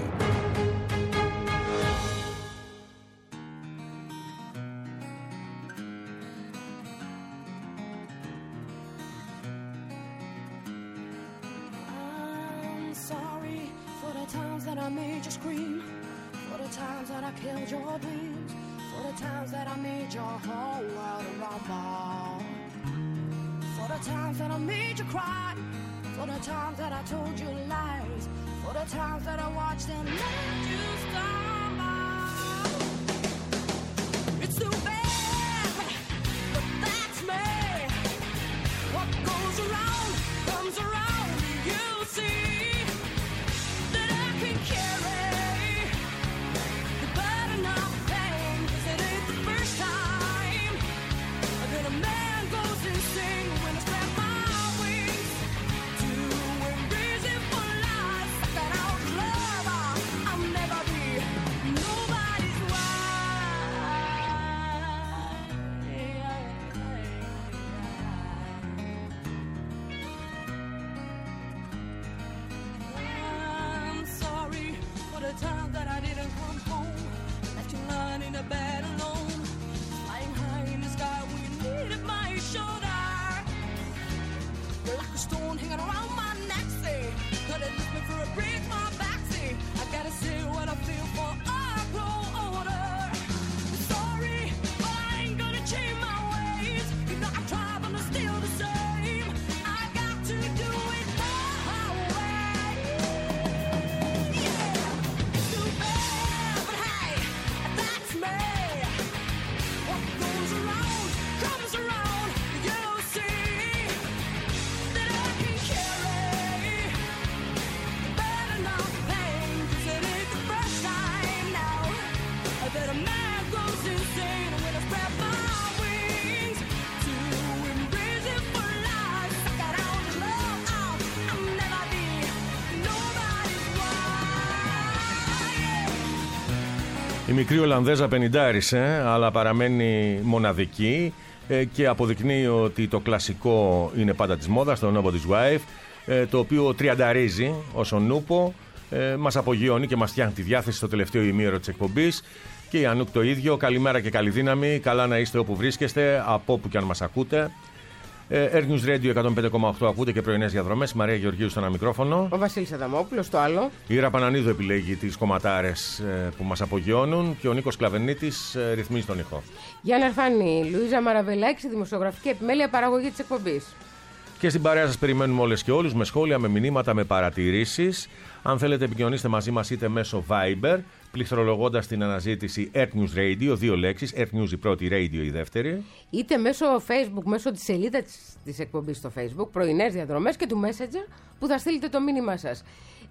Η μικρή Ολλανδέζα πενηντάρισε, αλλά παραμένει μοναδική ε, και αποδεικνύει ότι το κλασικό είναι πάντα της μόδας, το Nobody's Wife, ε, το οποίο τριανταρίζει ως ο Νούπο, ε, μας απογειώνει και μας φτιάχνει τη διάθεση στο τελευταίο ημίωρο της εκπομπής. Και η Ανούκ το ίδιο. Καλημέρα και καλή δύναμη. Καλά να είστε όπου βρίσκεστε, από όπου και αν μας ακούτε. Earth News Radio εκατόν πέντε κόμμα οκτώ ακούτε και πρωινές διαδρομές. Η Μαρία Γεωργίου στο ένα μικρόφωνο. Ο Βασίλης Αδαμόπουλος στο άλλο. Η Ήρα Πανανίδου επιλέγει τις κομματάρες που μας απογειώνουν και ο Νίκος Κλαβενίτης ρυθμίζει τον ήχο. Γιάννα Αρφάνη, Λουίζα Μαραβελάκη, δημοσιογραφική επιμέλεια παραγωγή της εκπομπής. Και στην παρέα σας περιμένουμε όλες και όλους με σχόλια, με μηνύματα, με παρατηρήσεις. Αν θέλετε, επικοινωνήστε μαζί μας είτε μέσω Viber, πληκτρολογώντας την αναζήτηση Earth News Radio, δύο λέξεις, Earth News η πρώτη, Radio η δεύτερη. Είτε μέσω Facebook, μέσω της σελίδας της, της εκπομπής στο Facebook, πρωινές διαδρομές και του Messenger που θα στείλετε το μήνυμά σας.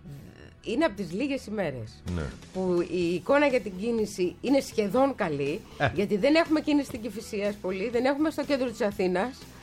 Είναι από τις λίγες ημέρες ναι. που η εικόνα για την κίνηση είναι σχεδόν καλή, ε. γιατί δεν έχουμε κίνηση στην Κηφισίας πολύ, δεν έχουμε στο κέντρο της Αθήνας.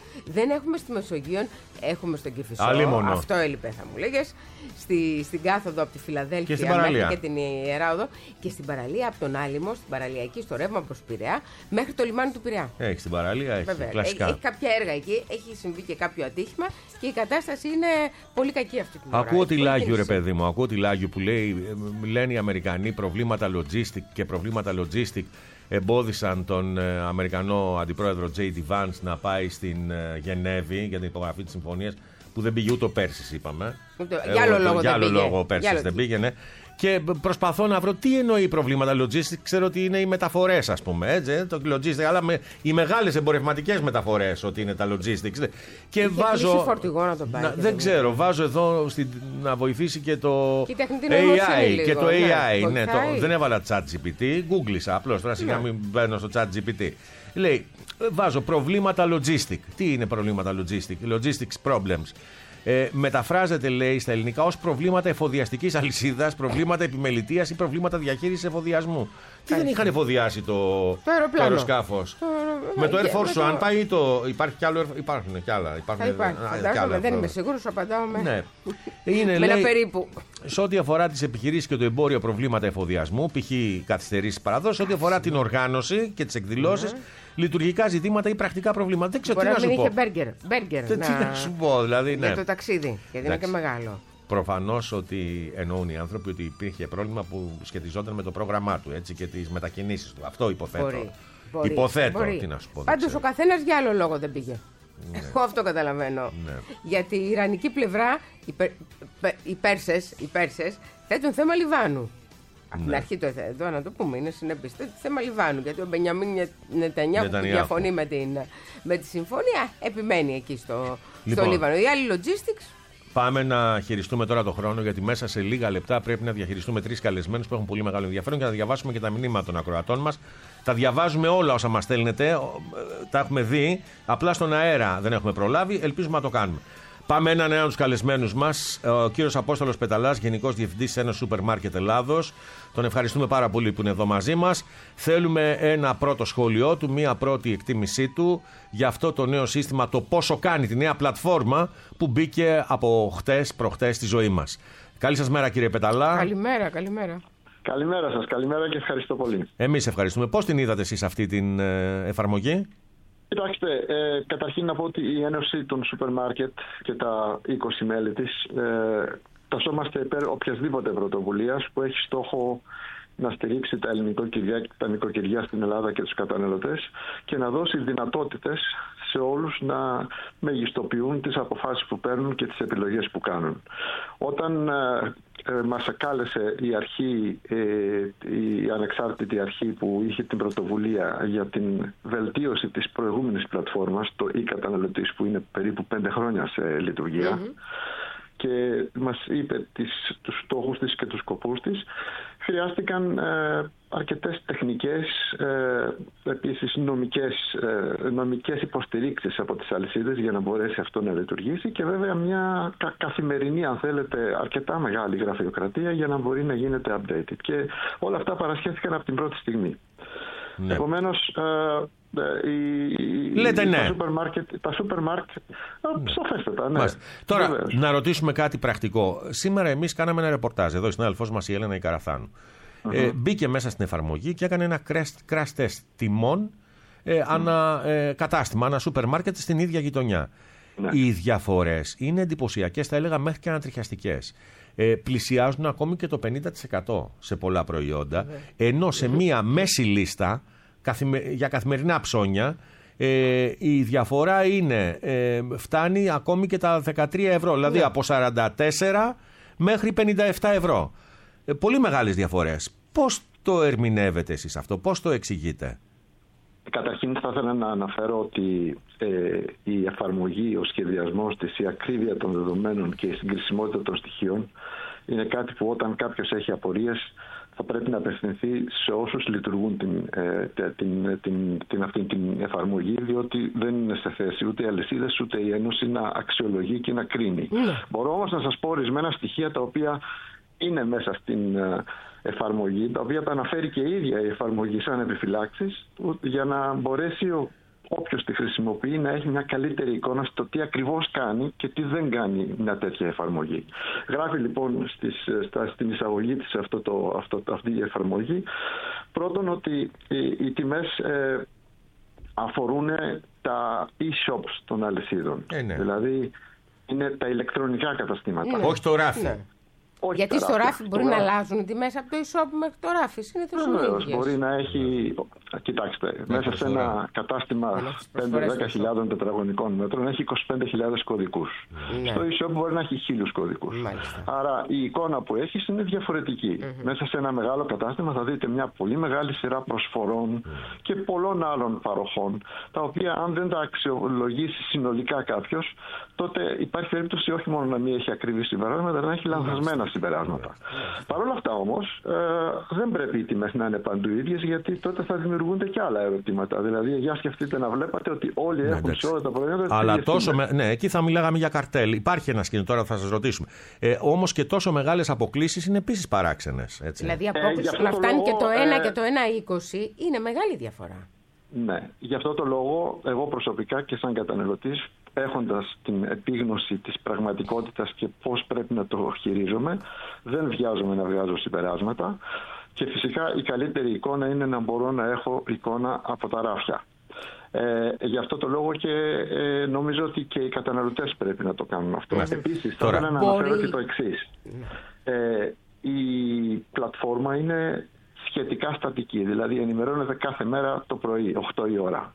Δεν έχουμε στη Μεσογείο, έχουμε στον Κηφισό. Αλίμονο. Αυτό έλειπε, θα μου λέγες. Στη, στην κάθοδο από τη Φιλαδέλφια Και στην παραλία. μέχρι και την Ιερά Οδό. Και στην παραλία από τον Άλυμο, στην παραλιακή, στο ρεύμα προς Πειραιά, μέχρι το λιμάνι του Πειραιά. Έχει στην παραλία, έχει Βέβαια. κλασικά. Έχει, έχει κάποια έργα εκεί, έχει συμβεί και κάποιο ατύχημα και η κατάσταση είναι πολύ κακή αυτή την ώρα. Ακούω τη Έχει πολύ Λάγιο, ρε κίνηση. παιδί μου. Ακούω τη Λάγιο που λέει, ε, λένε οι Αμερικανοί προβλήματα logistic και προβλήματα logistic εμπόδισαν τον ε, Αμερικανό αντιπρόεδρο τζέι ντι Vance να πάει στην ε, Γενέβη για την υπογραφή της συμφωνίας που δεν πήγε ούτε ο Πέρσης, είπαμε. Ούτε- Ε, για άλλο ο- λόγο για δεν άλλο πήγε. λόγο ο Για Πέρσης άλλο- δεν πήγαινε. Και προσπαθώ να βρω τι εννοεί προβλήματα logistic. Ξέρω ότι είναι οι μεταφορές, ας πούμε. Έτσι, ε, το logistic, αλλά με, οι μεγάλες εμπορευματικές μεταφορές ότι είναι τα logistics. Και βάζω. κλείσει φορτηγό να τον πάρει να- και δεν δεν ξέρω, βάζω εδώ στην, να βοηθήσει και το Και η τεχνητή νοημοσύνη έι άι. λίγο, Και το ναι, έι άι, ναι, το, βοηθάει. δεν έβαλα chat τζι πι τι, γκούγκλισα απλώς. Τώρα σιγά μην μπαίνω στο chat τζι πι τι. Λέει, βάζω προβλήματα logistic. Τι είναι προβλήματα logistic? Logistics problems. Ε, μεταφράζεται, λέει, στα ελληνικά ως προβλήματα εφοδιαστικής αλυσίδας, προβλήματα επιμελητείας ή προβλήματα διαχείρισης εφοδιασμού. Τι δεν είχαν εφοδιάσει το, Το αεροπλάνο. αεροσκάφος? Το αερο- Με το και- Air Force με το- One πάει το. Υπάρχει κι άλλο. Υπάρχουν κι άλλα. Υπάρχουν, Θα υπάρχει. α, κι Φαντάζομαι, άλλα. δεν είμαι σίγουρος, απαντάω με, Ναι. Είναι, με ένα λέει, περίπου. σε ό,τι αφορά τις επιχειρήσεις και το εμπόριο, προβλήματα εφοδιασμού, π.χ. καθυστερήσεις παραδόσεις, σε ό,τι αφορά την οργάνωση και τις εκδηλώσεις, λειτουργικά ζητήματα ή πρακτικά προβλήματα. Δεν ξέρω Μπορεί τι να να μην σου είχε πω. μπέργκερ. Μπέργκερ Τι τι να σου πω, δηλαδή, ναι. για το ταξίδι. Γιατί είναι και Εντάξει. μεγάλο. Προφανώς ότι εννοούν οι άνθρωποι ότι υπήρχε πρόβλημα που σχετιζόταν με το πρόγραμμά του, έτσι, και τις μετακινήσεις του. Αυτό υποθέτω. Μπορεί. Μπορεί. Υποθέτω. Μπορεί. Τι να σου πω. δεν Πάντως ξέρω. ο καθένας για άλλο λόγο δεν πήγε. Εγώ αυτό καταλαβαίνω. Ναι. Γιατί η Ιρανική πλευρά, οι, Πε- Πε- οι Πέρσες, οι Πέρσες θέτουν θέμα Λιβάνου. Από την Ναι. αρχή το έθε- εδώ να το πούμε, είναι συνεπής. Θέτουν θέμα Λιβάνου. Γιατί ο Μπενιαμίν Νετανιάχου που Νετανιάχου. διαφωνεί με, την, με τη συμφωνία, επιμένει εκεί στο, Λοιπόν. στο Λίβανο. Οι άλλοι logistics. Πάμε να χειριστούμε τώρα το χρόνο, γιατί μέσα σε λίγα λεπτά πρέπει να διαχειριστούμε τρεις καλεσμένους που έχουν πολύ μεγάλο ενδιαφέρον και να διαβάσουμε και τα μηνύματα των ακροατών μας. Τα διαβάζουμε όλα όσα μας στέλνετε, ο- ε, τα έχουμε δει. Απλά στον αέρα δεν έχουμε προλάβει, ελπίζουμε να το κάνουμε. Πάμε έναν έναν τους καλεσμένους μας, ο κύριος Απόστολος Πεταλάς, Γενικός Διευθυντής σε ένα σούπερ μάρκετ Ελλάδος. Τον ευχαριστούμε πάρα πολύ που είναι εδώ μαζί μας. Θέλουμε ένα πρώτο σχόλιο του, μία πρώτη εκτίμησή του για αυτό το νέο σύστημα, το πόσο κάνει, τη νέα πλατφόρμα που μπήκε από χτες προχτές στη ζωή μας. Καλή σας μέρα, κύριε Πεταλά. Καλημέρα, καλημέρα. Καλημέρα σας, καλημέρα και ευχαριστώ πολύ. Εμείς ευχαριστούμε. Πώς την είδατε εσείς αυτή την ε, εφαρμογή? Κοιτάξτε, ε, καταρχήν να πω ότι η Ένωση των Σούπερ Μάρκετ και τα είκοσι μέλη της ε, τασσόμαστε υπέρ οποιασδήποτε πρωτοβουλίας που έχει στόχο να στηρίξει τα ελληνικοκυριά και τα νοικοκυριά στην Ελλάδα και τους καταναλωτές και να δώσει δυνατότητες σε όλους να μεγιστοποιούν τις αποφάσεις που παίρνουν και τις επιλογές που κάνουν. Όταν ε, ε, μας κάλεσε η αρχή, ε, η ανεξάρτητη αρχή που είχε την πρωτοβουλία για την βελτίωση της προηγούμενης πλατφόρμας, το e-καταναλωτής, που είναι περίπου πέντε χρόνια σε λειτουργία, και μας είπε τις, τους στόχους της και τους σκοπούς της, χρειάστηκαν ε, αρκετές τεχνικές, ε, επίσης νομικές, ε, νομικές υποστηρίξεις από τις αλυσίδες για να μπορέσει αυτό να λειτουργήσει και βέβαια μια κα- καθημερινή, αν θέλετε, αρκετά μεγάλη γραφειοκρατία για να μπορεί να γίνεται updated. Και όλα αυτά παρασχέθηκαν από την πρώτη στιγμή. Ναι. Επομένως, ε, ε, η- η- Λέτε ναι. τα σούπερ μάρκετ, τα σούπερ μάρκετ ε, σαφέστατα, ναι. Μάλιστα. Τώρα, Βεβαίως. να ρωτήσουμε κάτι πρακτικό. Σήμερα εμείς κάναμε ένα ρεπορτάζ. Εδώ η συνάδελφός μας η Έλενα η Καραθάνου. Ε, μπήκε μέσα στην εφαρμογή και έκανε ένα crash, crash test τιμών ε, ανά ε, κατάστημα, ανά σούπερ μάρκετ στην ίδια γειτονιά. Ναι. Οι διαφορές είναι εντυπωσιακές, θα έλεγα μέχρι και ανατριχιαστικές. Ε, πλησιάζουν ακόμη και το πενήντα τοις εκατό σε πολλά προϊόντα, ενώ σε μία μέση λίστα καθημε- για καθημερινά ψώνια ε, η διαφορά είναι, ε, φτάνει ακόμη και τα δεκατρία ευρώ, δηλαδή από σαράντα τέσσερα μέχρι πενήντα επτά ευρώ. Ε, πολύ μεγάλες διαφορές. Πώς το ερμηνεύετε εσείς αυτό, πώς το εξηγείτε? Καταρχήν θα ήθελα να αναφέρω ότι ε, η εφαρμογή, ο σχεδιασμός της, η ακρίβεια των δεδομένων και η συγκρισιμότητα των στοιχείων είναι κάτι που όταν κάποιος έχει απορίες θα πρέπει να απευθυνθεί σε όσους λειτουργούν την, ε, την, την, την, αυτή την εφαρμογή, διότι δεν είναι σε θέση ούτε οι αλυσίδες ούτε η Ένωση να αξιολογεί και να κρίνει. Μπορώ όμως να σας πω ορισμένα στοιχεία τα οποία είναι μέσα στην ε, εφαρμογή, τα οποία τα αναφέρει και η ίδια η εφαρμογή σαν επιφυλάξεις, για να μπορέσει ο, όποιος τη χρησιμοποιεί να έχει μια καλύτερη εικόνα στο τι ακριβώς κάνει και τι δεν κάνει μια τέτοια εφαρμογή. Γράφει λοιπόν στις, στα, στην εισαγωγή της αυτό το, αυτό, αυτή η εφαρμογή πρώτον ότι οι, οι τιμές ε, αφορούν τα e-shops των αλυσίδων. Ε, ναι. Δηλαδή είναι τα ηλεκτρονικά καταστήματα. Ναι. Όχι το ράφι. Ναι. Όχι Γιατί τα στο ράφη. ράφι μπορεί Στο να ράφι. αλλάζουν οι τιμές από το e-shop μέχρι το ράφι. Συνήθως είναι Βεβαίως, ίδιες. μπορεί να έχει. Κοιτάξτε, μέσα σε προσφορά. ένα κατάστημα Δεν έχεις πέντε με προσφορές δέκα στο χιλιάδων τετραγωνικών μέτρων έχει είκοσι πέντε χιλιάδες κωδικούς. Ναι. Στο e-shop μπορεί να έχει χίλιους κωδικούς. Μάλιστα. Άρα η εικόνα που έχεις είναι διαφορετική. Μέσα σε ένα μεγάλο κατάστημα θα δείτε μια πολύ μεγάλη σειρά προσφορών και πολλών άλλων παροχών, τα οποία αν δεν τα αξιολογήσει συνολικά κάποιος, τότε υπάρχει περίπτωση όχι μόνο να μην έχει ακριβή συμπεράσματα, αλλά να έχει λανθασμένα συμπεράσματα. Παρ' όλα αυτά όμως, ε, δεν πρέπει οι τιμές να είναι παντού ίδιες, γιατί τότε θα δημιουργούνται και άλλα ερωτήματα. Δηλαδή, για σκεφτείτε να βλέπατε ότι όλοι έχουν εντάξει. σε όλα τα προϊόντα τις Αλλά ίδιες τόσο. τιμές. Με... Ναι, εκεί θα μιλάγαμε για καρτέλ. Υπάρχει ένα σκηνικό, τώρα θα σας ρωτήσουμε. Ε, όμως και τόσο μεγάλες αποκλίσεις είναι επίσης παράξενες. Έτσι. Δηλαδή η Ε, γι' απόκληση αυτό να το φτάνει και λόγο, το ένα ε, και το ένα είκοσι είναι μεγάλη διαφορά. Ναι, γι' αυτό το λόγο εγώ προσωπικά και σαν καταναλωτής, έχοντας την επίγνωση της πραγματικότητας και πώς πρέπει να το χειρίζομαι, δεν βιάζομαι να βγάζω συμπεράσματα και φυσικά η καλύτερη εικόνα είναι να μπορώ να έχω εικόνα από τα ράφια. Ε, γι' αυτό το λόγο και ε, νομίζω ότι και οι καταναλωτές πρέπει να το κάνουν αυτό. Ναι. Επίσης, θα Τώρα- ήθελα να Μπορεί- αναφέρω και το εξής. Ε, η πλατφόρμα είναι σχετικά στατική, δηλαδή ενημερώνεται κάθε μέρα το πρωί, οκτώ η ώρα.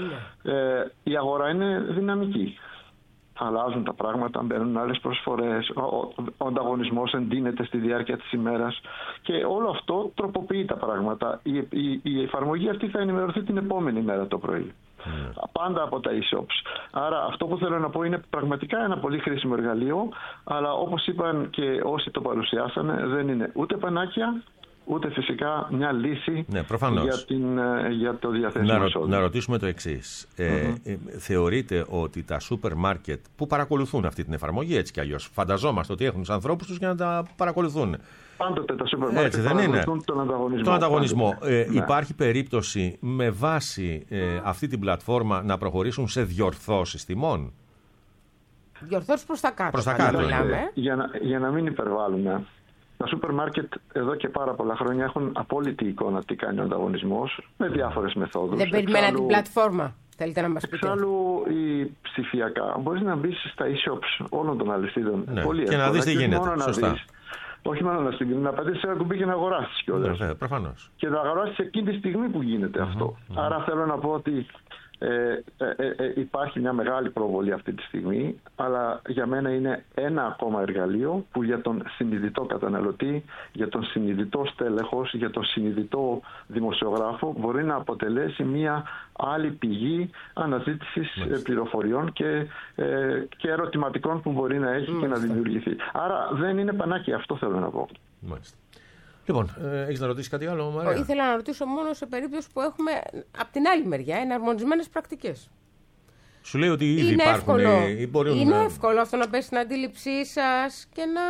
Ε, η αγορά είναι δυναμική. Αλλάζουν τα πράγματα, μπαίνουν άλλες προσφορές, ο, ο, ο ανταγωνισμός εντείνεται στη διάρκεια της ημέρας και όλο αυτό τροποποιεί τα πράγματα. Η, η, η εφαρμογή αυτή θα ενημερωθεί την επόμενη μέρα το πρωί. Πάντα από τα e-shops. Άρα αυτό που θέλω να πω είναι πραγματικά ένα πολύ χρήσιμο εργαλείο, αλλά όπως είπαν και όσοι το παρουσιάσανε, δεν είναι ούτε πανάκια, ούτε φυσικά μια λύση Ναι, προφανώς. για, την, ε, για το διαθέσιμο Να, ρω- εισόδημα. να ρωτήσουμε το εξής. Ε, ε, θεωρείτε ότι τα σούπερ μάρκετ που παρακολουθούν αυτή την εφαρμογή, έτσι κι αλλιώς, φανταζόμαστε ότι έχουν τους ανθρώπους τους για να τα παρακολουθούν. Πάντοτε τα σούπερ Έτσι μάρκετ δεν είναι? παρακολουθούν τον ανταγωνισμό. Τον ανταγωνισμό. Πάντοτε. Ε, Ναι. Υπάρχει περίπτωση με βάση ε, αυτή την πλατφόρμα να προχωρήσουν σε διορθώσεις τιμών? Διορθώσεις προς τα κάτω. Προς τα πάντα κάτω, μιλάμε. ναι. Για να, για να μην υπερβάλλουμε, τα σούπερ μάρκετ εδώ και πάρα πολλά χρόνια έχουν απόλυτη εικόνα τι κάνει ο ανταγωνισμός με διάφορες μεθόδους. Δεν περιμένατε Εξάλλου- την πλατφόρμα. Θέλετε να μας πείτε. Εξάλλου, η ψηφιακά μπορείς να μπεις στα e-shops όλων των αλυσίδων. Ναι, Πολύ και να εύκολα. δεις τι όχι γίνεται. μόνο να Σωστά. δεις. Όχι μόνο να συγκρίνεις, να πατήσεις ένα κουμπί και να αγοράσεις κιόλας. Βέβαια, προφανώς. Και να αγοράσεις εκείνη τη στιγμή που γίνεται αυτό. Άρα θέλω να πω ότι ε, ε, ε, ε, υπάρχει μια μεγάλη προβολή αυτή τη στιγμή, αλλά για μένα είναι ένα ακόμα εργαλείο που για τον συνειδητό καταναλωτή, για τον συνειδητό στέλεχος, για τον συνειδητό δημοσιογράφο μπορεί να αποτελέσει μια άλλη πηγή αναζήτησης ε, πληροφοριών και, ε, και ερωτηματικών που μπορεί να έχει και να δημιουργηθεί. Άρα δεν είναι πανάκια, αυτό θέλω να πω. Μάλιστα. Λοιπόν, ε, έχεις να ρωτήσεις κάτι άλλο, Μαρία? Ήθελα να ρωτήσω μόνο σε περίπτωση που έχουμε από την άλλη μεριά εναρμονισμένες πρακτικές. Σου λέει ότι ήδη Είναι υπάρχουν. εύκολο, ε, μπορούν είναι να- εύκολο αυτό να πέσει στην αντίληψή σας και να,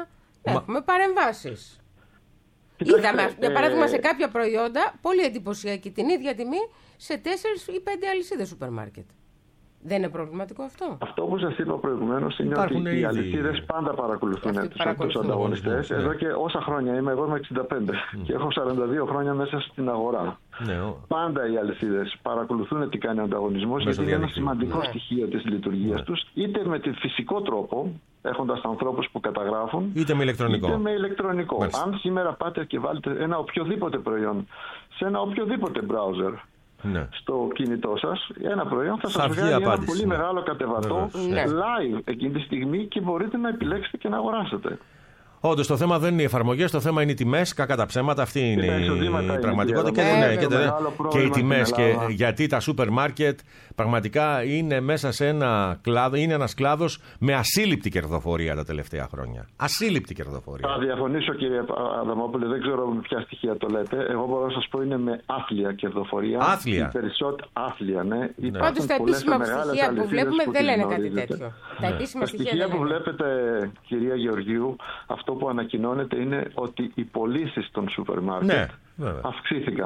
να Μα- έχουμε παρεμβάσεις. Κοιτάξτε, Είδαμε, για ε, παράδειγμα, σε κάποια προϊόντα πολύ εντυπωσιακή την ίδια τιμή σε τέσσερις ή πέντε αλυσίδες σούπερ μάρκετ. Δεν είναι προβληματικό αυτό? Αυτό που σας είπα προηγουμένως είναι Υπάρχουν ότι οι ήδη- αλυσίδες πάντα παρακολουθούν Αυτοί τους, παρακολουθούν. τους ανταγωνιστές. Ναι. Εδώ και όσα χρόνια είμαι, εγώ είμαι εξήντα πέντε και έχω σαράντα δύο χρόνια μέσα στην αγορά. Ναι, ο- Πάντα οι αλυσίδες παρακολουθούν τι κάνει ο ανταγωνισμός, Μέσω γιατί είναι ένα διαδικτύου. σημαντικό Ναι. στοιχείο της λειτουργίας τους, είτε με τη φυσικό τρόπο, έχοντας ανθρώπους που καταγράφουν, Είτε με ηλεκτρονικό. είτε με ηλεκτρονικό. Μάλιστα. Αν σήμερα πάτε και βάλετε ένα οποιοδήποτε προϊόν σε ένα οποιοδήποτε browser Ναι. στο κινητό σας, ένα προϊόν θα Θα σας βγει βγάλει ένα απάντηση, πολύ ναι. μεγάλο κατεβατό Βεβαίως, ναι. live εκείνη τη στιγμή και μπορείτε να επιλέξετε και να αγοράσετε. Όντως το θέμα δεν είναι οι εφαρμογές, το θέμα είναι οι τιμές. Κακά τα ψέματα, αυτή είναι τα η εισοδήματα είναι πραγματικότητα. εκεί, Και, αλλά ναι, βέβαια, και, το τε- μεγάλο και πρόβλημα οι τιμές. στην Και Ελλάδα. γιατί τα σούπερ μάρκετ πραγματικά είναι μέσα σε ένα κλάδο, είναι ένας κλάδος με ασύλληπτη κερδοφορία τα τελευταία χρόνια. Ασύλληπτη κερδοφορία. Θα διαφωνήσω, κύριε Αδαμόπουλε, δεν ξέρω με ποια στοιχεία το λέτε. Εγώ μπορώ να σας πω είναι με άθλια κερδοφορία. Άθλια. Οι περισσότερο άθλια, ναι. Υπάρχουν Πάντως τα πολλές επίσημα μεγάλες στοιχεία που αλυσίδες βλέπουμε που δεν τις λένε κάτι γνωρίζετε. τέτοιο. Τα επίσημα Τα στοιχεία στοιχεία δεν που λένε. βλέπετε, κυρία Γεωργίου, αυτό που ανακοινώνεται είναι ότι οι πωλήσεις των σούπερ μάρκετ Ναι, βέβαια. αυξήθηκαν.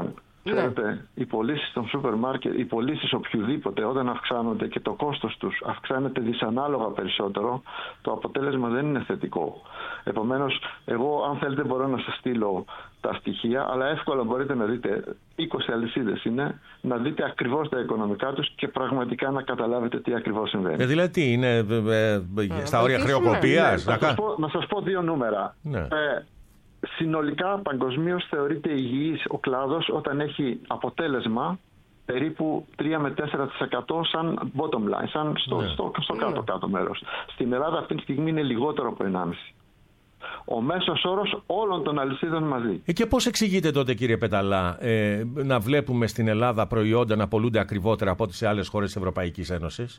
Ξέρετε, οι πωλήσεις των σούπερ μάρκετ, οι πωλήσεις οποιοδήποτε όταν αυξάνονται και το κόστος τους αυξάνεται δυσανάλογα περισσότερο, το αποτέλεσμα δεν είναι θετικό. Επομένως, εγώ αν θέλετε μπορώ να σας στείλω τα στοιχεία, αλλά εύκολα μπορείτε να δείτε, είκοσι αλυσίδες είναι, να δείτε ακριβώς τα οικονομικά τους και πραγματικά να καταλάβετε τι ακριβώς συμβαίνει. Ε, δηλαδή τι είναι, ε, ε, στα όρια χρεοκοπίας. Ναι, να, σας πω, να σας πω δύο νούμερα. Ναι. Ε, συνολικά παγκοσμίως θεωρείται υγιής ο κλάδος όταν έχει αποτέλεσμα περίπου τρία με τέσσερα τοις εκατό σαν bottom line, σαν στο, ναι. στο, στο κάτω-κάτω μέρος. Στην Ελλάδα αυτή τη στιγμή είναι λιγότερο από ενάμιση τοις εκατό. Ο μέσος όρος όλων των αλυσίδων μαζί. Ε, και πώς εξηγείτε τότε, κύριε Πεταλά, ε, να βλέπουμε στην Ελλάδα προϊόντα να πωλούνται ακριβότερα από ό,τι σε άλλες χώρες της Ευρωπαϊκής Ένωσης?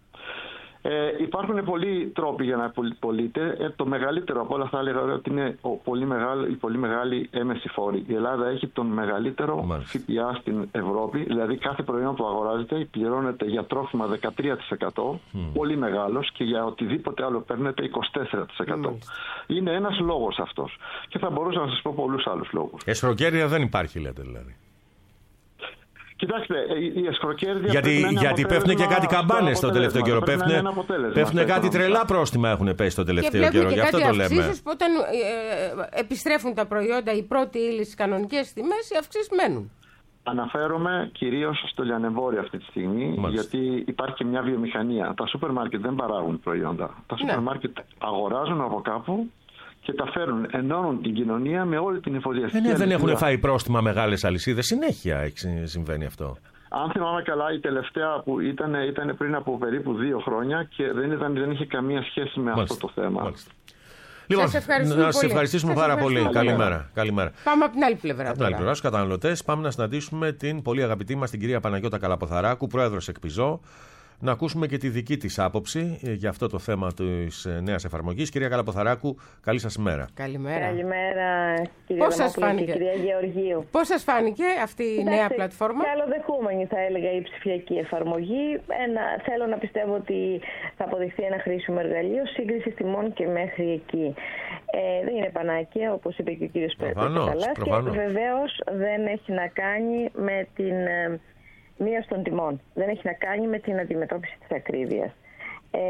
Ε, υπάρχουν πολλοί τρόποι για να πωλείτε. Ε, το μεγαλύτερο από όλα θα έλεγα ότι είναι ο πολύ μεγάλο, η πολύ μεγάλη έμεση φόρη. Η Ελλάδα έχει τον μεγαλύτερο ΦΠΑ στην Ευρώπη. Δηλαδή κάθε προϊόν που αγοράζεται πληρώνεται για τρόφιμα δεκατρία τοις εκατό, mm. πολύ μεγάλος, και για οτιδήποτε άλλο παίρνετε είκοσι τέσσερα τοις εκατό. Mm. Είναι ένας λόγος αυτός. Και θα μπορούσα να σας πω πολλούς άλλους λόγους. Εσχροκέρδεια δεν υπάρχει, λέτε δηλαδή? Κοιτάξτε, η εσχροκέρδεια. Γιατί, γιατί πέφτουν και κάτι καμπάνες το τελευταίο καιρό. Πέφτουν κάτι τρελά πρόστιμα έχουν πέσει το τελευταίο καιρό. Γι' αυτό το λέμε. Που όταν ε, επιστρέφουν τα προϊόντα, η πρώτη ύλη στις κανονικές τιμές, οι αυξήσεις μένουν. Αναφέρομαι κυρίως στο λιανεμπόριο αυτή τη στιγμή, μάλιστα, γιατί υπάρχει και μια βιομηχανία. Τα σούπερ μάρκετ δεν παράγουν προϊόντα. Τα σούπερ ναι. μάρκετ αγοράζουν από κάπου και τα φέρνουν, ενώνουν την κοινωνία με όλη την εφοδιαστική. Ε, ναι, δεν έχουν φάει πρόστιμα μεγάλες αλυσίδες. Συνέχεια συμβαίνει αυτό. Αν θυμάμαι καλά, η τελευταία που ήταν, ήταν πριν από περίπου δύο χρόνια και δεν, ήταν, δεν είχε καμία σχέση με μάλιστα, αυτό το θέμα. Μάλιστα. Λοιπόν, σας ευχαριστούμε να σας ευχαριστήσουμε σας πάρα ευχαριστούμε πολύ. Καλημέρα. Καλημέρα. Πάμε από την άλλη πλευρά. Από την άλλη πλευρά, στους καταναλωτές, πάμε να συναντήσουμε την πολύ αγαπητή μας την κυρία Παναγιώτα Καλαποθαράκου, πρόεδρος Εκπιζώ. Να ακούσουμε και τη δική της άποψη για αυτό το θέμα της νέας εφαρμογής. Κυρία Καλαποθαράκου, καλή σας ημέρα. Καλημέρα. Καλημέρα, κυρία Δαμόπουλο και κυρία Γεωργίου. Πώς σας φάνηκε αυτή η νέα πλατφόρμα? Καλοδεχούμενη θα έλεγα η ψηφιακή εφαρμογή. Ένα, θέλω να πιστεύω ότι θα αποδειχθεί ένα χρήσιμο εργαλείο σύγκριση τιμών και μέχρι εκεί. Ε, δεν είναι πανάκια, όπως είπε και ο κύριος Πεταλάς. Και βεβαίως δεν έχει να κάνει με την μείωση των τιμών. Δεν έχει να κάνει με την αντιμετώπιση της ακρίβειας. Ε,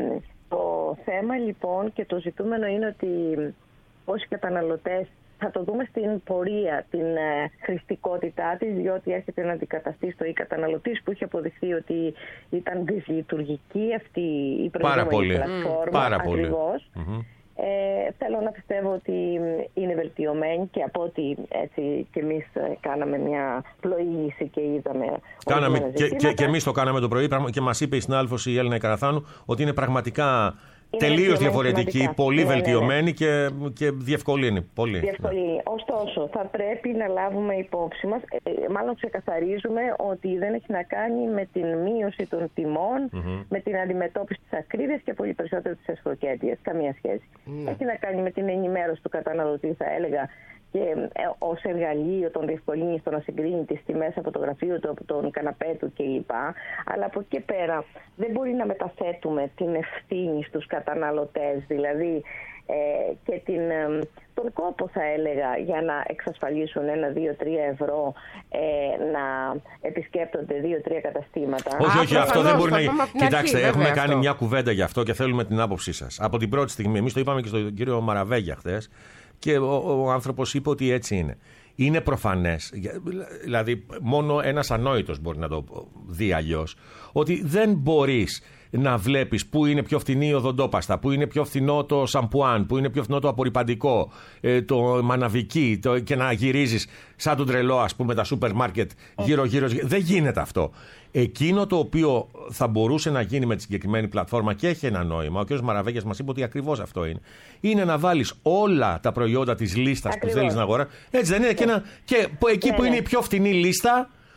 το θέμα λοιπόν και το ζητούμενο είναι ότι όσοι καταναλωτές θα το δούμε στην πορεία την ε, χρηστικότητά της, διότι έρχεται να αντικαταστήσει το e-καταναλωτής που είχε αποδειχθεί ότι ήταν δυσλειτουργική αυτή η προηγούμενη πλατφόρμα. Ακριβώς. Mm-hmm. Ε, θέλω να πιστεύω ότι είναι βελτιωμένη και από ότι έτσι και εμείς κάναμε μια πλοήγηση και είδαμε. Κάναμε, και, και, και εμείς το κάναμε το πρωί και μας είπε η συνάδελφος η Έλληνα Καραθάνου ότι είναι πραγματικά τελείως διαφορετική, πολύ ναι, βελτιωμένη ναι, ναι. Και, και διευκολύνει πολύ. Διευκολύνει. Ναι. Ωστόσο, θα πρέπει να λάβουμε υπόψη μας, ε, μάλλον ξεκαθαρίζουμε ότι δεν έχει να κάνει με την μείωση των τιμών, mm-hmm. με την αντιμετώπιση της ακρίβειας και πολύ περισσότερο της εσχροκέρδειας. Καμία σχέση. Mm. Έχει να κάνει με την ενημέρωση του καταναλωτή, θα έλεγα, και ως εργαλείο τον διευκολύνει στο να συγκρίνει τις τιμές από το γραφείο του, από τον καναπέ του κλπ. Αλλά από εκεί πέρα δεν μπορεί να μεταθέτουμε την ευθύνη στους καταναλωτές, δηλαδή ε, και την, ε, τον κόπο θα έλεγα για να εξασφαλίσουν ένα, δύο, τρία ευρώ ε, να επισκέπτονται δύο, τρία καταστήματα. Όχι, όχι, αυτό δεν μπορεί να γίνει. Κοιτάξτε, έχουμε κάνει μια κουβέντα γι' αυτό και θέλουμε την άποψή σας. Από την πρώτη στιγμή, εμείς το είπαμε και στον κύριο Μαραβέγια χθες. Και ο, ο άνθρωπος είπε ότι έτσι είναι. Είναι προφανές, δηλαδή μόνο ένας ανόητος μπορεί να το δει αλλιώς, ότι δεν μπορείς να βλέπεις πού είναι πιο φθηνή η οδοντόπαστα, πού είναι πιο φθηνό το σαμπουάν, πού είναι πιο φθηνό το απορρυπαντικό, το μαναβική, το, και να γυρίζεις σαν τον τρελό, ας πούμε, τα σούπερ μάρκετ γύρω-γύρω. Δεν γίνεται αυτό. Εκείνο το οποίο θα μπορούσε να γίνει με τη συγκεκριμένη πλατφόρμα και έχει ένα νόημα, ο κ. Μαραβέγιας μας είπε ότι ακριβώς αυτό είναι, είναι να βάλεις όλα τα προϊόντα της λίστας ακριβώς που θέλεις να αγοράσεις. Έτσι δεν είναι? Και, ένα, και εκεί ναι, που ναι. είναι η πιο φθηνή λίστα,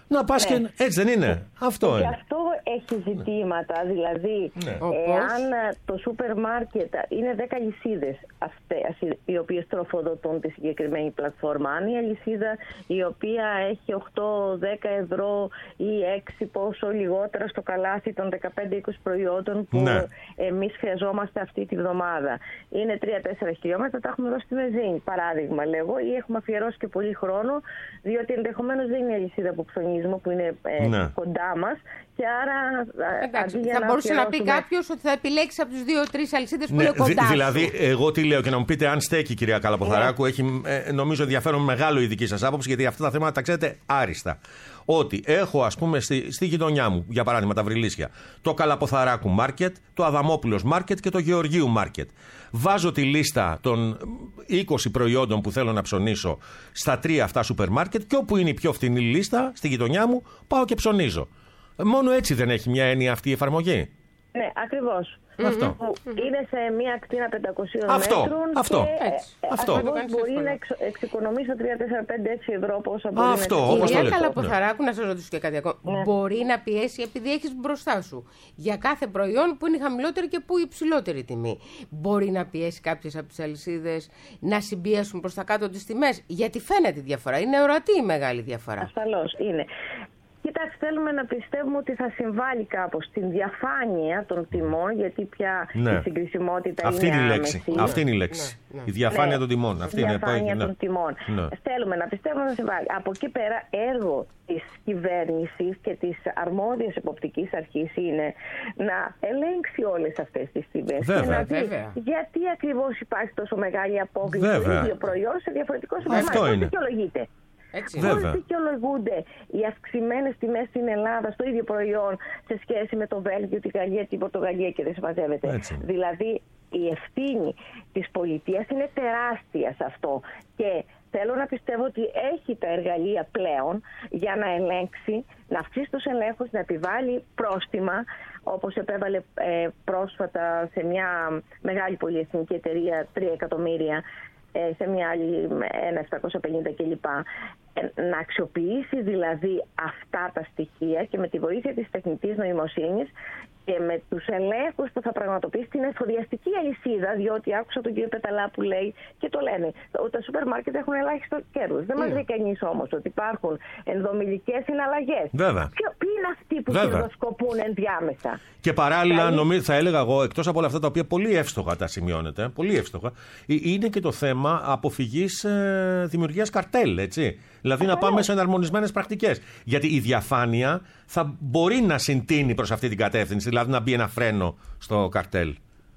να πας Ναι. και. Έτσι δεν είναι. Αυτό Και είναι. αυτό έχει ζητήματα, δηλαδή Ναι. εάν το σούπερ μάρκετ είναι δέκα αλυσίδες αυτές οι οποίες τροφοδοτούν τη συγκεκριμένη πλατφόρμα, αν η αλυσίδα η οποία έχει οκτώ δέκα ευρώ ή έξι πόσο λιγότερα στο καλάθι των δεκαπέντε είκοσι προϊόντων που Ναι. εμείς χρειαζόμαστε αυτή τη βδομάδα είναι τρία τέσσερα χιλιόμετρα, τα έχουμε δώσει στη βενζίνη, παράδειγμα λέγω, ή έχουμε αφιερώσει και πολύ χρόνο, διότι ενδεχομένως δεν είναι η αλυσίδα που ψωνίζουμε, που είναι ε, Ναι. κοντά μας, και άρα Εντάξει, αντί για θα να μπορούσε να πει αφιερώσουμε- κάποιο ότι θα επιλέξει από του δύο-τρει αλυσίδε που Ναι, είναι κοντά. δη- σου. δηλαδή, εγώ τι λέω και να μου πείτε αν στέκει, κυρία Καλαποθαράκου, έχει ε, νομίζω ενδιαφέρον μεγάλο η δική σας άποψη, γιατί αυτά τα θέματα τα ξέρετε άριστα. Ότι έχω, ας πούμε, στη, στη γειτονιά μου, για παράδειγμα, τα Βρυλίσια, το Καλαποθαράκου Μάρκετ, το Αδαμόπουλος Μάρκετ και το Γεωργίου Μάρκετ. Βάζω τη λίστα των είκοσι προϊόντων που θέλω να ψωνίσω στα τρία αυτά σούπερ μάρκετ και όπου είναι η πιο φθηνή λίστα, στη γειτονιά μου, πάω και ψωνίζω. Μόνο έτσι δεν έχει μια έννοια αυτή η εφαρμογή. Ναι, ακριβώς. Αυτό. Που είναι σε μία ακτίνα πεντακοσίων Αυτό, μέτρων αυτό, και έτσι. ε, Αυτό. ακριβώς Το κάνεις μπορεί εύκολα. να εξο- εξοικονομήσω τρία, τέσσερα, πέντε, έξι ευρώ πόσα μπορεί Αυτό, να όπως το Κυρία λέτε. Καλαποθαράκου, να σα ρωτήσω και κάτι ακόμα. Ναι. Μπορεί να πιέσει, επειδή έχει μπροστά σου για κάθε προϊόν που είναι η χαμηλότερη και που η υψηλότερη τιμή. Μπορεί να πιέσει κάποιε από τι αλυσίδε να συμπιέσουν προ τα κάτω τι τιμέ. Γιατί φαίνεται η διαφορά. Είναι ορατή η μεγάλη διαφορά. Ασφαλώς είναι. Κοιτάξτε, θέλουμε να πιστεύουμε ότι θα συμβάλλει κάπως στην διαφάνεια των τιμών, γιατί πια Ναι. η συγκρισιμότητα Αυτή είναι είναι η άμεση. λέξη. Αυτή είναι η λέξη. Ναι, ναι. Η διαφάνεια Ναι, των τιμών. Αυτή η είναι διαφάνεια ναι. των τιμών. Ναι. Θέλουμε να πιστεύουμε ότι θα συμβάλλει. Από εκεί πέρα, έργο της κυβέρνησης και της αρμόδιας εποπτικής αρχής είναι να ελέγξει όλες αυτές τις τιμές. Βέβαια. Και να δει Βέβαια. γιατί ακριβώς υπάρχει τόσο μεγάλη απόκληση του Βέβαια. ίδιο προϊόν σε διαφορετικό σούπερ Αυτό μάρκετ. Πώς είναι. δικαιολογείται. Έτσι. Βέβαια. Πώς δικαιολογούνται οι αυξημένες τιμές στην Ελλάδα στο ίδιο προϊόν σε σχέση με το Βέλγιο, τη Γαλλία, την Πορτογαλία και δεν συμμαζεύεται. Έτσι είναι. Δηλαδή η ευθύνη της πολιτείας είναι τεράστια σε αυτό και θέλω να πιστεύω ότι έχει τα εργαλεία πλέον για να ελέγξει, να αυξήσει τους ελέγχους, να επιβάλλει πρόστιμα, όπως επέβαλε ε, πρόσφατα σε μια μεγάλη πολυεθνική εταιρεία τρία εκατομμύρια, σε μια άλλη ένα επτακόσια πενήντα κλπ. Να αξιοποιήσει δηλαδή αυτά τα στοιχεία και με τη βοήθεια της τεχνητής νοημοσύνης και με τους ελέγχους που θα πραγματοποιήσει την εφοδιαστική αλυσίδα, διότι άκουσα τον κύριο Πεταλά που λέει και το λένε ότι τα σούπερ μάρκετ έχουν ελάχιστο κέρδος. Δεν μας λέει κανείς όμως ότι υπάρχουν ενδομιλικές συναλλαγές. Βέβαια. Ποιο, ποιοι είναι αυτοί που Βέβαια. κερδοσκοπούν ενδιάμεσα. Και παράλληλα, Καλή. νομίζω, θα έλεγα εγώ, εκτός από όλα αυτά τα οποία πολύ εύστοχα τα σημειώνετε, πολύ εύστοχα, ε, είναι και το θέμα αποφυγής ε, δημιουργίας καρτέλ, έτσι. Δηλαδή να πάμε σε εναρμονισμένες πρακτικές. Γιατί η διαφάνεια θα μπορεί να συντείνει προς αυτή την κατεύθυνση, δηλαδή να μπει ένα φρένο στο καρτέλ.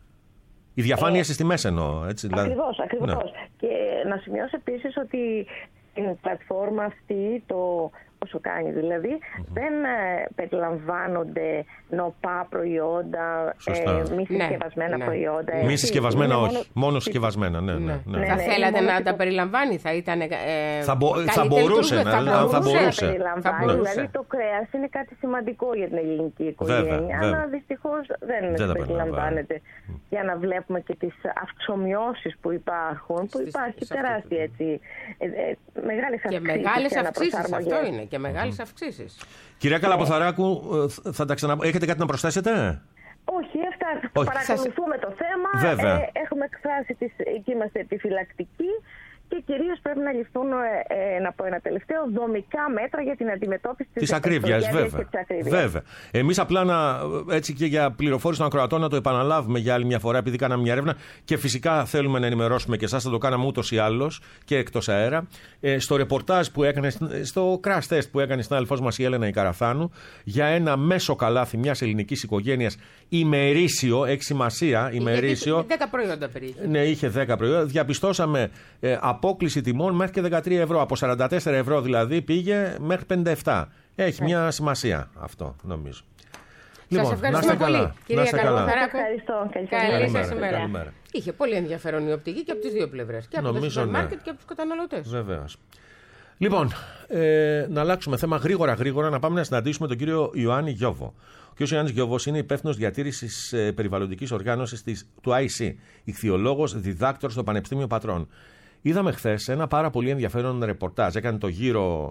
Η διαφάνεια Ε, στις τιμές εννοώ, έτσι. Δηλαδή. Ακριβώς, ακριβώς. Ναι. Και να σημειώσω επίσης ότι στην πλατφόρμα αυτή, το όσο κάνει δηλαδή, δεν ε, περιλαμβάνονται νοπά προϊόντα, Σωστά. ε, μη Ναι, συσκευασμένα ναι. προϊόντα. Μη έτσι. συσκευασμένα Είναι όχι, μόνο- μόνο συσκευασμένα, ναι, ναι. Ναι. ναι. Ναι, Θα ναι, θέλατε είναι να μόνο τα τύπο- περιλαμβάνει, θα ήταν. Ε, Θα μπο- θα καλύτερη μπορούσε λειτουργία, να- θα θα μπορούσε. μπορούσε. να περιλαμβάνει. Θα μπορούσε. Δηλαδή το κρέας είναι κάτι σημαντικό για την ελληνική οικογένεια, Βέβαια, αλλά βέβαια. δυστυχώς δεν, Δεν τα περιλαμβάνεται. Για να βλέπουμε και τις αυξομοιώσεις που υπάρχουν, που Στις- υπάρχει σε αυτό τεράστια το- έτσι, ε, ε, μεγάλες Και αυξήσεις μεγάλες και αυξήσεις, αναπροσαρμογές. αυτό είναι. Και μεγάλες αυξήσεις. Κυρία Καλαποθαράκου, ε, θα τα ξανα... έχετε κάτι να προσθέσετε? Όχι, αυτά Όχι. παρακολουθούμε το θέμα. Βέβαια. Ε, έχουμε εκφράσει τις, εκεί είμαστε επιφυλακτικοί και κυρίως πρέπει να ληφθούν, ε, ε, να πω ένα τελευταίο, δομικά μέτρα για την αντιμετώπιση της Τη ακρίβεια, εξωγένειας βέβαια. και της ακρίβειας. βέβαια. Εμεί απλά να, έτσι και για πληροφόρηση των ακροατών, να το επαναλάβουμε για άλλη μια φορά, επειδή κάναμε μια έρευνα και φυσικά θέλουμε να ενημερώσουμε και εσά, θα το κάναμε ούτως ή άλλως και εκτός αέρα. Ε, στο ρεπορτάζ που έκανε, στο crash test που έκανε στην αδελφός μας η Έλενα η Καραθάνου, για ένα μέσο καλάθι μιας ελληνικής οικογένειας ημερήσιο, έχει σημασία, ημερήσιο. δέκα προϊόντα περιείχε. Ναι, είχε δέκα προϊόντα. Διαπιστώσαμε ε, απόκληση τιμών μέχρι και δεκατρία ευρώ. Από σαράντα τέσσερα ευρώ δηλαδή πήγε μέχρι πενήντα επτά. Έχει μια σημασία αυτό, νομίζω. Σας να ευχαριστούμε είστε πολύ, καλά. Να κυρία είστε καλά. Καλαποθαράκου. Ευχαριστώ. Καλή σας Καλή μέρα. σας ημέρα. Καλημέρα. Είχε πολύ ενδιαφέρον η οπτική και από τις δύο πλευρές. Και από το Νομίζω, σούπερ ναι. μάρκετ και από τους καταναλωτές. Βεβαίως. Λοιπόν, ε, να αλλάξουμε θέμα γρήγορα γρήγορα, να πάμε να συναντήσουμε τον κύριο Ιωάννη Γιώβο. Ο κ. Ιωάννης Γιώβος είναι υπεύθυνος διατήρησης ε, περιβαλλοντικής οργάνωσης της, του άι σι, ιχθυολόγος διδάκτορ στο Πανεπιστήμιο Πατρών. Είδαμε χθες ένα πάρα πολύ ενδιαφέρον ρεπορτάζ. Έκανε το γύρο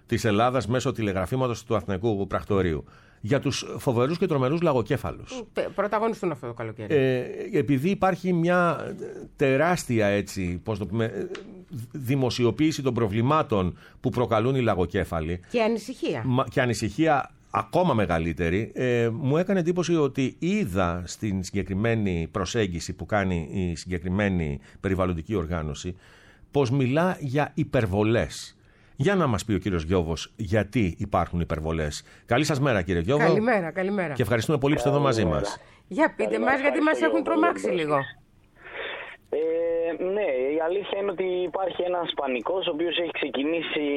της Ελλάδας μέσω τηλεγραφήματος του Αθηναϊκού Πρακτορείου. Για τους φοβερούς και τρομερούς λαγοκέφαλους. Πρωταγωνιστούν αυτό το καλοκαίρι. Ε, επειδή υπάρχει μια τεράστια έτσι, πώς το πούμε, δημοσιοποίηση των προβλημάτων που προκαλούν οι λαγοκέφαλοι. Και ανησυχία. Και ανησυχία ακόμα μεγαλύτερη, ε, μου έκανε εντύπωση ότι είδα στην συγκεκριμένη προσέγγιση που κάνει η συγκεκριμένη περιβαλλοντική οργάνωση πως μιλά για υπερβολές. Για να μας πει ο κύριος Γιώβος γιατί υπάρχουν υπερβολές. Καλή σας μέρα, κύριε Γιώβο. Καλημέρα, καλημέρα. Και ευχαριστούμε πολύ που είστε εδώ μαζί μας. Για πείτε μας, γιατί μας έχουν τρομάξει λίγο. Ε, ναι, η αλήθεια είναι ότι υπάρχει ένας πανικός ο οποίος έχει ξεκινήσει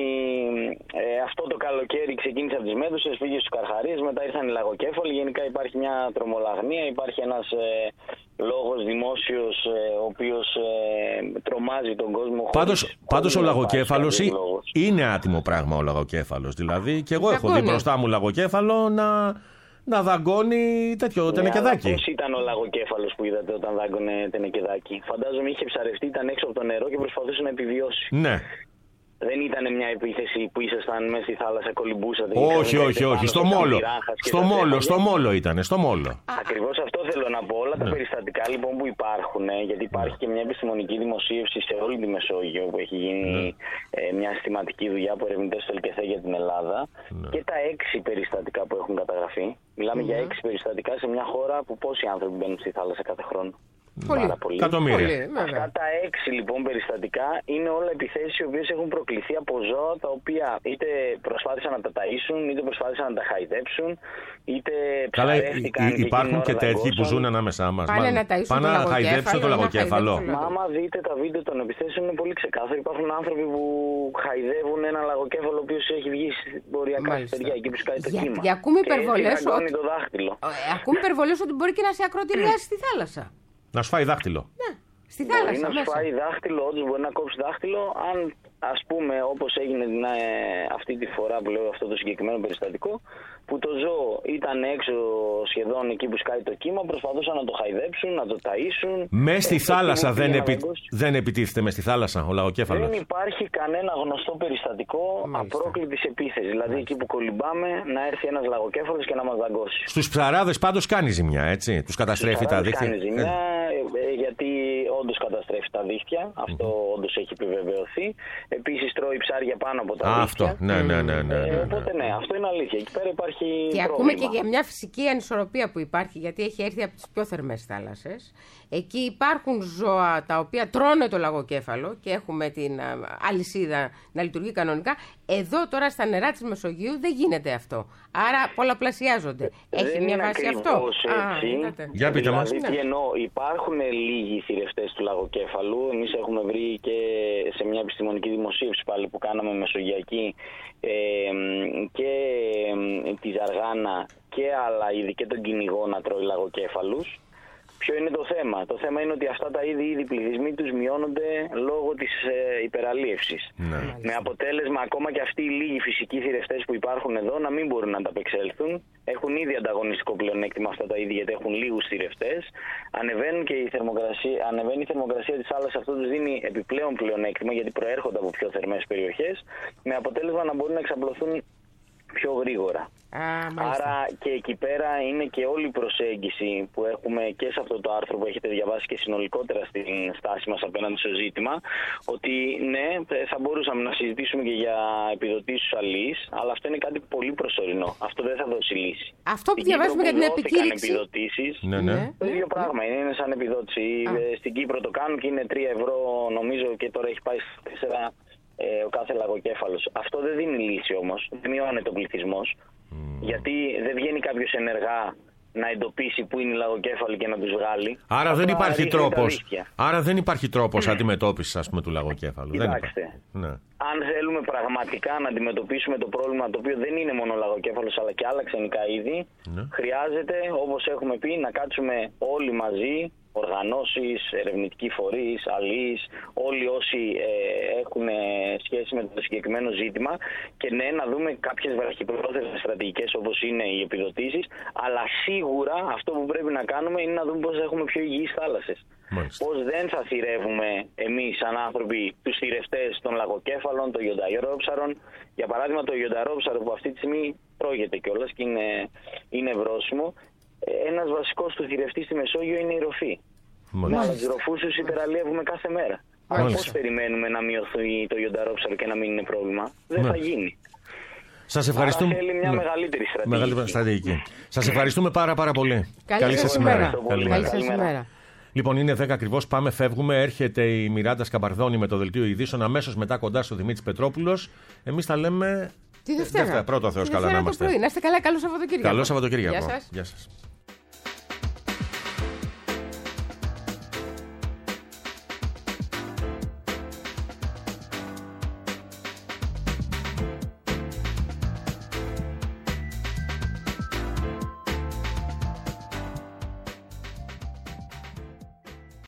ε, αυτό το καλοκαίρι, ξεκίνησε από τις Μέδουσες, πήγε στους Καρχαρίες, μετά ήρθαν οι λαγοκέφαλοι. Γενικά υπάρχει μια τρομολαγνία, υπάρχει ένας ε, λόγος δημόσιος ε, ο οποίος ε, τρομάζει τον κόσμο. Πάντως, χωρίς, πάντως ο χωρίς λαγοκέφαλος είναι άτιμο πράγμα ο λαγοκέφαλος. Δηλαδή και εγώ έχω δει μπροστά μου λαγοκέφαλο να... να δαγκώνει τέτοιο ναι, τενεκεδάκι. Πώς ήταν ο λαγοκέφαλος που είδατε όταν δάγκωνε τενεκεδάκι? Φαντάζομαι είχε ψαρευτεί, ήταν έξω από το νερό και προσπαθούσε να επιβιώσει. Ναι. Δεν ήταν μια επίθεση που ήσασταν μέσα στη θάλασσα, κολυμπούσατε? Όχι, όχι, όχι. Στο μόλο. Στο μόλο, στο μόλο ήταν, στο μόλο. Ακριβώς αυτό θέλω να πω. Όλα ναι. τα περιστατικά λοιπόν που υπάρχουν, γιατί υπάρχει και μια επιστημονική δημοσίευση σε όλη τη Μεσόγειο που έχει γίνει ναι. ε, μια συστηματική δουλειά από ερευνητές του ΕΛΚΕΘΕ για την Ελλάδα ναι. και τα έξι περιστατικά που έχουν καταγραφεί. Μιλάμε ναι. για έξι περιστατικά σε μια χώρα που πόσοι άνθρωποι μπαίνουν στη θάλασσα κάθε χρόνο? Πολύ. Πολύ. Εκατομμύρια. Αυτά τα έξι λοιπόν περιστατικά είναι όλα επιθέσεις οι οποίες έχουν προκληθεί από ζώα τα οποία είτε προσπάθησαν να τα ταΐσουν, είτε προσπάθησαν να τα χαϊδέψουν, είτε ψαρεύτηκαν. Καλά, υπάρχουν και τέτοιοι που ζουν ανάμεσά μας. Πάνε να ταΐσουν Πάνε να χαϊδέψουν το λαγοκέφαλο. Μα άμα δείτε τα βίντεο των επιθέσεων είναι πολύ ξεκάθαρο. Υπάρχουν άνθρωποι που χαϊδεύουν ένα λαγοκέφαλο ο οποίος έχει βγει οριακά στη στεριά εκεί που σκάει το κύμα. Και ακούμε υπερβολές ότι... το δάχτυλο. Ακούμε υπερβολές ότι μπορεί και να σε ακροτηριάσει στη θάλασσα. Να σου φάει δάχτυλο. Ναι, στη θάλασσα. Μπορεί να μέσα. σου φάει δάχτυλο, όντως μπορεί να κόψει δάχτυλο. Αν ας πούμε όπως έγινε την, ε, αυτή τη φορά που λέω αυτό το συγκεκριμένο περιστατικό, που το ζώο ήταν έξω σχεδόν εκεί που σκάει το κύμα, προσπαθούσαν να το χαϊδέψουν, να το ταΐσουν. Μες στη θάλασσα δεν, επι... δεν επιτίθεται μες στη θάλασσα ο λαγοκέφαλος? Δεν υπάρχει κανένα γνωστό περιστατικό απρόκλητης επίθεσης. Δηλαδή εκεί που κολυμπάμε να έρθει ένας λαγοκέφαλος και να μας δαγκώσει. Στους ψαράδες πάντως κάνει ζημιά, έτσι? Τους καταστρέφει τα δίχτυα. Κάνει ζημιά, ε, γιατί όντως καταστρέφει τα δίχτυα. Αυτό mm-hmm. όντως έχει επιβεβαιωθεί. Επίσης τρώει ψάρια πάνω από τα Α, δίχτυα. Αυτό, ναι, ναι, ναι, ναι, ναι, ναι. Ε, οπότε ναι, αυτό είναι αλήθεια. Εκεί πέρα υπάρχει και πρόβλημα. ακούμε και για μια φυσική ανισορροπία που υπάρχει, γιατί έχει έρθει από τις πιο θερμές θάλασσες. Εκεί υπάρχουν ζώα τα οποία τρώνε το λαγοκέφαλο και έχουμε την α, αλυσίδα να λειτουργεί κανονικά. Εδώ τώρα στα νερά της Μεσογείου δεν γίνεται αυτό. Άρα πολλαπλασιάζονται. Δεν έχει μια βάση αυτό? Έτσι. Α, για πείτε μας. Δηλαδή, τι εννοώ, υπάρχουν λίγοι θηρευτές του λαγοκέφαλου. Εμείς έχουμε βρει και σε μια επιστημονική δημοσίευση πάλι που κάναμε μεσογειακή ε, και ε, τη Ζαργάνα και άλλα είδη και τον κυνηγό να τρώει λαγοκέφαλους. Ποιο είναι το θέμα? Το θέμα είναι ότι αυτά τα είδη, ήδη πληθυσμοί τους μειώνονται λόγω της ε, υπεραλίευσης. Ναι. Με αποτέλεσμα ακόμα και αυτοί οι λίγοι φυσικοί θηρευτές που υπάρχουν εδώ να μην μπορούν να ανταπεξέλθουν. Έχουν ήδη ανταγωνιστικό πλεονέκτημα αυτά τα είδη γιατί έχουν λίγους θηρευτές. Ανεβαίνουν και η θερμοκρασία, ανεβαίνει η θερμοκρασία της θάλασσας, αυτό τους δίνει επιπλέον πλεονέκτημα γιατί προέρχονται από πιο θερμές περιοχές. Με αποτέλεσμα να μπορούν να εξαπλωθούν πιο γρήγορα. Α, Άρα και εκεί πέρα είναι και όλη η προσέγγιση που έχουμε και σε αυτό το άρθρο που έχετε διαβάσει και συνολικότερα στην στάση μας απέναντι στο ζήτημα, ότι ναι, θα μπορούσαμε να συζητήσουμε και για επιδοτήσεις αλληλείς, αλλά αυτό είναι κάτι πολύ προσωρινό. Αυτό δεν θα δώσει λύση. Αυτό που διαβάζουμε για την επικήρυξη. Επιδοτήσεις, ναι, ναι. το ίδιο ναι, πράγμα είναι, είναι σαν επιδότηση. Α. Στην Κύπρο το κάνουν και είναι τρία ευρώ νομίζω και τώρα έχει πάει στα τέσσερα ο κάθε λαγοκέφαλος. Αυτό δεν δίνει λύση όμως, δεν μειώνεται ο πληθυσμός, mm. γιατί δεν βγαίνει κάποιος ενεργά να εντοπίσει που είναι οι λαγοκέφαλοι και να τους βγάλει. Άρα δεν υπάρχει τρόπος, άρα δεν υπάρχει τρόπος αντιμετώπισης, ας πούμε, του λαγοκέφαλου. Κοιτάξτε, δεν ναι. αν θέλουμε πραγματικά να αντιμετωπίσουμε το πρόβλημα, το οποίο δεν είναι μόνο ο λαγοκέφαλος αλλά και άλλα ξενικά είδη, ναι. χρειάζεται, όπως έχουμε πει, να κάτσουμε όλοι μαζί, οργανώσεις, ερευνητικοί φορείς, αλληλείς, όλοι όσοι ε, έχουν σχέση με το συγκεκριμένο ζήτημα και ναι, να δούμε κάποιες βραχυπρόθεσμες στρατηγικές όπως είναι οι επιδοτήσεις, αλλά σίγουρα αυτό που πρέπει να κάνουμε είναι να δούμε πώς έχουμε πιο υγιείς θάλασσες. Μάλιστα. Πώς δεν θα θηρεύουμε εμείς σαν άνθρωποι τους θηρευτές των λαγοκέφαλων, των γιονταρόψαρων. Για παράδειγμα, το γιονταρόψαρο που αυτή τη στιγμή τρώγεται κιόλας και είναι, είναι βρόσιμο. Ε, ένας βασικός του θηρευτή στη Μεσόγειο είναι η ροφή. Μάλιστα. Αλλά τους ροφούς τους υπεραλλιεύουμε κάθε μέρα. Αλλά πώς περιμένουμε να μειωθεί το γιονταρόψαρο και να μην είναι πρόβλημα? Δεν Μάλιστα. θα γίνει. Σας ευχαριστούμε. Άρα θέλει μια Ναι. μεγαλύτερη στρατηγική. Μεγαλύτερη στρατηγική. Σας ευχαριστούμε πάρα πάρα πολύ. Καλή σας ημέρα. Καλή Καλή μέρα. σας ημέρα. Λοιπόν, είναι δέκα ακριβώς. Πάμε, φεύγουμε. Έρχεται η Μιράντα Σκαμπαρδόνη με το δελτίο ειδήσεων. Αμέσως μετά κοντά στο Δημήτρης Πετρόπουλος. Εμείς τα λέμε. Τη Δευτέρα. Πρώτο Θεός, Τη καλά να Δευτέρα το είμαστε. πρωί. Να είστε καλά, καλό Σαββατοκύριακο. Καλό Σαββατοκύριακο. Γεια σας. Γεια σας.